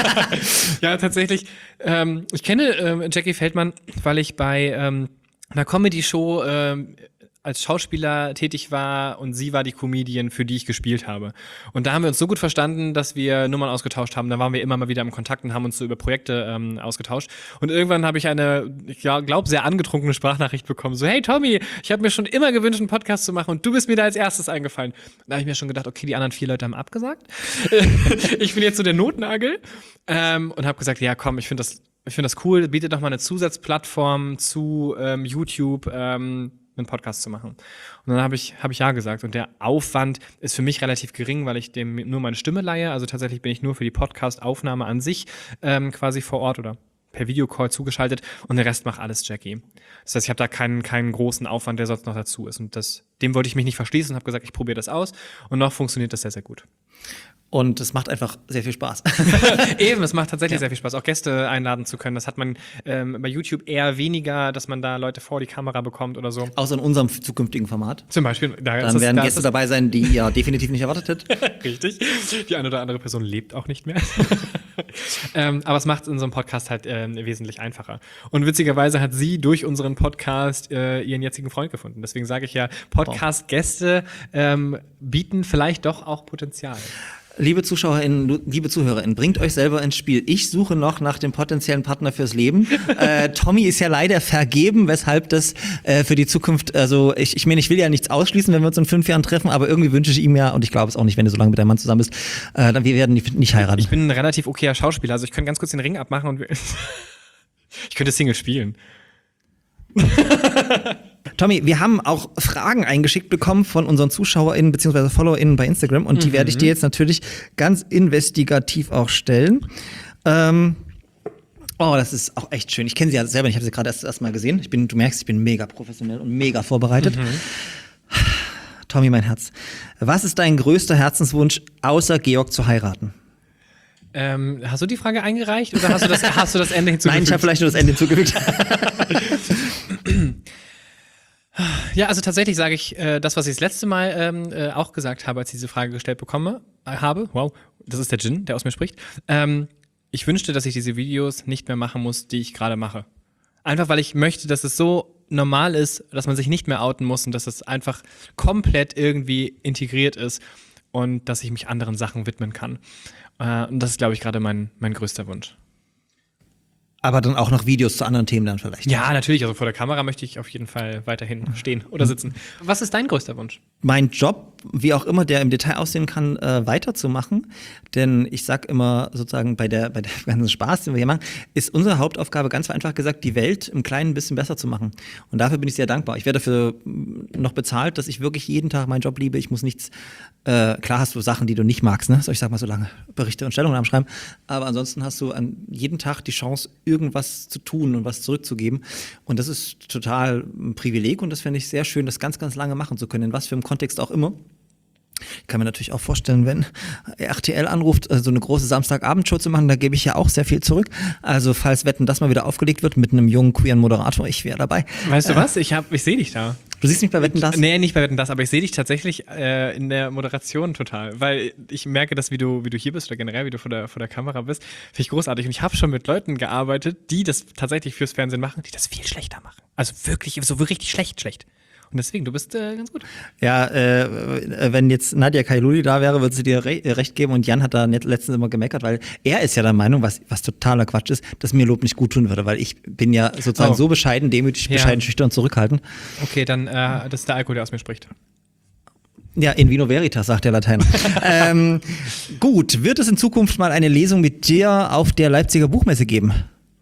Ja, tatsächlich. Ähm, ich kenne ähm, Jackie Feldmann, weil ich bei ähm, einer Comedy-Show ähm, als Schauspieler tätig war und sie war die Comedian, für die ich gespielt habe. Und da haben wir uns so gut verstanden, dass wir Nummern ausgetauscht haben. Da waren wir immer mal wieder im Kontakt und haben uns so über Projekte ähm, ausgetauscht. Und irgendwann habe ich eine, ich glaube, sehr angetrunkene Sprachnachricht bekommen. So, hey Tommy, ich habe mir schon immer gewünscht, einen Podcast zu machen und du bist mir da als erstes eingefallen. Da habe ich mir schon gedacht, okay, die anderen vier Leute haben abgesagt. Ich bin jetzt so der Notnagel ähm, und habe gesagt, ja komm, ich finde das, ich finde das cool, bietet doch mal eine Zusatzplattform zu ähm, YouTube, ähm, einen Podcast zu machen. Und dann habe ich, hab ich ja gesagt. Und der Aufwand ist für mich relativ gering, weil ich dem nur meine Stimme leihe. Also tatsächlich bin ich nur für die Podcast-Aufnahme an sich ähm, quasi vor Ort oder per Videocall zugeschaltet und der Rest macht alles Jackie. Das heißt, ich habe da keinen, keinen großen Aufwand, der sonst noch dazu ist. Und das, dem wollte ich mich nicht verschließen und habe gesagt, ich probiere das aus. Und noch funktioniert das sehr, sehr gut. Und es macht einfach sehr viel Spaß. Eben, es macht tatsächlich Ja. sehr viel Spaß, auch Gäste einladen zu können. Das hat man ähm, bei YouTube eher weniger, dass man da Leute vor die Kamera bekommt oder so. Außer in unserem zukünftigen Format. Zum Beispiel. Da ist Dann das- werden da Gäste ist dabei sein, die ihr definitiv nicht erwartet hättet. Richtig. Die eine oder andere Person lebt auch nicht mehr. ähm, aber es macht unseren Podcast halt ähm, wesentlich einfacher. Und witzigerweise hat sie durch unseren Podcast äh, ihren jetzigen Freund gefunden. Deswegen sage ich ja, Podcast-Gäste ähm, bieten vielleicht doch auch Potenzial. Liebe ZuschauerInnen, liebe ZuhörerInnen, bringt euch selber ins Spiel. Ich suche noch nach dem potenziellen Partner fürs Leben. äh, Tommy ist ja leider vergeben, weshalb das äh, für die Zukunft, also ich, ich meine, ich will ja nichts ausschließen, wenn wir uns in fünf Jahren treffen, aber irgendwie wünsche ich ihm ja, und ich glaube es auch nicht, wenn du so lange mit deinem Mann zusammen bist, äh, dann wir werden nicht, nicht heiraten. Ich bin ein relativ okayer Schauspieler, also ich könnte ganz kurz den Ring abmachen und wir ich könnte Single spielen. Tommy, wir haben auch Fragen eingeschickt bekommen von unseren ZuschauerInnen bzw. FollowerInnen bei Instagram und die Mhm. werde ich dir jetzt natürlich ganz investigativ auch stellen. Ähm, oh, das ist auch echt schön. Ich kenne sie ja selber nicht, ich habe sie gerade erst, erst mal gesehen. Ich bin, du merkst, ich bin mega professionell und mega vorbereitet. Mhm. Tommy, mein Herz. Was ist dein größter Herzenswunsch, außer Georg zu heiraten? Ähm, hast du die Frage eingereicht oder hast du das, hast du das Ende hinzugefügt? Nein, ich habe vielleicht nur das Ende hinzugefügt. Ja, also tatsächlich sage ich äh, das, was ich das letzte Mal ähm, äh, auch gesagt habe, als ich diese Frage gestellt bekomme, äh, habe. Wow, das ist der Djinn, der aus mir spricht. Ähm, ich wünschte, dass ich diese Videos nicht mehr machen muss, die ich gerade mache. Einfach, weil ich möchte, dass es so normal ist, dass man sich nicht mehr outen muss und dass es einfach komplett irgendwie integriert ist und dass ich mich anderen Sachen widmen kann. Äh, und das ist, glaube ich, gerade mein, mein größter Wunsch. Aber dann auch noch Videos zu anderen Themen dann vielleicht. Ja, natürlich. Also vor der Kamera möchte ich auf jeden Fall weiterhin stehen oder sitzen. Was ist dein größter Wunsch? Mein Job, wie auch immer der im Detail aussehen kann, äh, weiterzumachen. Denn ich sag immer sozusagen bei der, bei der ganzen Spaß, den wir hier machen, ist unsere Hauptaufgabe ganz einfach gesagt, die Welt im Kleinen ein bisschen besser zu machen. Und dafür bin ich sehr dankbar. Ich werde dafür noch bezahlt, dass ich wirklich jeden Tag meinen Job liebe. Ich muss nichts, äh, klar hast du Sachen, die du nicht magst, ne? So, ich sag mal so lange Berichte und Stellungnahmen schreiben. Aber ansonsten hast du an jeden Tag die Chance, irgendwas zu tun und was zurückzugeben. Und das ist total ein Privileg und das finde ich sehr schön, das ganz, ganz lange machen zu können, in was für einem Kontext auch immer. Ich kann mir natürlich auch vorstellen, wenn R T L anruft, so eine große Samstagabendshow zu machen, da gebe ich ja auch sehr viel zurück. Also falls Wetten, das mal wieder aufgelegt wird mit einem jungen, queeren Moderator, ich wäre dabei. Weißt du was? Ich, hab, ich sehe dich da. Du siehst mich bei Wetten, das? Nee, nicht bei Wetten, das, aber ich sehe dich tatsächlich äh, in der Moderation total. Weil ich merke, dass wie du, wie du hier bist oder generell, wie du vor der, vor der Kamera bist, finde ich großartig. Und ich habe schon mit Leuten gearbeitet, die das tatsächlich fürs Fernsehen machen, die das viel schlechter machen. Also wirklich, so richtig schlecht, schlecht. Und deswegen, du bist äh, ganz gut. Ja, äh, wenn jetzt Nadia Kailuli da wäre, würde sie dir re recht geben. Und Jan hat da net- letztens immer gemeckert, weil er ist ja der Meinung, was, was totaler Quatsch ist, dass mir Lob nicht gut tun würde, weil ich bin ja sozusagen Oh. so bescheiden, demütig, Ja. bescheiden, schüchtern und zurückhaltend. Okay, dann äh, das ist der Alkohol, der aus mir spricht. Ja, in vino veritas, sagt der Lateiner. ähm, gut, wird es in Zukunft mal eine Lesung mit dir auf der Leipziger Buchmesse geben?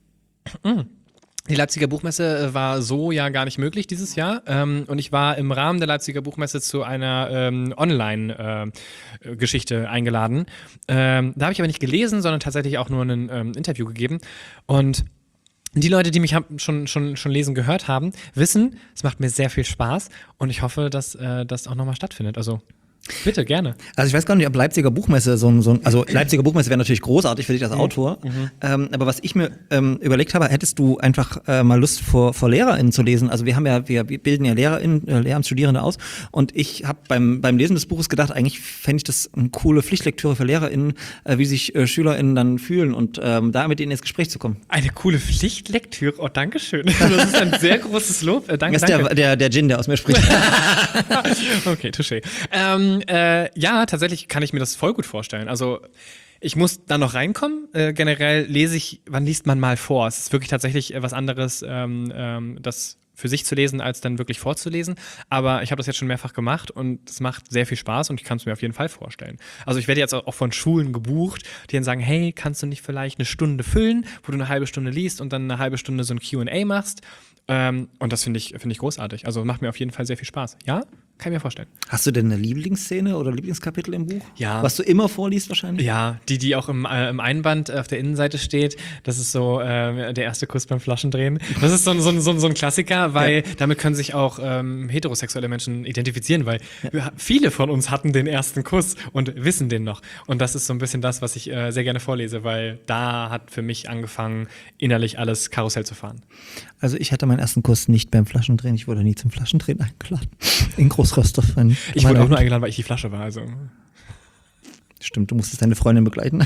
Die Leipziger Buchmesse war so ja gar nicht möglich dieses Jahr. Ähm, und ich war im Rahmen der Leipziger Buchmesse zu einer ähm, Online-Geschichte äh, eingeladen. Ähm, da habe ich aber nicht gelesen, sondern tatsächlich auch nur ein ähm, Interview gegeben. Und die Leute, die mich hab, schon, schon, schon lesen gehört haben, wissen, es macht mir sehr viel Spaß. Und ich hoffe, dass äh, das auch nochmal stattfindet. Also Bitte, gerne. Also ich weiß gar nicht, ob Leipziger Buchmesse so ein, so ein also Leipziger Buchmesse wäre natürlich großartig für dich als Autor, mhm. ähm, aber was ich mir ähm, überlegt habe, hättest du einfach äh, mal Lust vor, vor LehrerInnen zu lesen? Also wir haben ja, wir bilden ja LehrerInnen, äh, Lehramtsstudierende aus und ich habe beim, beim Lesen des Buches gedacht, eigentlich fände ich das eine coole Pflichtlektüre für LehrerInnen, äh, wie sich äh, SchülerInnen dann fühlen und ähm, da mit ihnen ins Gespräch zu kommen. Eine coole Pflichtlektüre, oh, danke schön. Das ist ein sehr großes Lob. Äh, danke, das ist danke. Der, der, der Djinn, der aus mir spricht. Okay, touché. Ähm, äh, ja, tatsächlich kann ich mir das voll gut vorstellen. Also ich muss da noch reinkommen. Äh, generell lese ich, wann liest man mal vor? Es ist wirklich tatsächlich was anderes, ähm, ähm, das für sich zu lesen, als dann wirklich vorzulesen. Aber ich habe das jetzt schon mehrfach gemacht und es macht sehr viel Spaß und ich kann es mir auf jeden Fall vorstellen. Also ich werde jetzt auch von Schulen gebucht, die dann sagen, hey, kannst du nicht vielleicht eine Stunde füllen, wo du eine halbe Stunde liest und dann eine halbe Stunde so ein Q and A machst? Ähm, und das finde ich, finde ich großartig. Also macht mir auf jeden Fall sehr viel Spaß. Ja? Kann ich mir vorstellen. Hast du denn eine Lieblingsszene oder Lieblingskapitel im Buch? Ja. Was du immer vorliest wahrscheinlich? Ja, die, die auch im, äh, im Einband auf der Innenseite steht. Das ist so äh, der erste Kuss beim Flaschendrehen. Das ist so, so, so, so ein Klassiker, weil ja. damit können sich auch ähm, heterosexuelle Menschen identifizieren, weil ja. viele von uns hatten den ersten Kuss und wissen den noch. Und das ist so ein bisschen das, was ich äh, sehr gerne vorlese, weil da hat für mich angefangen, innerlich alles Karussell zu fahren. Also ich hatte meinen ersten Kuss nicht beim Flaschendrehen. Ich wurde nie zum Flaschendrehen eingeladen. In Großröstorf. Ich wurde auch nur eingeladen, weil ich die Flasche war. Also. Stimmt, du musstest deine Freundin begleiten.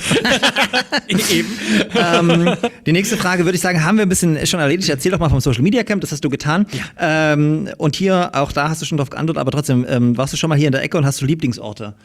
Eben. ähm, die nächste Frage würde ich sagen, haben wir ein bisschen schon erledigt. Erzähl doch mal vom Social Media Camp, das hast du getan. Ja. Ähm, und hier, auch da hast du schon drauf geantwortet, aber trotzdem, ähm, warst du schon mal hier in der Ecke und hast du Lieblingsorte?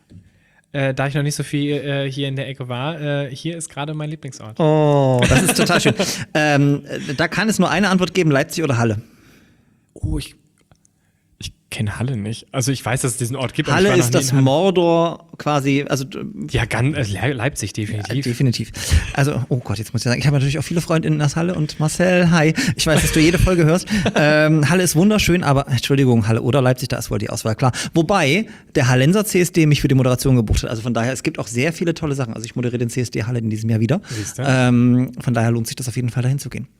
Äh, da ich noch nicht so viel äh, hier in der Ecke war, äh, hier ist gerade mein Lieblingsort. Oh, das ist total schön. ähm, da kann es nur eine Antwort geben, Leipzig oder Halle? Oh, ich Ich kenne Halle nicht. Also ich weiß, dass es diesen Ort gibt. Halle aber ich war ist noch das nie in Halle. Mordor quasi, also Ja, ganz, äh, Leipzig definitiv. Ja, definitiv. Also, oh Gott, jetzt muss ich sagen, ich habe natürlich auch viele Freundinnen aus Halle und Marcel, hi. Ich weiß, dass du jede Folge hörst. Ähm, Halle ist wunderschön, aber Entschuldigung, Halle oder Leipzig, da ist wohl die Auswahl klar. Wobei der Hallenser C S D mich für die Moderation gebucht hat. Also von daher, es gibt auch sehr viele tolle Sachen. Also ich moderiere den C S D Halle in diesem Jahr wieder. Ähm, von daher lohnt sich das auf jeden Fall, dahin zu gehen.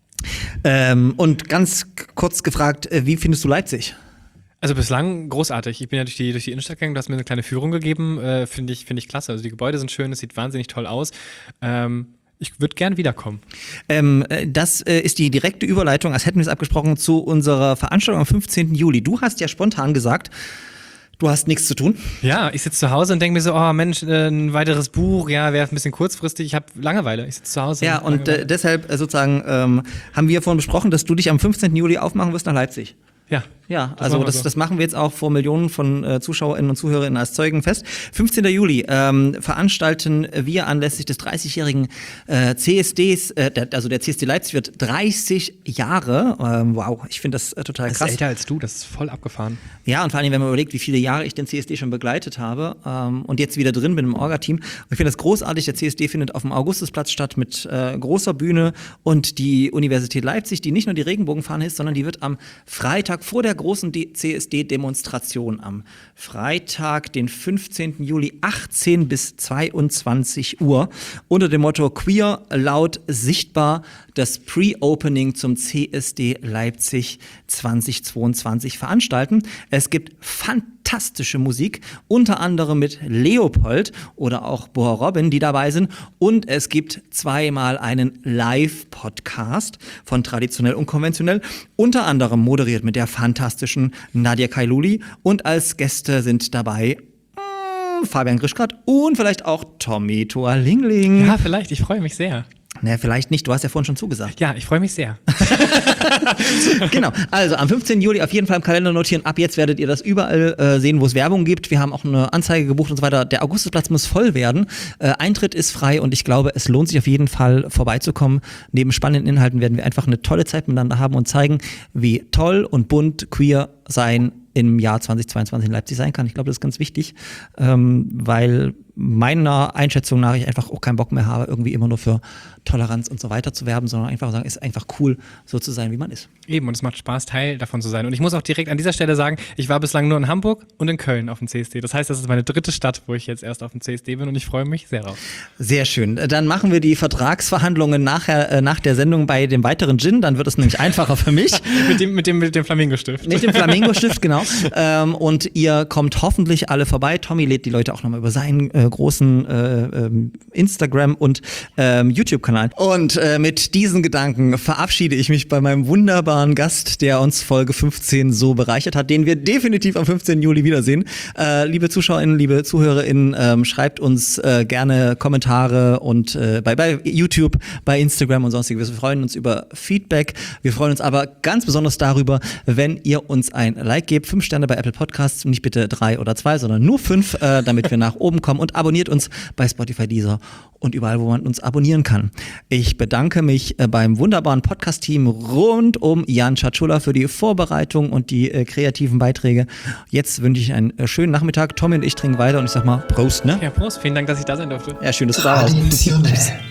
Ähm, und ganz kurz gefragt, wie findest du Leipzig? Also bislang großartig. Ich bin ja durch die, durch die Innenstadt gegangen, du hast mir eine kleine Führung gegeben. Äh, Finde ich, find ich klasse. Also die Gebäude sind schön, es sieht wahnsinnig toll aus. Ähm, ich würde gern wiederkommen. Ähm, das äh, ist die direkte Überleitung, als hätten wir es abgesprochen, zu unserer Veranstaltung am fünfzehnten Juli. Du hast ja spontan gesagt, du hast nichts zu tun. Ja, ich sitze zu Hause und denke mir so, oh Mensch, äh, ein weiteres Buch, ja, wäre ein bisschen kurzfristig. Ich habe Langeweile, ich sitze zu Hause. Ja, und äh, deshalb äh, sozusagen ähm, haben wir vorhin besprochen, dass du dich am fünfzehnten Juli aufmachen wirst nach Leipzig. Ja. Ja, das also das, so. das machen wir jetzt auch vor Millionen von äh, ZuschauerInnen und ZuhörerInnen als Zeugen fest. fünfzehnten Juli ähm, veranstalten wir anlässlich des dreißigjährigen äh, C S Ds, äh, der, also der C S D Leipzig wird dreißig Jahre. Ähm, wow, ich finde das äh, total krass. Das ist älter als du, das ist voll abgefahren. Ja, und vor allem, wenn man überlegt, wie viele Jahre ich den C S D schon begleitet habe ähm, und jetzt wieder drin bin im Orga-Team. Und ich finde das großartig, der C S D findet auf dem Augustusplatz statt mit äh, großer Bühne und die Universität Leipzig, die nicht nur die Regenbogenfahne ist, sondern die wird am Freitag vor der großen C S D-Demonstration am Freitag, den fünfzehnten Juli, achtzehn bis zweiundzwanzig Uhr, unter dem Motto Queer, laut, sichtbar, das Pre-Opening zum C S D Leipzig zweitausendzweiundzwanzig veranstalten. Es gibt fantastische Musik, unter anderem mit Leopold oder auch Boa Robin, die dabei sind. Und es gibt zweimal einen Live-Podcast von Traditionell und Konventionell, unter anderem moderiert mit der fantastischen Nadia Kailuli. Und als Gäste sind dabei mh, Fabian Grischkat und vielleicht auch Tommy Toalingling. Ja, vielleicht, ich freue mich sehr. Naja, vielleicht nicht, du hast ja vorhin schon zugesagt. Ja, ich freue mich sehr. Genau, also am fünfzehnten Juli auf jeden Fall im Kalender notieren. Ab jetzt werdet ihr das überall äh, sehen, wo es Werbung gibt. Wir haben auch eine Anzeige gebucht und so weiter. Der Augustusplatz muss voll werden. Äh, Eintritt ist frei und ich glaube, es lohnt sich auf jeden Fall vorbeizukommen. Neben spannenden Inhalten werden wir einfach eine tolle Zeit miteinander haben und zeigen, wie toll und bunt queer sein im Jahr zweitausendzweiundzwanzig in Leipzig sein kann. Ich glaube, das ist ganz wichtig, ähm, weil meiner Einschätzung nach ich einfach auch keinen Bock mehr habe, irgendwie immer nur für Toleranz und so weiter zu werben, sondern einfach sagen, es ist einfach cool, so zu sein, wie man ist. Eben, und es macht Spaß, Teil davon zu sein. Und ich muss auch direkt an dieser Stelle sagen, ich war bislang nur in Hamburg und in Köln auf dem C S D. Das heißt, das ist meine dritte Stadt, wo ich jetzt erst auf dem C S D bin und ich freue mich sehr drauf. Sehr schön. Dann machen wir die Vertragsverhandlungen nachher, äh, nach der Sendung bei dem weiteren Gin, dann wird es nämlich einfacher für mich. mit dem, mit dem, mit dem Flamingo-Stift. Mit dem Flamingo-Stift, genau. Ähm, und ihr kommt hoffentlich alle vorbei. Tommy lädt die Leute auch nochmal über seinen äh, großen äh, ähm, Instagram- und ähm, YouTube-Kanal. Und äh, mit diesen Gedanken verabschiede ich mich bei meinem wunderbaren Gast, der uns Folge fünfzehn so bereichert hat, den wir definitiv am fünfzehnten Juli wiedersehen. Äh, liebe ZuschauerInnen, liebe ZuhörerInnen, ähm, schreibt uns äh, gerne Kommentare und äh, bei, bei YouTube, bei Instagram und sonstiges. Wir freuen uns über Feedback. Wir freuen uns aber ganz besonders darüber, wenn ihr uns ein Like gebt. Fünf Sterne bei Apple Podcasts, nicht bitte drei oder zwei, sondern nur fünf, äh, damit wir nach oben kommen. Und abonniert uns bei Spotify, Deezer und überall, wo man uns abonnieren kann. Ich bedanke mich äh, beim wunderbaren Podcast-Team rund um Jan Czatschula für die Vorbereitung und die äh, kreativen Beiträge. Jetzt wünsche ich einen äh, schönen Nachmittag. Tommy und ich trinken weiter und ich sag mal Prost, ne? Ja, Prost. Vielen Dank, dass ich da sein durfte. Ja, schön, dass du da warst. Traditionell.